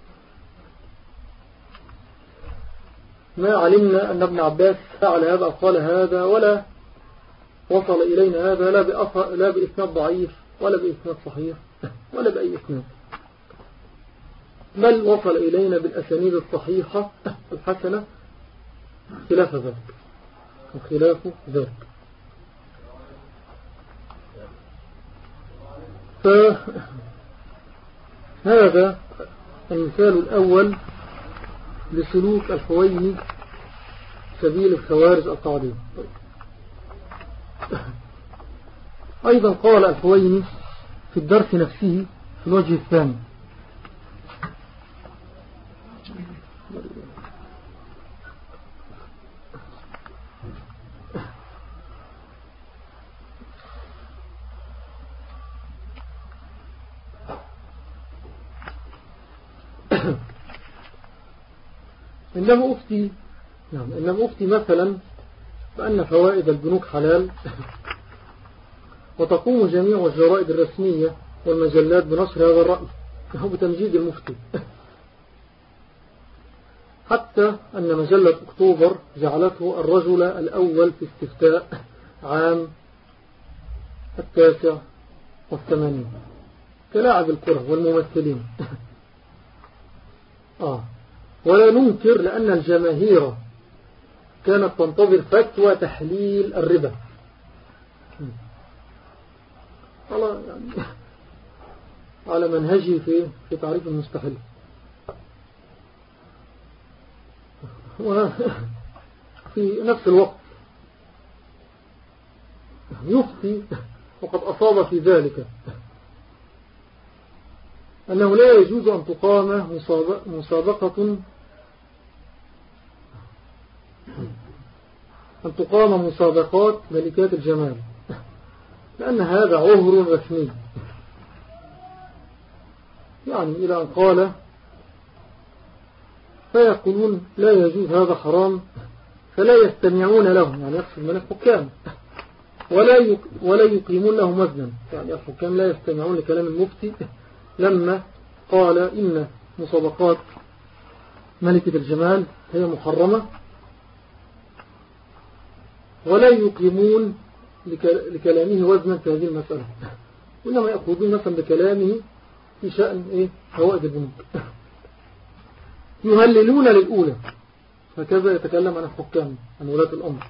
ما علمنا أن ابن عباس فعل هذا أو قال هذا، ولا وصل إلينا هذا لا لا بإسناد ضعيف ولا بإسناد صحيح ولا بأي إسناد، بل وصل إلينا بالأسانيد الصحيحة الحسنة خلاف ذلك وخلاف ذلك. فهذا المثال الأول لسلوك الحويني سبيل الخوارج القاعدين. أيضا قال الحويني في الدرس نفسه في الوجه الثاني: إنما أفتي نعم إنما أفتي مثلا بأن فوائد البنوك حلال، وتقوم جميع الجرائد الرسمية والمجلات بنشر هذا الرأي أو بتمجيد المفتي، حتى أن مجلة أكتوبر جعلته الرجل الأول في استفتاء عام التاسع والثمانين كلاعب الكرة والممثلين. آه ولا ننكر لأن الجماهير كانت تنتظر فتوى تحليل الربا على يعني على منهجه في في تعريف المستحيل. وفي نفس الوقت يفتي وقد أصاب في ذلك أنه لا يجوز أن تقام مسابقة أن تقام مسابقات ملكات الجمال، لأن هذا عهر رسمي، يعني إلى أن قال فيقولون لا يجوز هذا حرام، فلا يستمعون لهم، يعني يقصد من الحكام، ولا ولا يقيمون لهم وزنا، يعني الحكام لا يستمعون لكلام المفتي لما قال إن مسابقات ملكة الجمال هي محرمة، ولا يقيمون لكلامه وزنا في هذه المسألة، وإنما يأخذون مثلا بكلامه في شأن إيه فوائد البنوك، يهللون للأولى، هكذا يتكلم عن الحكام عن ولاة الأمر،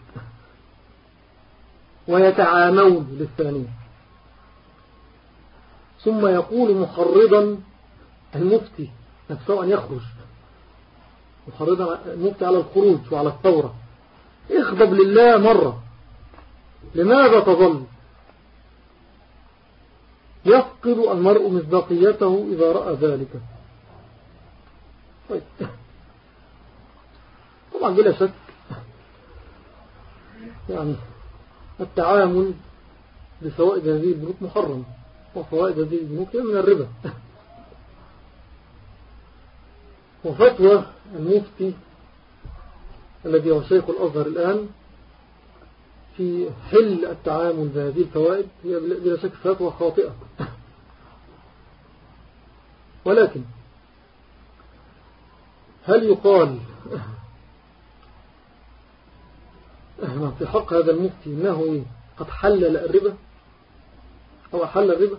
ويتعامون للثانية، ثم يقول محرضا المفتي نفسه أن يخرج، محرضا المفتي على الخروج وعلى الثورة: اغضب لله مرة، لماذا تظل؟ يفقد المرء مصداقيته إذا رأى ذلك. طيب. طبعا بلا شك يعني التعامل بفوائد هذه البنوك محرم، وفوائد هذه البنوك من الربا. وفتوى المفتي الذي هو شيخ الأزهر الآن في حل التعامل بهذه الفوائد هي بلا شك فتوى خاطئة. ولكن هل يقال في حق هذا المفتي إنه قد حلل الربا أو أحل الربا؟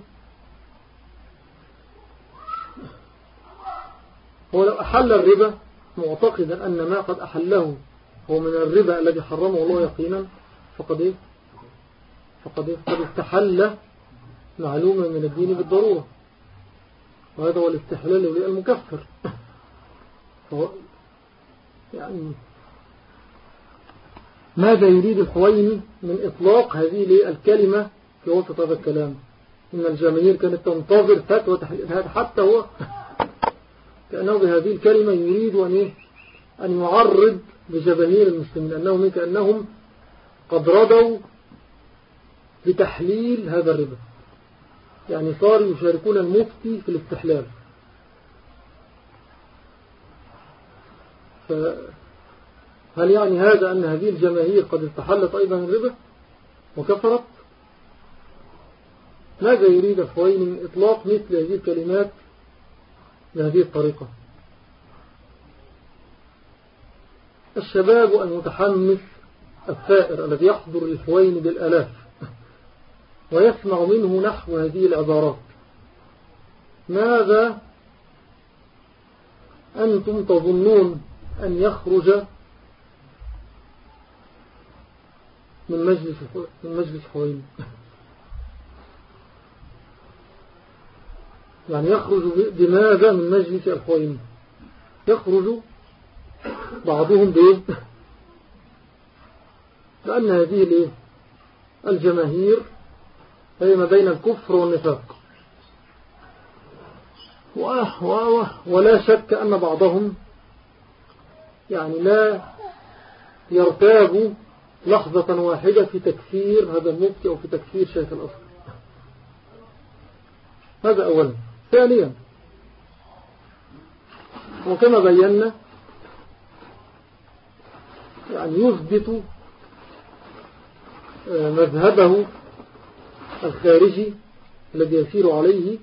هو لو أحل الربا معتقدا أن ما قد أحله هو من الربا الذي حرمه الله يقينا، فقد إيه؟ فقد إيه؟ فقد استحل معلومة من الدين بالضرورة، وهذا هو الاستحلال المكفر. فهو يعني ماذا يريد الحويني من إطلاق هذه الكلمة في وسط هذا الكلام؟ إن الجماهير كانت تنتظر فتوى تحليل، حتى هو كأنه بهذه الكلمة يريد أن أن يعرض بجماهير المسلمين أنهم كأنهم قد رضوا بتحليل هذا الربا، يعني صاروا يشاركون المفتي في الاستحلال. فهل يعني هذا أن هذه الجماهير قد استحلت أيضا الربا وكفرت؟ ماذا يريد الحويني من إطلاق مثل هذه الكلمات بهذه الطريقة؟ الشباب المتحمس الثائر الذي يحضر الحويني بالآلاف ويسمع منه نحو هذه العبارات، ماذا أنتم تظنون أن يخرج من مجلس من مجلس حويني؟ يعني يخرج بماذا من مجلس الحويني؟ يخرج بعضهم بإيه؟ لأن هذه الجماهير هي ما بين الكفر والنفاق، ولا شك أن بعضهم يعني لا يرتاب لحظة واحدة في تكفير هذا المفتي أو في تكفير شيخ الأصل. هذا أولا. ثانيا، وكما بينا يعني يثبت مذهبه الخارجي الذي يسير عليه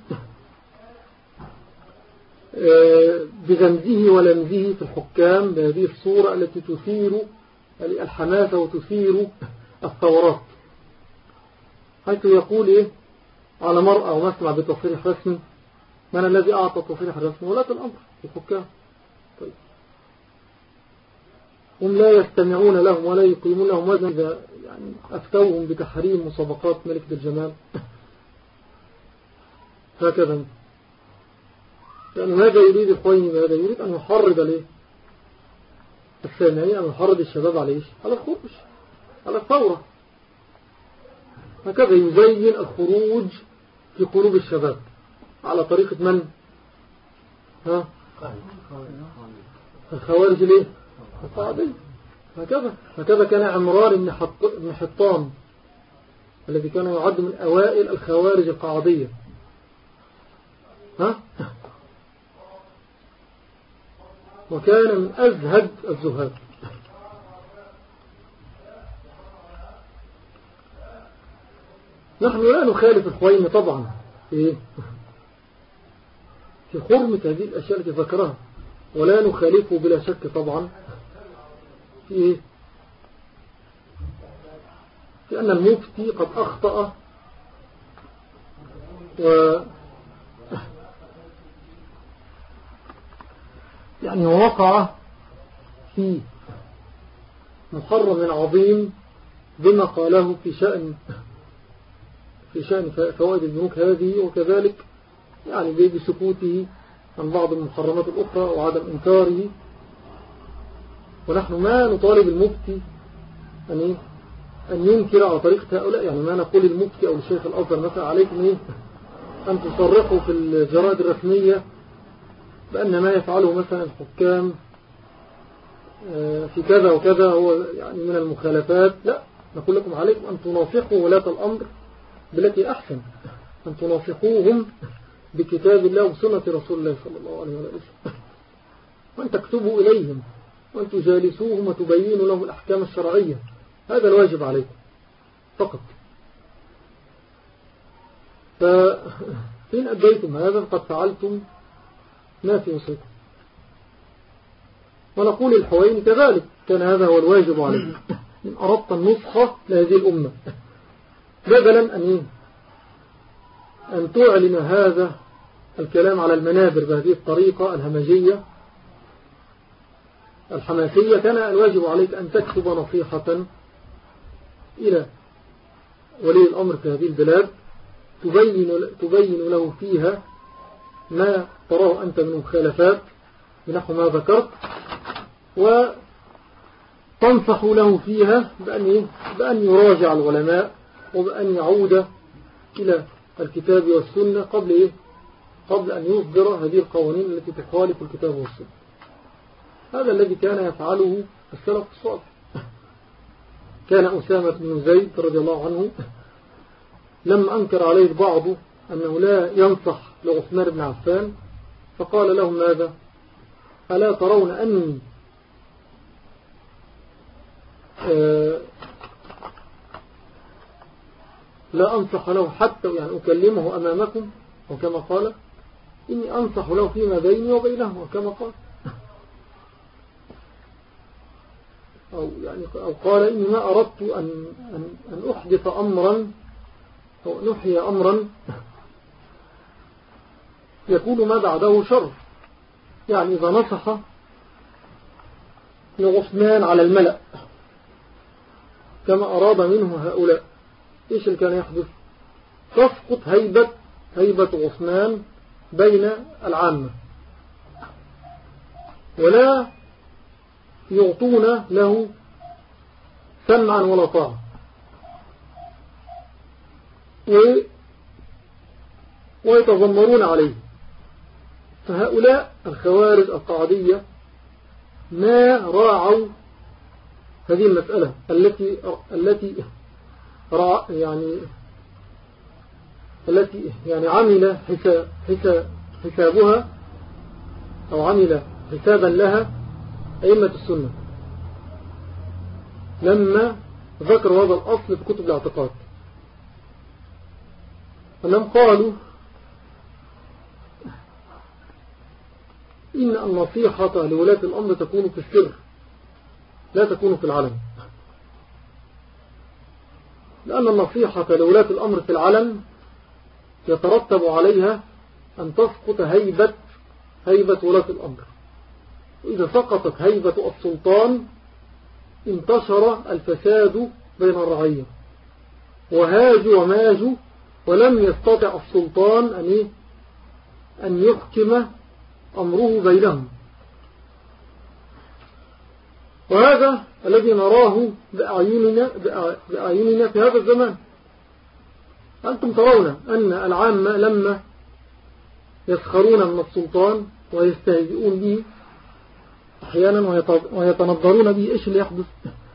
بغمزه ولمزه في الحكام بهذه الصورة التي تثير الحماسة وتثير الثورات، حيث يقول إيه على مرأة ومسمع بتصريح رسمي. من الذي أعطى التصريح الرسمي؟ ولاة الأمر الحكام. طيب، هم لا يستمعون لهم ولا يقيمون لهم وزنا إذا يعني أفتوهم بتحريم مسابقات ملك الجمال. هكذا. يعني ماذا يريد الحويني؟ ماذا يريد؟ أن يحرض عليه السامعين، أن يحرض الشباب عليه على الخروج على الثورة. هكذا يزين الخروج في قلوب الشباب على طريقة من؟ ها؟ الخوارج ليه؟ القاعدية. هكذا هكذا كان عمران بن حطان الذي كان يعد من أوائل الخوارج القاعدية. ها؟ وكان من أزهد الزهاد. نحن لا نخالف الحويني طبعا في في حرمة هذه الأشياء التي ذكرها، ولا نخالفه بلا شك طبعا في في أن المفتي قد أخطأ و يعني وقع في محرم عظيم بما قاله في شأن في شأن فوائد البنوك هذه، وكذلك يعني بسكوته عن بعض المحرمات الأخرى وعدم إنكاره. ونحن ما نطالب المفتي أن أن ينكر على طريقة هؤلاء، يعني ما نقول المفتي أو الشيخ الأزهر مثلا عليكم أن تصرحوا في الجرائد الرسمية بأن ما يفعله مثلا الحكام في كذا وكذا هو يعني من المخالفات. لا، نقول لكم عليكم أن تناصحوا ولاة الأمر بالتي أحسن، أن تناصحوهم بكتاب الله وسنة رسول الله صلى الله عليه وسلم، وأن تكتبوا إليهم وأن تجالسوهم وتبينوا لهم الأحكام الشرعية. هذا الواجب عليكم فقط. فإن أديتم هذا فقد فعلتم ما في وصيكم. ونقول الحويني كذلك كان هذا هو الواجب عليك إن أردت النصح لهذه الأمة، بدلا أن أن تعلن هذا الكلام على المنابر بهذه الطريقة الهمجية الحماسية. كان الواجب عليك أن تكتب نصيحة إلى ولي الأمر في هذه البلاد تبين, تبين له فيها ما تراه أنت من مخالفات بنحو ما ذكرت، وتنصح له فيها بأن, بأن يراجع العلماء وبأن يعود إلى الكتاب والسنة قبل إيه؟ قبل أن يصدر هذه القوانين التي تخالف الكتاب والسنة. هذا الذي كان يفعله السلف الصالح. كان أسامة بن زيد رضي الله عنه لما أنكر عليه البعض أنه لا ينصح لعثمان بن عفان فقال لهم ماذا؟ ألا ترون أني آه لا أنصح له حتى يعني أكلمه أمامكم، وكما قال إني أنصح له فيما بيني وبينه، وكما قال أو, يعني أو قال إني ما أردت أن, أن, أن أحدث أمرا أو نحيي أمرا يكون ما بعده شر. يعني إذا نصح لعثمان على الملأ كما أراد منه هؤلاء، إيش اللي كان يحدث؟ تسقط هيبة هيبة عثمان بين العامة، ولا يعطون له سمعا ولا طاعة، ويتذمرون عليه. فهؤلاء الخوارج القعدية ما راعوا هذه المسألة التي التي يعني التي يعني عمل حساب حساب حسابها أو عمل حسابا لها أئمة السنة لما ذكروا هذا الأصل في كتب الاعتقاد، أنهم قالوا إن النصيحة لولاة الأمر تكون في السر لا تكون في العلن، لأن النصيحة لولاة الأمر في العلن يترتب عليها أن تسقط هيبة هيبة ولاة الأمر، وإذا سقطت هيبة السلطان انتشر الفساد بين الرعية وهاجوا وماجوا، ولم يستطع السلطان أن أن يحكم أمره بينهم. وهذا الذي نراه بأعيننا, بأعيننا في هذا الزمان. أنتم ترون أن العامة لما يسخرون من السلطان ويستهزئون به أحيانا ويتنظرون به، إيش اللي يحدث؟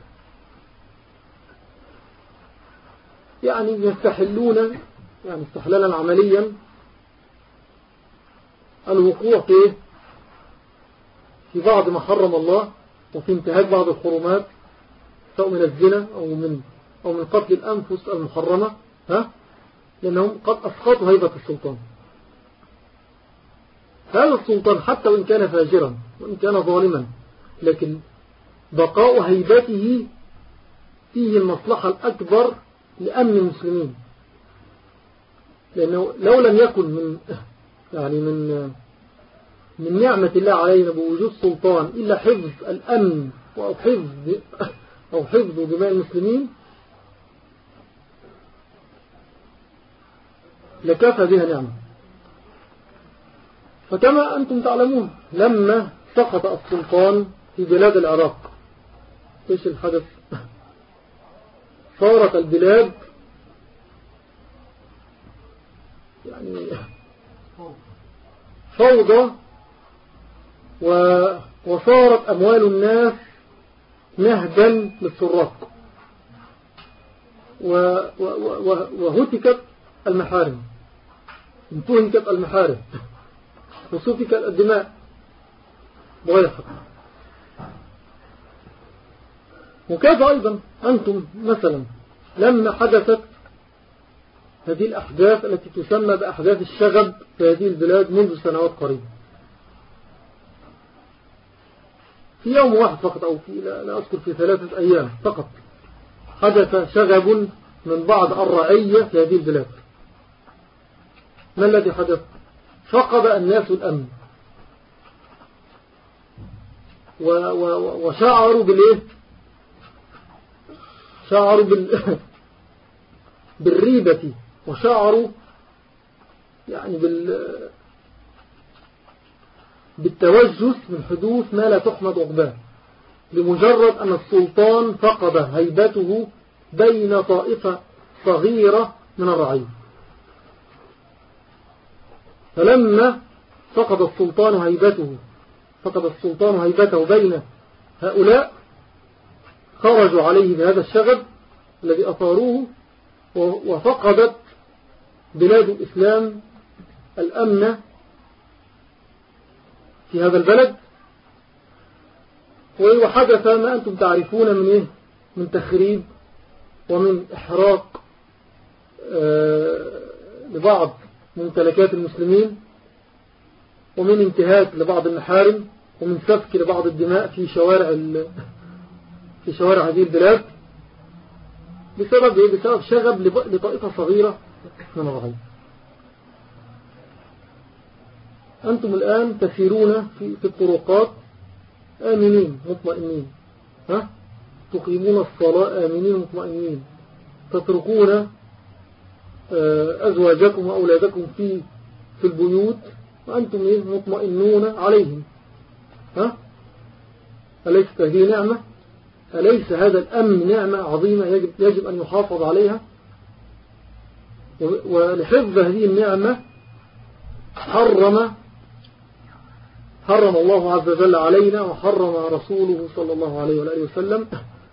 يعني يستحلون يعني استحلالا عمليا الوقوع في في بعض ما حرم الله، وفي انتهاك بعض الحرمات سواء من الزنا أو من أو من قتل الأنفس المحرمة، ها؟ لأنهم قد أسقطوا هيبة السلطان. هذا السلطان حتى وإن كان فاجرا وإن كان ظالما، لكن بقاء هيبته فيه المصلحة الأكبر لأمن المسلمين، لأنه لو لم يكن من يعني من من نعمة الله علينا بوجود سلطان إلا حفظ الأمن أو حفظ أو حفظ دماء المسلمين لكفى بها نعمة. فكما أنتم تعلمون لما سقط السلطان في بلاد العراق إيش الحدث؟ صارت البلاد يعني فوضى، وصارت أموال الناس نهبا للسراق، وهتكت المحارم، انتهكت المحارم، وسفكت الدماء بغير حق. وكيف أيضا أنتم مثلا لما حدثت هذه الأحداث التي تسمى بأحداث الشغب في هذه البلاد منذ سنوات قريبة، في يوم واحد فقط أو في لا أذكر في ثلاثة أيام فقط حدث شغب من بعض الرعية في هذه البلاد. ما الذي حدث؟ فقد الناس الأمن و و وشعروا بالإيه؟ شعروا بال بالريبة، وشعروا يعني بال بالتوجس من حدوث ما لا تحمد عقباه، لمجرد أن السلطان فقد هيبته بين طائفة صغيرة من الرعية. فلما فقد السلطان هيبته فقد السلطان هيبته بين هؤلاء خرجوا عليه بهذا الشغب الذي أثاروه، وفقدت بلاد الإسلام الأمن في هذا البلد، وحدث ما أنتم تعرفون من إيه؟ من تخريب ومن إحراق لبعض ممتلكات المسلمين، ومن انتهاك لبعض المحارم، ومن سفك لبعض الدماء في شوارع في شوارع هذه البلاد بسبب إيه؟ بسبب شغب لطائفة صغيرة من الرعية. أنتم الآن تسيرون في, في الطرقات آمنين مطمئنين، ها؟ تقيمون الصلاة آمنين مطمئنين، تتركون أزواجكم وأولادكم في في البيوت وأنتم مطمئنون عليهم، ها؟ أليست هذه نعمة؟ أليس هذا الأمن نعمة عظيمة يجب, يجب أن يحافظ عليها؟ ولحفظ هذه النعمة حرم حرم الله عز وجل علينا، وحرم رسوله صلى الله عليه وآله وسلم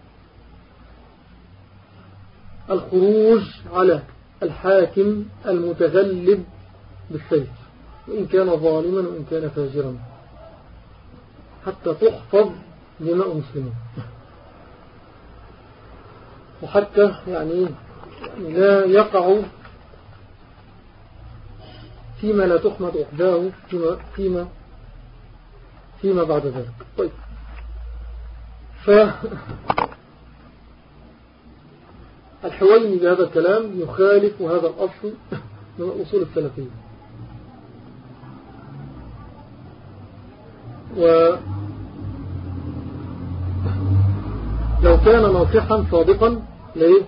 الخروج على الحاكم المتغلب بالسيف، وإن كان ظالما وإن كان فاجرا، حتى تحفظ دماء المسلمين، وحتى يعني لا يقع فيما لا تحمد عقباه فيما, فيما, فيما بعد ذلك. طيب، ف الحويني بهذا الكلام يخالف هذا الأصل من الأصول السلفية. ولو كان ناصحا صادقا ليه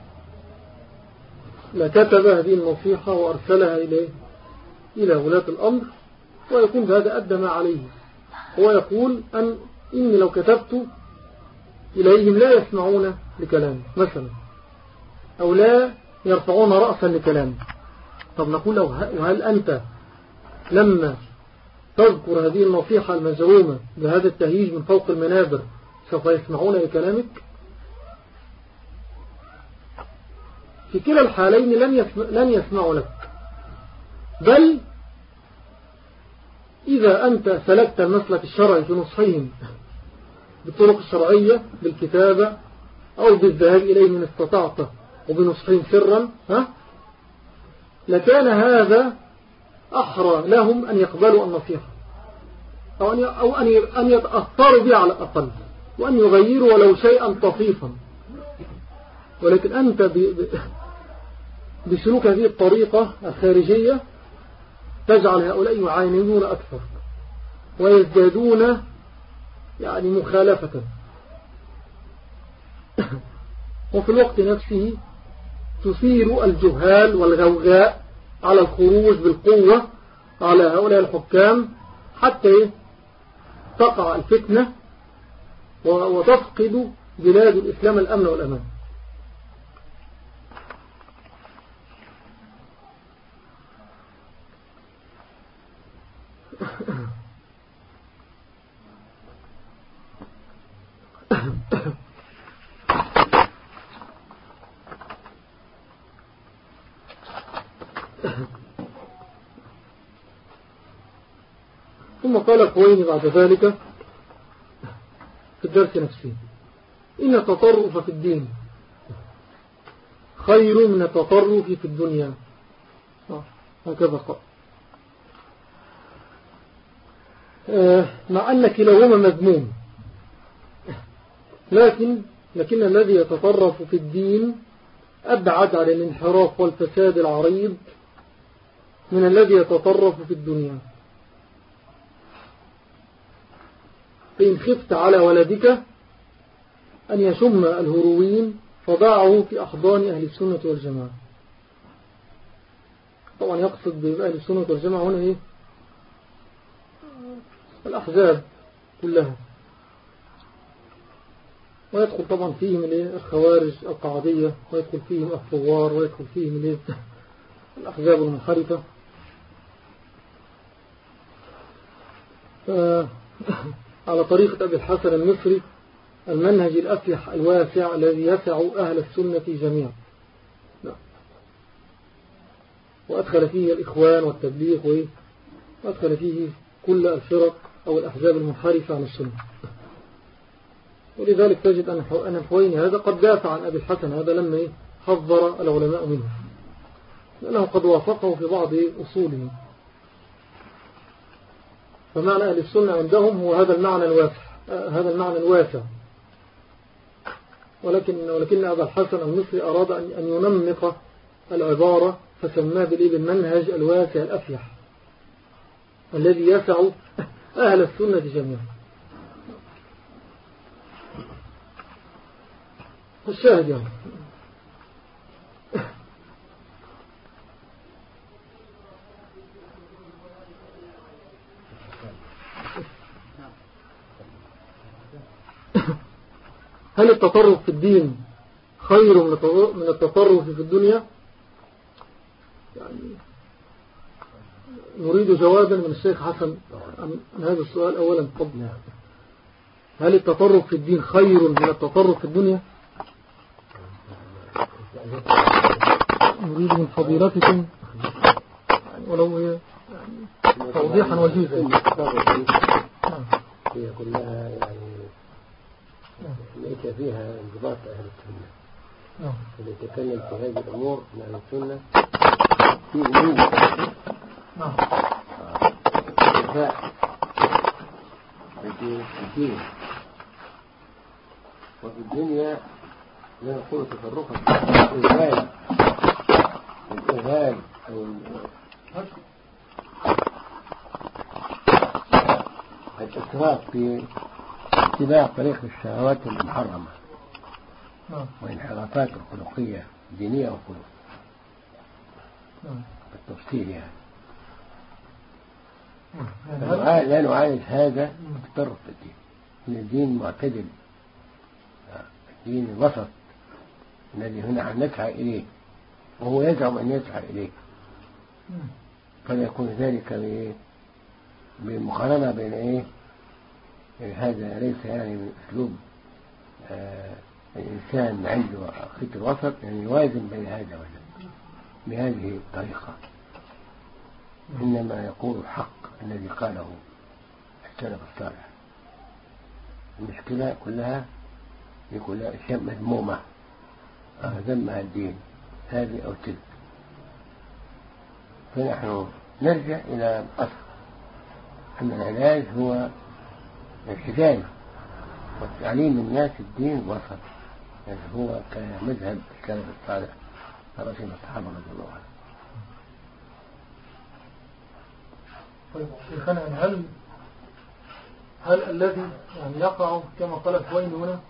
لكتب هذه النصيحة وأرسلها إليه إلى ولاة الأمر، ويكون بهذا أدى ما عليه. هو يقول أن إني لو كتبت إليهم لا يسمعون لكلامي مثلا، أو لا يرفعون رأسا لكلامي. طب نقول له وهل أنت لما تذكر هذه النصيحة المزعومة بهذا التهيج من فوق المنابر سوف يسمعون لكلامك؟ في كلا الحالين لن, يسمع لن يسمعوا لك، بل إذا أنت سلكت المسلك الشرعي في نصحهم بالطرق الشرعية بالكتابة أو بالذهاب إليه من استطاعته وبنصحهم سرا، ها لكان هذا أحرى لهم أن يقبلوا النصيحة، أو أن أو أن يتأثروا بها على الأقل، وأن يغيروا ولو شيئا طفيفا. ولكن أنت بسلوك هذه الطريقة الخارجية تجعل هؤلاء يعاندون أكثر ويزدادون يعني مخالفة، وفي الوقت نفسه تثير الجهال والغوغاء على الخروج بالقوة على هؤلاء الحكام حتى تقع الفتنة وتفقد بلاد الإسلام الأمن والأمان. ثم قال الحويني بعد ذلك في الدرس نفسه: إن التطرف في الدين خير من التطرف في الدنيا. هكذا قال. مع أن كلاهما مذموم، لكن لكن الذي يتطرف في الدين أبعد عن الانحراف والفساد العريض من الذي يتطرف في الدنيا. فإن خفت على ولدك أن يشم الهروين فضعه في أحضان أهل السنة والجماعة. طبعا يقصد بأهل السنة والجماعة هنا إيه؟ الأحزاب كلها، ويدخل طبعا فيهم الخوارج القعدية، ويدخل فيهم الثوار، ويدخل فيهم الأحزاب المنحرفة. على طريقة أبي الحسن المصري المنهج الأفيح الواسع الذي يسع أهل السنة جميعا، وأدخل فيه الإخوان والتبليغ، وأدخل فيه كل الفرق أو الأحزاب المنحرفة عن السنة. ولذلك تجد أن الحويني هذا قد دافع عن أبي الحسن هذا لما حذر العلماء منه، لأنه قد وافقه في بعض أصوله. فمعنى أهل السنة عندهم هو هذا المعنى الواسع، هذا المعنى الواسع. ولكن ولكن أبا الحسن المصري أراد أن ينمق العبارة فسماه بالمنهج الواسع الأفيح الذي يسع أهل السنة جميعا. الشاهد يعني هل التطرف في الدين خير من التطرف في الدنيا؟ يعني نريد جوابا من الشيخ حسن عن هذا السؤال أولا. قبل هل التطرف في الدين خير من التطرف في الدنيا؟ نريد من فضيلتكم ولو توضيحا وجيزا. هي كلها يعني ليس فيها انضباط أهل السنة. إذا تكلم في هذه الأمور من أهل السنة في أمور إرفاع في الدين وفي الدنيا لا نقول تفرقا الإذهال الإذهال أو الإسراف في اتباع طريق الشهوات المحرمة وانحرافات الخلقية الدينية والخلق بالتفصيل يعني. لا نعالج هذا التطرف في الدين، إن الدين معتدل، الدين الوسط الذي هنا نسعى إليه وهو يزعم أن يسعى إليه، فلا يكون ذلك بمقارنة بين إيه هذا ليس يعني من أسلوب آه الإنسان عنده خط الوسط، يعني يوازن بين هذا وذاك بهذه الطريقة، إنما يقول الحق الذي قاله السلف الصالح. المشكلة كلها يقول أشياء مذمومة ذمها الدين هذه أو تلك، فنحن نرجع إلى الأصل أن العلاج هو الحجاج وتعليم الناس الدين وسط، يعني هو كمذهب السلف الصالح رسم الصحابة رضي الله عنهم. طيب شيخنا، هل هل الذي يعني يقع كما قال الحويني هنا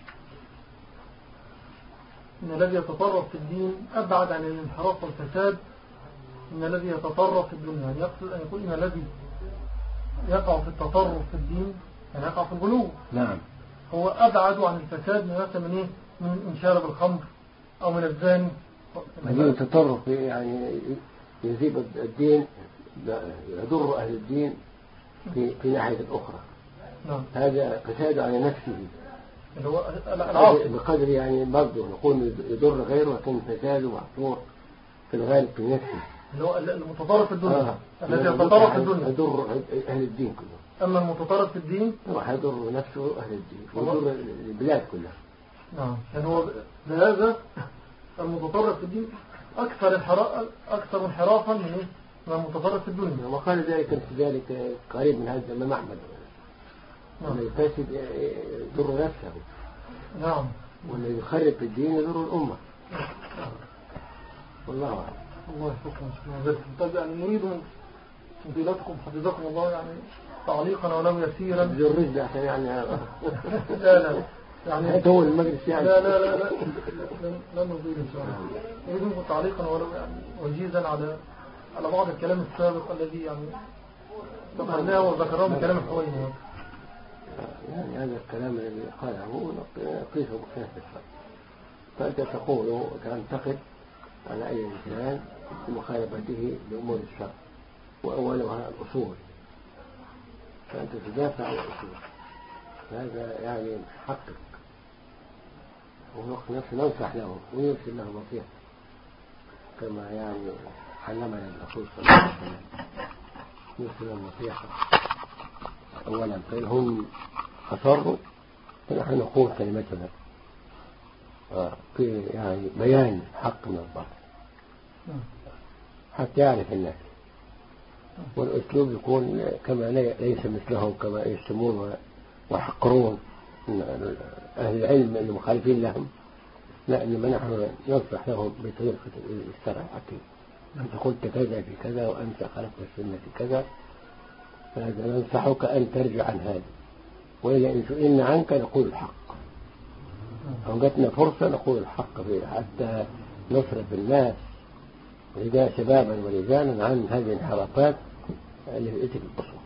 إن الذي يتطرف في الدين أبعد عن الانحراف والفساد إن الذي يتطرف في الدنيا، يعني يقصد أن يقول إن الذي يقع في التطرف في الدين يعني يقع في الغلو، نعم، هو أبعد عن الفساد من مثلا من إيه من شارب الخمر أو من الزاني. هذا التطرف يعني يزيب الدين، يضر أهل الدين في في ناحية أخرى. نعم. هذا فساد على نفسه اللي هو العاصي بقدر يعني برضه نقول يضر غيره، لكن فساده محصور في الغالب في نفسه، اللي هو المتطرف في الدنيا آه. الذي يتطرف في الدنيا يضر أهل الدين كلهم. أما المتطرف في الدين هو يضر نفسه أهل الدين ويضر البلاد كلها. نعم، يعني هو بهذا المتطرف في الدين أكثر انحراف أكثر انحرافا من من المتطرف في الدنيا. وقال ذلك في ذلك قريب من هذا الإمام أحمد، نعم. الفاسد يضر نفسه، نعم، والذي يخرب في الدين يضر الأمة. والله أعلم. الله يحفظكم. طيب يعني نريد من فضيلتكم حفظكم الله يعني تعليقا ولو يسيرا بالرجل عشان يعني لا لا يعني هو المجلس يعني لا لا لا لا لا نطيل إن شاء الله. نريد منكم تعليقا ولو يعني وجيزا على على بعض الكلام السابق الذي يعني ذكرناه وذكرناه من كلام الحويني. يعني هذا الكلام الذي قاله نقيسه بخلاف الشرع، فأنت تقول تنتقد على أي إنسان بمخالفته لأمور الشرع، وأولها الأصول فأنت تدافع عن الأصول، هذا يعني حقك، ونحن نفسه ننصح له ويرسل له نصيحة كما يعني علمنا الرسول صلى الله عليه وسلم، يرسل النصيحة أولا، فإنهم أصروا فنحن نقول كلمتنا في يعني بيان حق من الباطل حتى يعرف الناس، والأسلوب يكون كما ليس مثلهم كما يسمون ويحقرون أهل العلم المخالفين لهم، لا، إنما نحن ننصح لهم بطريقة الشرع الحكيم، أنت قلت كذا في كذا وأنت خالفت السنة في كذا، فهذا ننصحك أن ترجع عن هذا، وإلا إن سئلنا عنك نقول الحق، أو جاتنا فرصة نقول الحق فيه حتى نصرف الناس رجال شبابا ورجالا عن هذه الانحرافات اللي في إتك الأصول.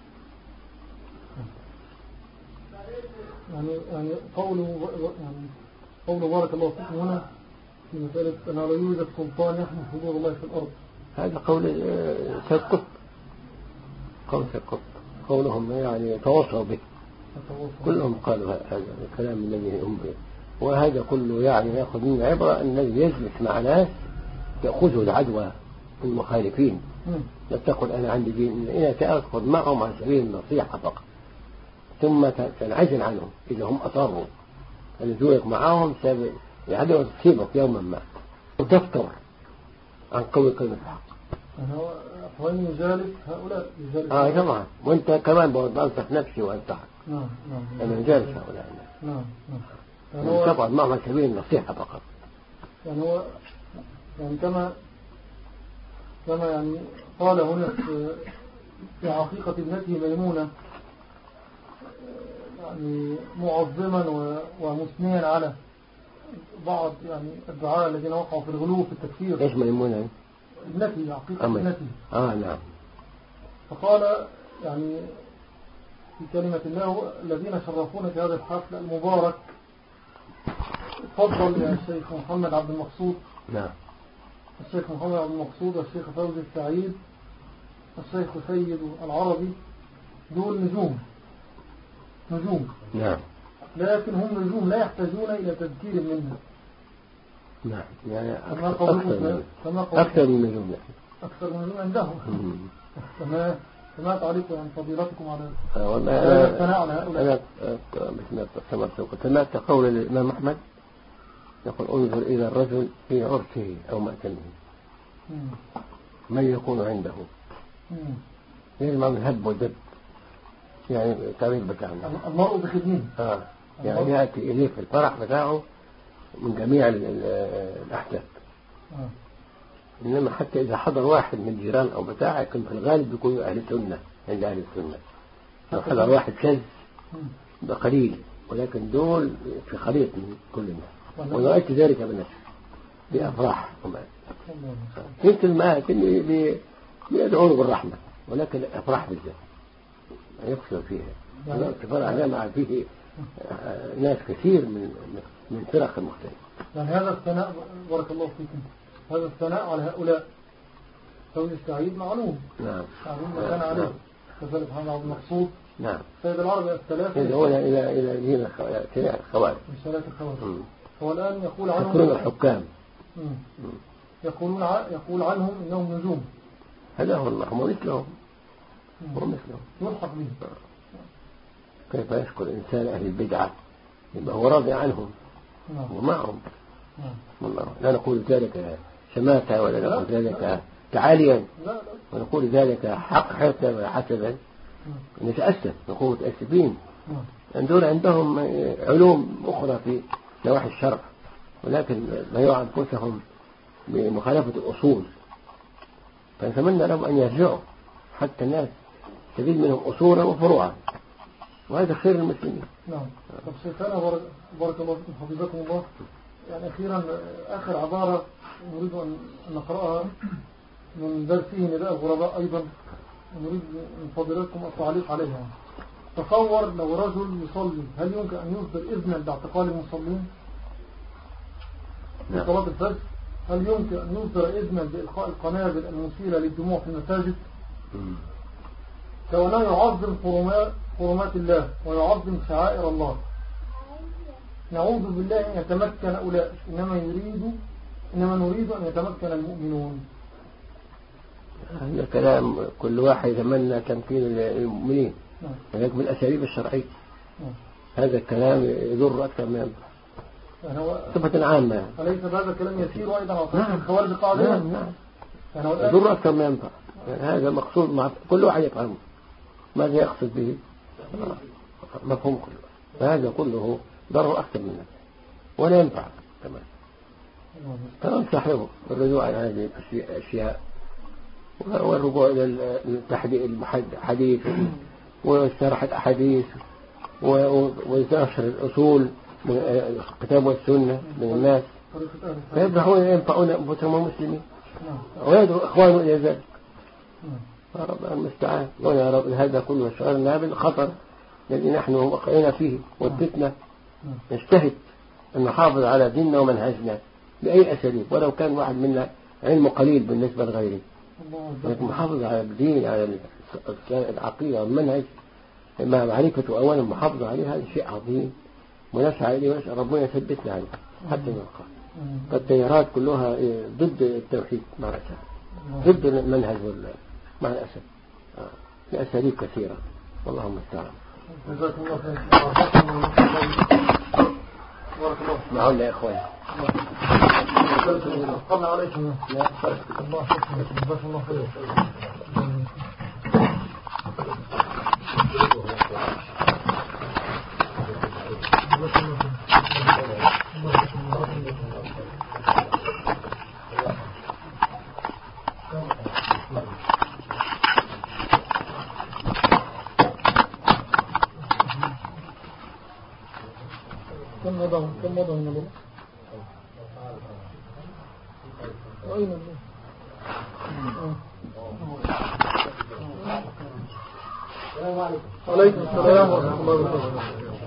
يعني يعني قوله يعني قوله بارك الله فيكم هنا في مسألة أنه لا يوجد سلطان يحمي حدود الله في الأرض، هذا قول سيد قطب، قول سيد قطب، قولهم يعني تواصوا به، كلهم قالوا هذا الكلام الذي هم به، وهذا كله يعني يأخذ منه عبرة أن الذي يجلس مع ناس يأخذه العدوى المخالفين، لا تقول أنا عندي دين، إذا تأخذ معهم عن سبيل النصيحة فقط، ثم تنعزل عنهم إذا هم أصروا اللجوء معهم العدوى تصيبك يوما ما وتفتر عن قول كلمة الحق. يعني هو أخواني يجالس هؤلاء يجالس آه طبعا، وأنت كمان بنصح نفسي وأنصحك. نعم نعم أنا يجالس هؤلاء. نعم نعم. يعني تقعد معهم عن سبيل النصيحة فقط. يعني هو يعني كما كما يعني قال هنا في حقيقة ابنته ميمونة، يعني معظما ومثنيا على بعض يعني الدعاء الذين وقعوا في الغلو في التكفير. ايش ميمونة؟ ابنتي، حقيقة ابنتي. اه نعم. فقال يعني في كلمة الله الذين شرفونا في هذا الحفل المبارك، تفضل يا الشيخ محمد عبد المقصود. نعم. الشيخ محمد عبد المقصود والشيخ فوزي السعيد والشيخ سيد العربي، دول نجوم نجوم. نعم. لكن هم نجوم لا يحتاجون إلى تذكير منها. نعم. يعني أكثر, أكثر, أكثر من نجوم. أكثر من نجوم عندهم. فما فما تعليق عن فضيلتكم على هذا الثناء على هؤلاء؟ أنا سمعت قول الإمام أحمد يقول انظر إلى الرجل في عرسه أو مأتمه من يكون عنده، يجمع من هب ودب، يعني تعبير بتاعنا المرء بخدمين. آه. يعني يأتي إليه في الفرح بتاعه من جميع الأحداث. آه. إنما حتى إذا حضر واحد من الجيران أو بتاعه يكون في الغالب بيكونوا أهل السنة عند أهل السنة. لو حضر واحد شاذ بقليل، ولكن دول في خليط من كل الناس، ورأيت ذلك بنفسي بأفراح وما يمكن ما بيدعون بالرحمة، ولكن أفراح بالذات يكثر فيها الفرح جمع فيه ناس كثير من من فرق المختلفة. يعني هذا الثناء بارك الله فيكم، هذا الثناء على هؤلاء فوزي السعيد معلوم. نعم. معلوم ما كان عليه. كذلك محمد عبد المقصود. نعم. سيد العربي الثلاثة. يدعون إلى إلى دين الخوارج. مش ثلاثة الخوارج. هو الآن يقول عنهم. يقولون الحكام. يقولون يقول عنهم إنهم نجوم. هذا هو الله، هم مثلهم. هم مثلهم. يلحق به. كيف يشكر الإنسان أهل البدعة يبقى هو راضي عنهم ومعهم. والله لا نقول ذلك شماتة ولا نقول ذلك تعاليا، ونقول ذلك حق حتى ولا حسبا، نتأسف نقول متأسفين أن دول عندهم علوم أخرى في نواحي الشرع، ولكن ضيعوا أنفسهم بمخالفة الأصول، فنتمنى لهم أن يرجعوا حتى الناس تجد منهم أصولا وفروعا، وهذا خير المسلمين. نعم. طب شيخنا بارك الله فيكم حفظكم الله، يعني أخيرا آخر عبارة نريد أن نقرأها من درسه نداء الغرباء أيضا، ونريد من فضيلتكم التعليق عليها. تصور لو رجل يصلي، هل يمكن أن يصدر إذنا باعتقال المصلين في صلاة الفجر؟ هل يمكن أن يصدر إذنا بإلقاء القنابل المثيرة للدموع في المساجد؟ كونه يعظم حرمات الله ويعظم شعائر الله. نعوذ بالله أن يتمكن أولئك، إنما يريد إنما نريد أن يتمكن المؤمنون. هذا كلام كل واحد يتمنى تمكين المؤمنين، ولكن بالأساليب الشرعية. هذا الكلام يضر أكثر من ينفع صفة عامة يعني. أليس هذا الكلام يسير أيضا على صفة الخوارج القاعدة؟ نعم نعم يضر أكثر من ينفع يعني. هذا مقصود مع كل واحد يفهمه ماذا يقصد به، مفهوم كله. هذا كله ضر أكثر منه ولا ينفع كمان. فأنصح له الرجوع على هذه الأشياء والرجوع إلى الحديث وشرح الأحاديث ونشر الأصول من الكتاب والسنة من الناس، فيبدأون ينفعون أنفسهم المسلمين ويدعو إخوانه إلى ذلك. رب المستعان. ويا رب هذا كله شغلنا بالخطر الذي نحن وقعنا فيه والفتنة. نجتهد أن نحافظ على ديننا ومنهجنا بأي أساليب، ولو كان واحد منا علم قليل بالنسبة لغيره، لكن محافظ على الدين على العقيدة والمنهج مع معرفة أولا محافظة عليه، هذا شيء عظيم ونسعى إليه ونسأل ربنا يثبتنا عليه حتى نلقى. فالتيارات كلها ضد التوحيد مع الأسف، ضد المنهج مع الأسف لأساليب كثيرة. والله المستعان. جزاكم الله خير. بارك الله معنا يا إخوان. قلنا عليكم. الله جزاكم الله خير. كم وضعه كم وضعه من الله أين الله عليكم السلام ورحمة الله وبركاته.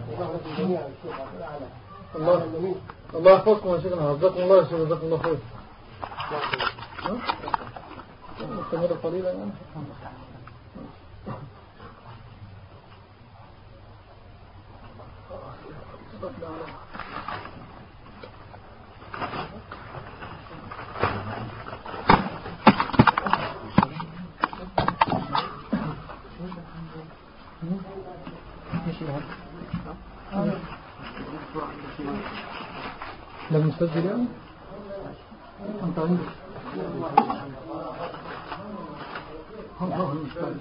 الله الله يحفظكم يا شيخنا. حفظكم الله يا شيخ. جزاكم الله خير. نستمر قليلا يعني. لم نسجل يعني أنت عندك الله المستعان.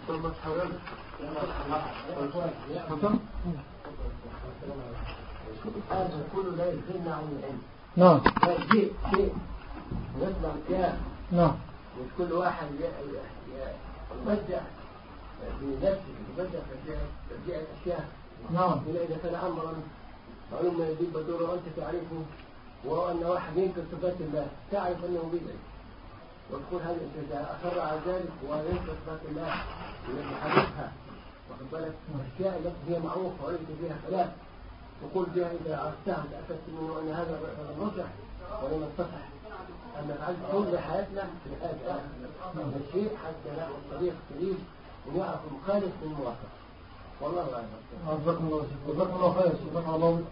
هذا كله لا يخلنا عن العلم. نعم. شيء شيء نطلع فيها. نعم. مش كل واحد يبدع بنفسه، يبدع تبديع الأشياء. نعم. إذا كان أمرا معلوم يجيب بدوره وأنت تعرفه، وهو أن واحد ينكر صفات الله تعرف أنه بدعي، وتقول هذا إذا أصر على ذلك وينكر صفات الله يحدثها، واخد بالك؟ الأشياء التي هي معروفة وليس فيها خلاف وقل بها إذا عرفتها تأكدت منه أن هذا الرجح ولم يتصح. أما نعرف كل حياتنا في هذا الشيء حتى نأخذ طريق سليم ونعرف المخالف من الموافق. والله أعلم. جزاكم الله خير. جزاكم الله خير. سبحان الله.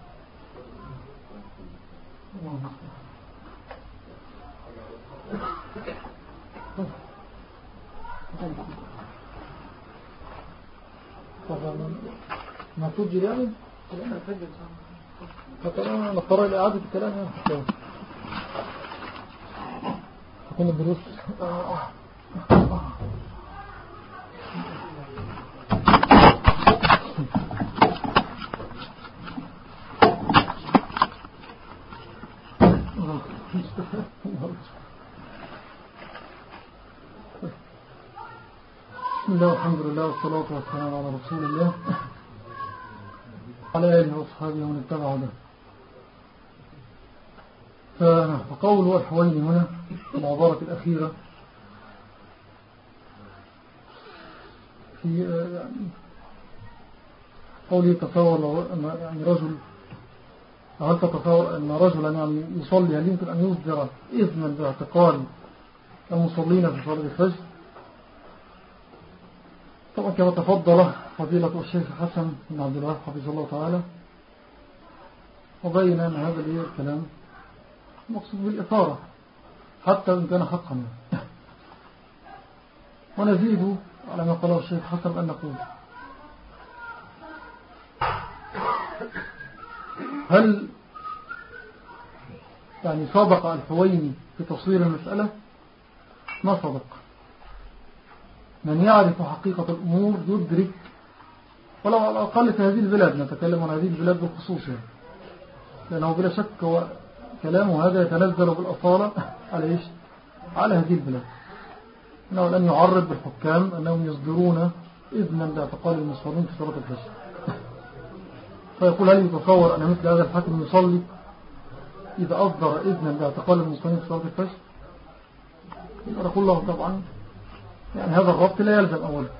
ما تسجل يعني؟ فكرنا نضطر إلى إعادة الكلام يعني. تكون الدروس بسم الله والحمد لله والصلاة والسلام على رسول الله على آله وصحبه ومن اتبع هداه. فقول الحويني هنا في العبارة الأخيرة في يعني قوله تصور يعني رجل هل تتصور أن رجلا يعني يصلي هل يمكن أن يصدر إذنا باعتقال المصلين في صلاة الفجر؟ طبعا كما تفضل فضيلة الشيخ حسن بن عبد الوهاب حفظه الله تعالى، وبين أن هذا الكلام مقصود بالإثارة حتى إن كان حقا. ونزيد على ما قاله الشيخ حسن أن نقول: هل يعني صدق الحويني في تصوير المسألة؟ ما صدق. من يعرف حقيقة الأمور يدرك، ولو على الأقل في هذه البلاد، نتكلم عن هذه البلاد بالخصوص، لأنه بلا شك هو كلامه هذا يتنزل بالأصالة على إيش؟ على هذه البلاد. أنه لن يعرض بالحكام أنهم يصدرون إذنا لاعتقال المصلين في صلاة الفجر، فيقول: هل يتصور أن مثل هذا الحاكم يصلي إذا أصدر إذنا لاعتقال المصلين في صلاة الفجر؟ يقول له طبعا يعني هذا الربط لا يلزم. أولا.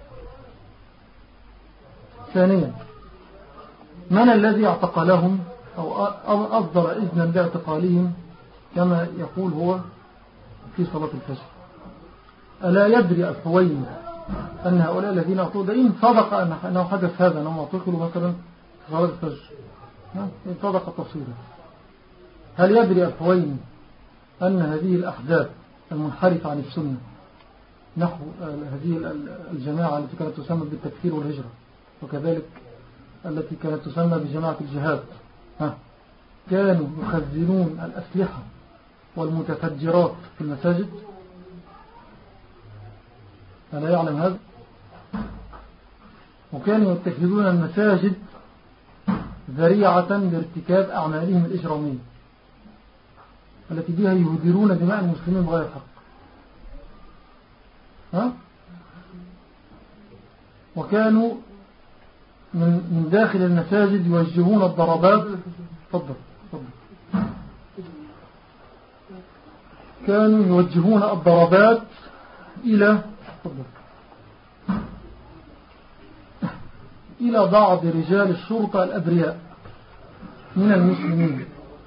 ثانيا، من الذي اعتقلهم أو أصدر إذنا باعتقالهم كما يقول هو في صلاة الفجر؟ ألا يدري الحويني أن هؤلاء الذين اعتقلوا إن صدق أنه حدث هذا، أنهم اعتقلوا مثلا في صلاة الفجر، إن صدق تفصيلا، هل يدري الحويني أن هذه الأحزاب المنحرفة عن السنة نحو هذه الجماعة التي كانت تسمى بالتكفير والهجرة، وكذلك التي كانت تسمى بجماعة الجهاد، كانوا يخزنون الأسلحة والمتفجرات في المساجد؟ ألا يعلم هذا؟ وكانوا يتخذون المساجد ذريعة لارتكاب أعمالهم الإجرامية التي بها يهدرون دماء المسلمين بغير حق. ها؟ وكانوا من من داخل المساجد يوجهون الضربات. تفضل تفضل. كانوا يوجهون الضربات إلى تفضل إلى بعض رجال الشرطة الأبرياء من المسلمين،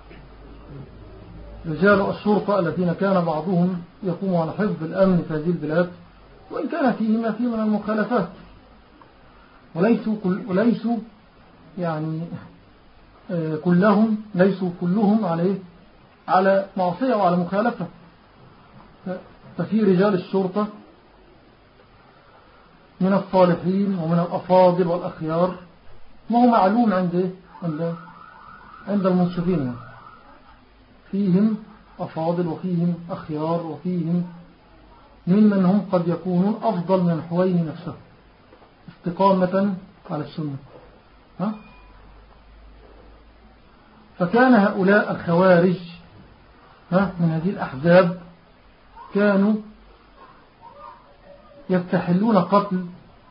رجال الشرطة الذين كان بعضهم يقوم على حفظ الأمن في هذه البلاد، وإن كان فيه ما فيه من المخالفات، وليسوا, كل وليسوا يعني كلهم ليسوا كلهم عليه على معصية وعلى مخالفة. ففي رجال الشرطة من الصالحين ومن الأفاضل والأخيار، ما هو معلوم عند عند عند المنصفين، فيهم أفاضل وفيهم أخيار وفيهم ممن هم قد يكونون أفضل من الحويني نفسه استقامة على السنة. ها؟ فكان هؤلاء الخوارج ها من هذه الأحزاب كانوا يستحلون قتل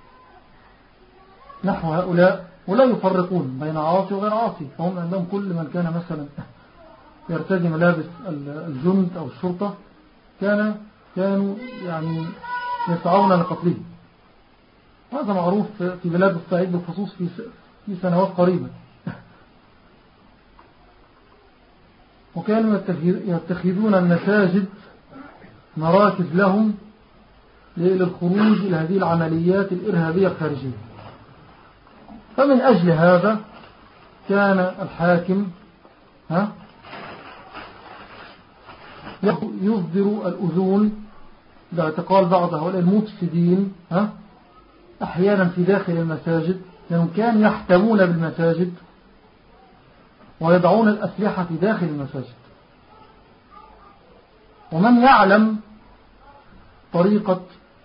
نحو هؤلاء، ولا يفرقون بين عاصي وغير عاصي، فهم عندهم كل من كان مثلا يرتدي ملابس الجند أو الشرطة كان كانوا يعني يسعون لقتله. هذا معروف في بلاد الصعيد بالخصوص في في سنوات قريبة. وكانوا يتخذون المساجد مراكز لهم للخروج إلى هذه العمليات الإرهابية الخارجية. فمن أجل هذا كان الحاكم ها يصدر الأذون باعتقال بعض هؤلاء المفسدين ها أحيانا في داخل المساجد، لأنهم كانوا يحتمون بالمساجد ويضعون الأسلحة في داخل المساجد. ومن يعلم طريقة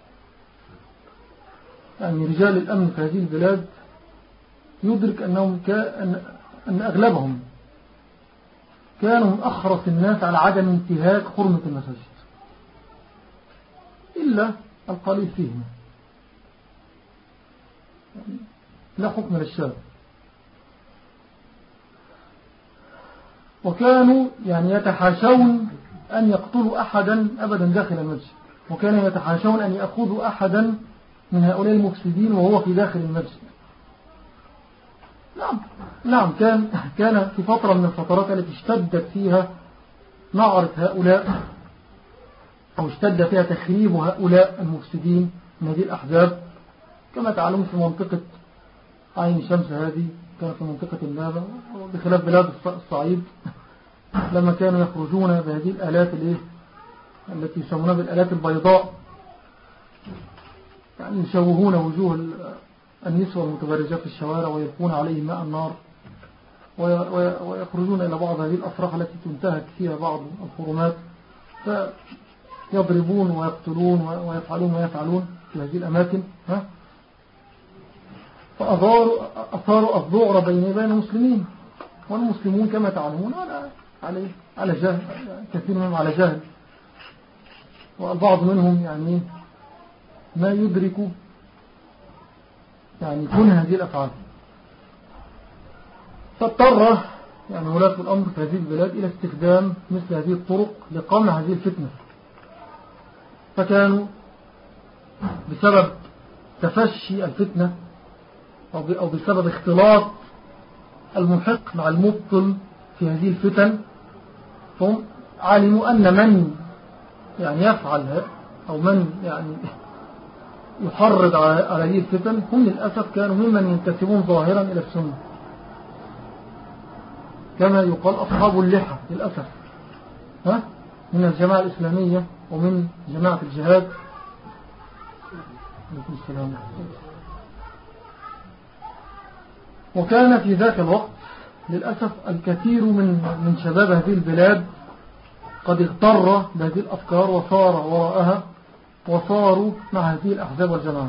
يعني رجال الأمن في هذه البلاد يدرك أنهم كأن أن أغلبهم كانوا من أحرص الناس على عدم انتهاك حرمة المساجد إلا القليل فيهم، يعني لا حكم للشاب. وكانوا يعني يتحاشون أن يقتلوا أحدا أبدا داخل المسجد، وكانوا يتحاشون أن يأخذوا أحدا من هؤلاء المفسدين وهو في داخل المسجد. نعم نعم كان كان في فترة من الفترات التي اشتدت فيها نعرة هؤلاء أو اشتد فيها تخريب هؤلاء المفسدين من هذه الأحزاب، كما تعلمون في منطقة عين شمس هذه كانت في منطقة النابة، بخلاف بلاد الصعيد لما كانوا يخرجون بهذه الآلات التي يسمونها بالآلات البيضاء، يعني يشوهون وجوه النسوة المتبرجات في الشوارع ويلقون عليهم ماء النار، ويخرجون إلى بعض هذه الأفراح التي تنتهك فيها بعض الحرمات، فيضربون ويقتلون ويفعلون ويفعلون في هذه الأماكن. ها؟ فأثاروا الذعر بين بين المسلمين، والمسلمون كما تعلمون على على على جهل، كثير منهم على جهل، والبعض منهم يعني ما يدرك يعني كل هذه الأفعال. فاضطر يعني ولاة الأمر في هذه البلاد إلى استخدام مثل هذه الطرق لقمع هذه الفتنة. فكانوا بسبب تفشي الفتنة أو بسبب اختلاط المحق مع المبطل في هذه الفتن، فهم علموا أن من يعني يفعل أو من يعني يحرض على هذه الفتن هم للأسف كانوا ممن ينتسبون ظاهرا إلى السنة، كما يقال أصحاب اللحى للأسف، ها؟ من الجماعة الإسلامية ومن جماعة الجهاد. وكان في ذاك الوقت للأسف الكثير من من شباب هذه البلاد قد اغتر بهذه الأفكار وصار وراءها، وصاروا مع هذه الأحزاب والجماعات،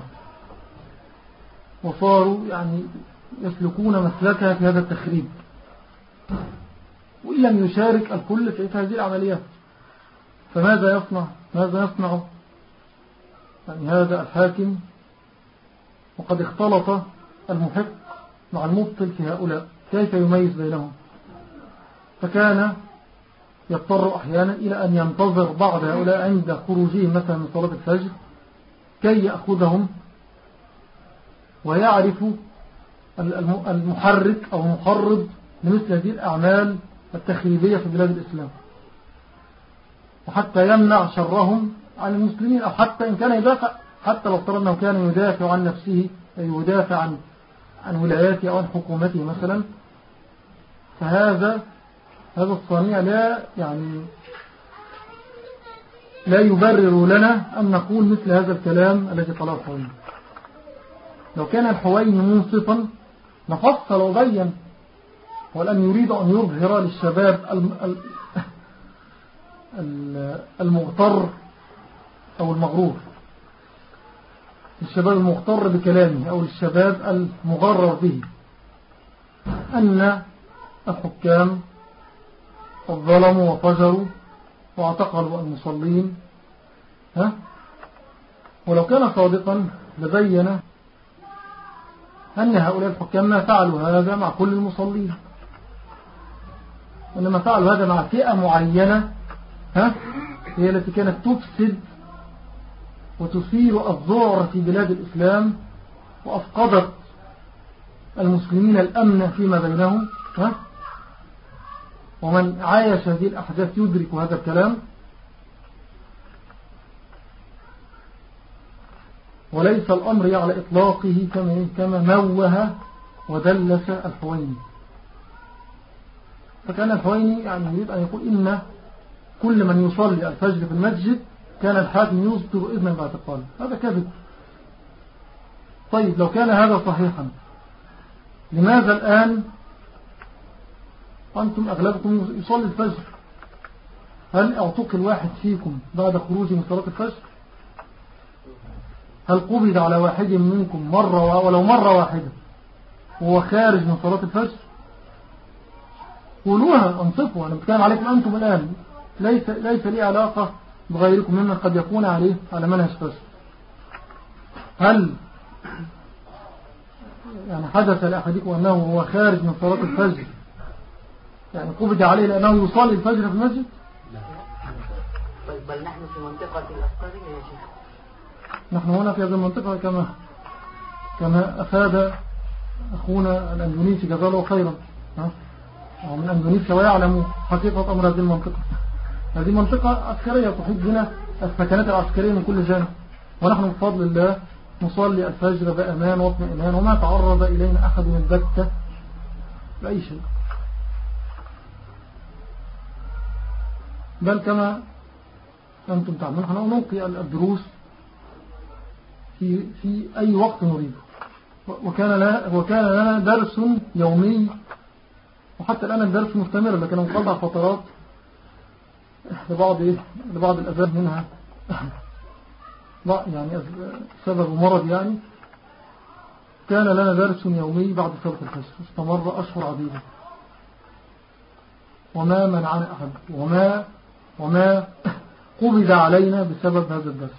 وصاروا يعني يسلكون مسلكها في هذا التخريب، وإن لم يشارك الكل في هذه العمليات. فماذا يصنع ماذا يصنع يعني هذا الحاكم وقد اختلط المحق مع المبطل في هؤلاء؟ كيف يميز بينهم؟ فكان يضطر أحيانا إلى أن ينتظر بعض هؤلاء عند خروجهم مثلا من صلاة الفجر كي يأخذهم ويعرف المحرك أو المحرض لمثل هذه الأعمال التخريبية في بلاد الإسلام، وحتى يمنع شرهم عن المسلمين، أو حتى إن كان يدافع، حتى لو افترض أنه كان يدافع عن نفسه أي يدافع عن عن ولاياته أو عن حكومته مثلا، فهذا هذا الصنيع لا يعني لا يبرر لنا أن نقول مثل هذا الكلام الذي قاله الحويني. لو كان الحويني منصفا نفصل وبين، ولأن يريد أن يظهر للشباب المغتر أو المغرور، الشباب المغتر بكلامه أو الشباب المغرر به، أن الحكام ظلموا وفجروا واعتقلوا المصلين. ها؟ ولو كان صادقا لبين أن هؤلاء الحكام ما فعلوا هذا مع كل المصلين، وإنما فعلوا هذا مع فئة معينة، ها؟ هي التي كانت تفسد وتثير الذعر في بلاد الإسلام، وأفقدت المسلمين الأمن فيما بينهم. ها؟ ومن عايش هذه الأحداث يدرك هذا الكلام، وليس الأمر على إطلاقه كما موه ودلس الحويني. فكان الحويني يعني يريد أن يقول إن كل من يصلي الفجر في المسجد كان الحاكم يصدر إذنا باعتقاله. هذا كذب. طيب لو كان هذا صحيحا، لماذا الآن أنتم أغلبكم يصلي الفجر؟ هل اعتقل واحد فيكم بعد خروجه من صلاة الفجر؟ هل قبض على واحد منكم مرة ولو مرة واحدة وهو خارج من صلاة الفجر؟ قولوها، انصفوا. أنا بتكلم عليكم أنتم الآن، ليس, ليس لي علاقة بغيركم ممن قد يكون عليه على منهج فجر. هل يعني حدث لأحدكم أنه هو خارج من صلاة الفجر يعني قبض عليه لأنه يصلي الفجر في المسجد؟ بل نحن في منطقة الأفكارية يا شيخ. نحن هنا في هذه المنطقة كما كما أفاد أخونا الأندونيسي جزاه الله خيرا، ومن أندونيسيا ويعلم حقيقة أمر هذه المنطقة. هذه منطقة عسكرية تحيط بنا السكنات العسكرية من كل جانب، ونحن بفضل الله نصلي الفجر بأمان واطمئنان وما تعرض إلينا أحد من البتة بأي شيء، بل كما أنتم تعملون نلقي الدروس في, في أي وقت نريده، وكان لنا, وكان لنا درس يومي، وحتى الآن الدرس مستمر، لكن انقطع فترات لبعض لبعض الأسباب منها يعني سبب مرض يعني. كان لنا درس يومي بعد صلاة الفجر استمر أشهر عديدة، وما منعنا أحد وما وما قبض علينا بسبب هذا الدرس.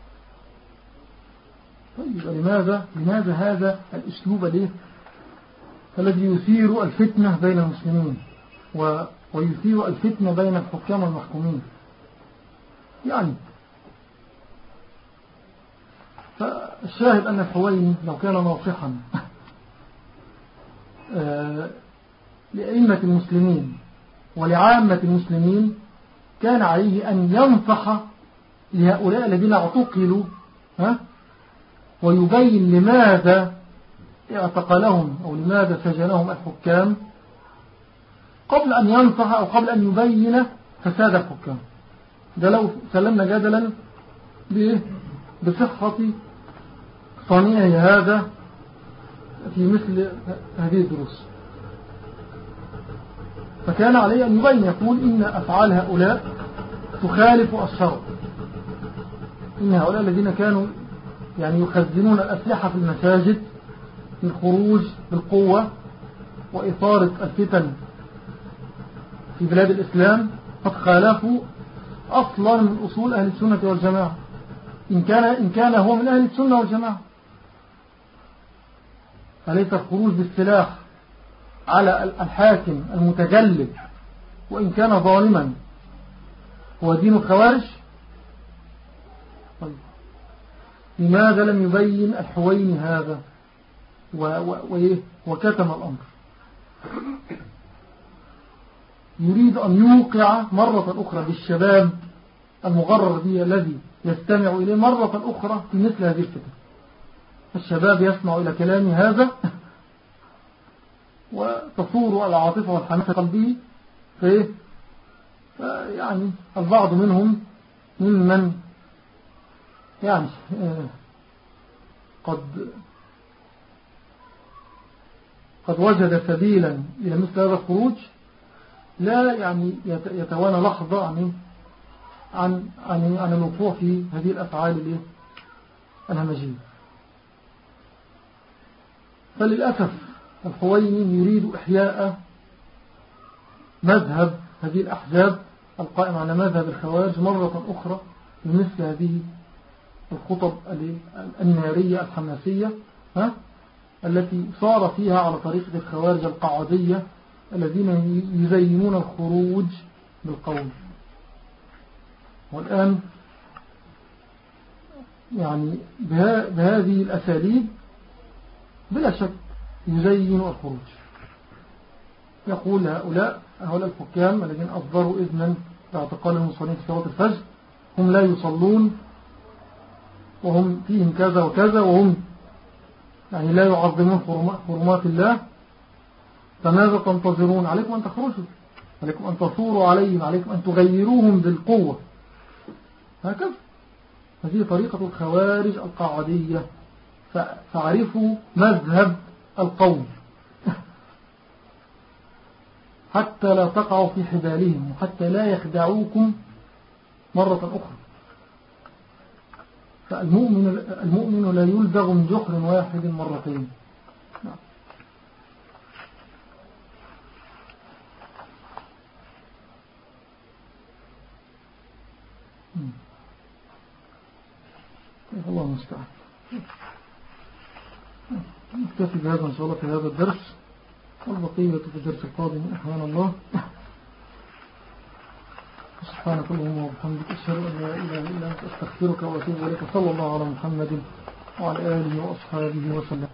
طيب لماذا لماذا هذا الأسلوب ليه الذي يثير الفتنة بين المسلمين ويثير الفتنة بين الحكام والمحكومين؟ يعني فالشاهد أن الحويني لو كان ناصحا لأئمة المسلمين ولعامة المسلمين كان عليه أن ينصح لهؤلاء الذين اعتقلوا ويبين لماذا اعتقلهم أو لماذا سجنهم الحكام قبل أن ينصح أو قبل أن يبين فساد الحكام. ده لو سلمنا جدلا بصحة صنيع هذا في مثل هذه الدروس. فكان عليه أن يبين يقول إن أفعال هؤلاء تخالف الشرع، إن هؤلاء الذين كانوا يعني يخزنون الأسلحة في المساجد للخروج بالقوة وإثارة الفتن في بلاد الإسلام قد خالفوا أصلا من أصول أهل السنة والجماعة، إن كان, إن كان هو من أهل السنة والجماعة. فليس الخروج بالسلاح على الحاكم المتجلد وإن كان ظالما هو دين الخوارج؟ طيب لماذا لم يبين الحويني هذا وكتم الأمر؟ يريد أن يوقع مرة أخرى بالشباب المغرر به الذي يستمع إليه مرة أخرى في مثل هذه الفتن. الشباب يسمع إلى كلام هذا وتصور العاطفة والحماسة قلبه، يعني البعض منهم ممن يعني قد قد وجد سبيلا إلى مثل هذا الخروج لا يعني يتوانى لحظة عن عن عن, عن الوقوع في هذه الأفعال الهمجية. فللأسف الحويني يريد إحياء مذهب هذه الأحزاب القائم على مذهب الخوارج مرة أخرى بمثل هذه الخطب النارية الحماسية ها؟ التي صار فيها على طريقة الخوارج القعدية الذين يزينون الخروج بالقول. والآن يعني بهذه الأساليب بلا شك يزين الخروج. يقول هؤلاء هؤلاء الحكام الذين أصدروا إذنا باعتقال المصلين في صلاة الفجر هم لا يصلون وهم فيهم كذا وكذا وهم يعني لا يعظمون حرمات الله، فماذا تنتظرون؟ عليكم أن تخرجوا، عليكم أن تصوروا عليهم، عليكم أن تغيروهم بالقوة. هكذا هذه طريقة الخوارج القاعدية. فعرفوا مذهب القوم حتى لا تقعوا في حبالهم وحتى لا يخدعوكم مرة أخرى. فالمؤمن المؤمن لا يلدغ من جحر واحد مرتين. نعم. الله المستعان. نكتفي بهذا إن شاء الله في هذا الدرس، والبقية في الدرس القادم أحيانا الله. سبحانك اللهم وبحمدك أشهد أن لا إله إلا أنت أستغفرك وأتوب إليك. صلى الله على محمد وعلى آله وأصحابه وسلم.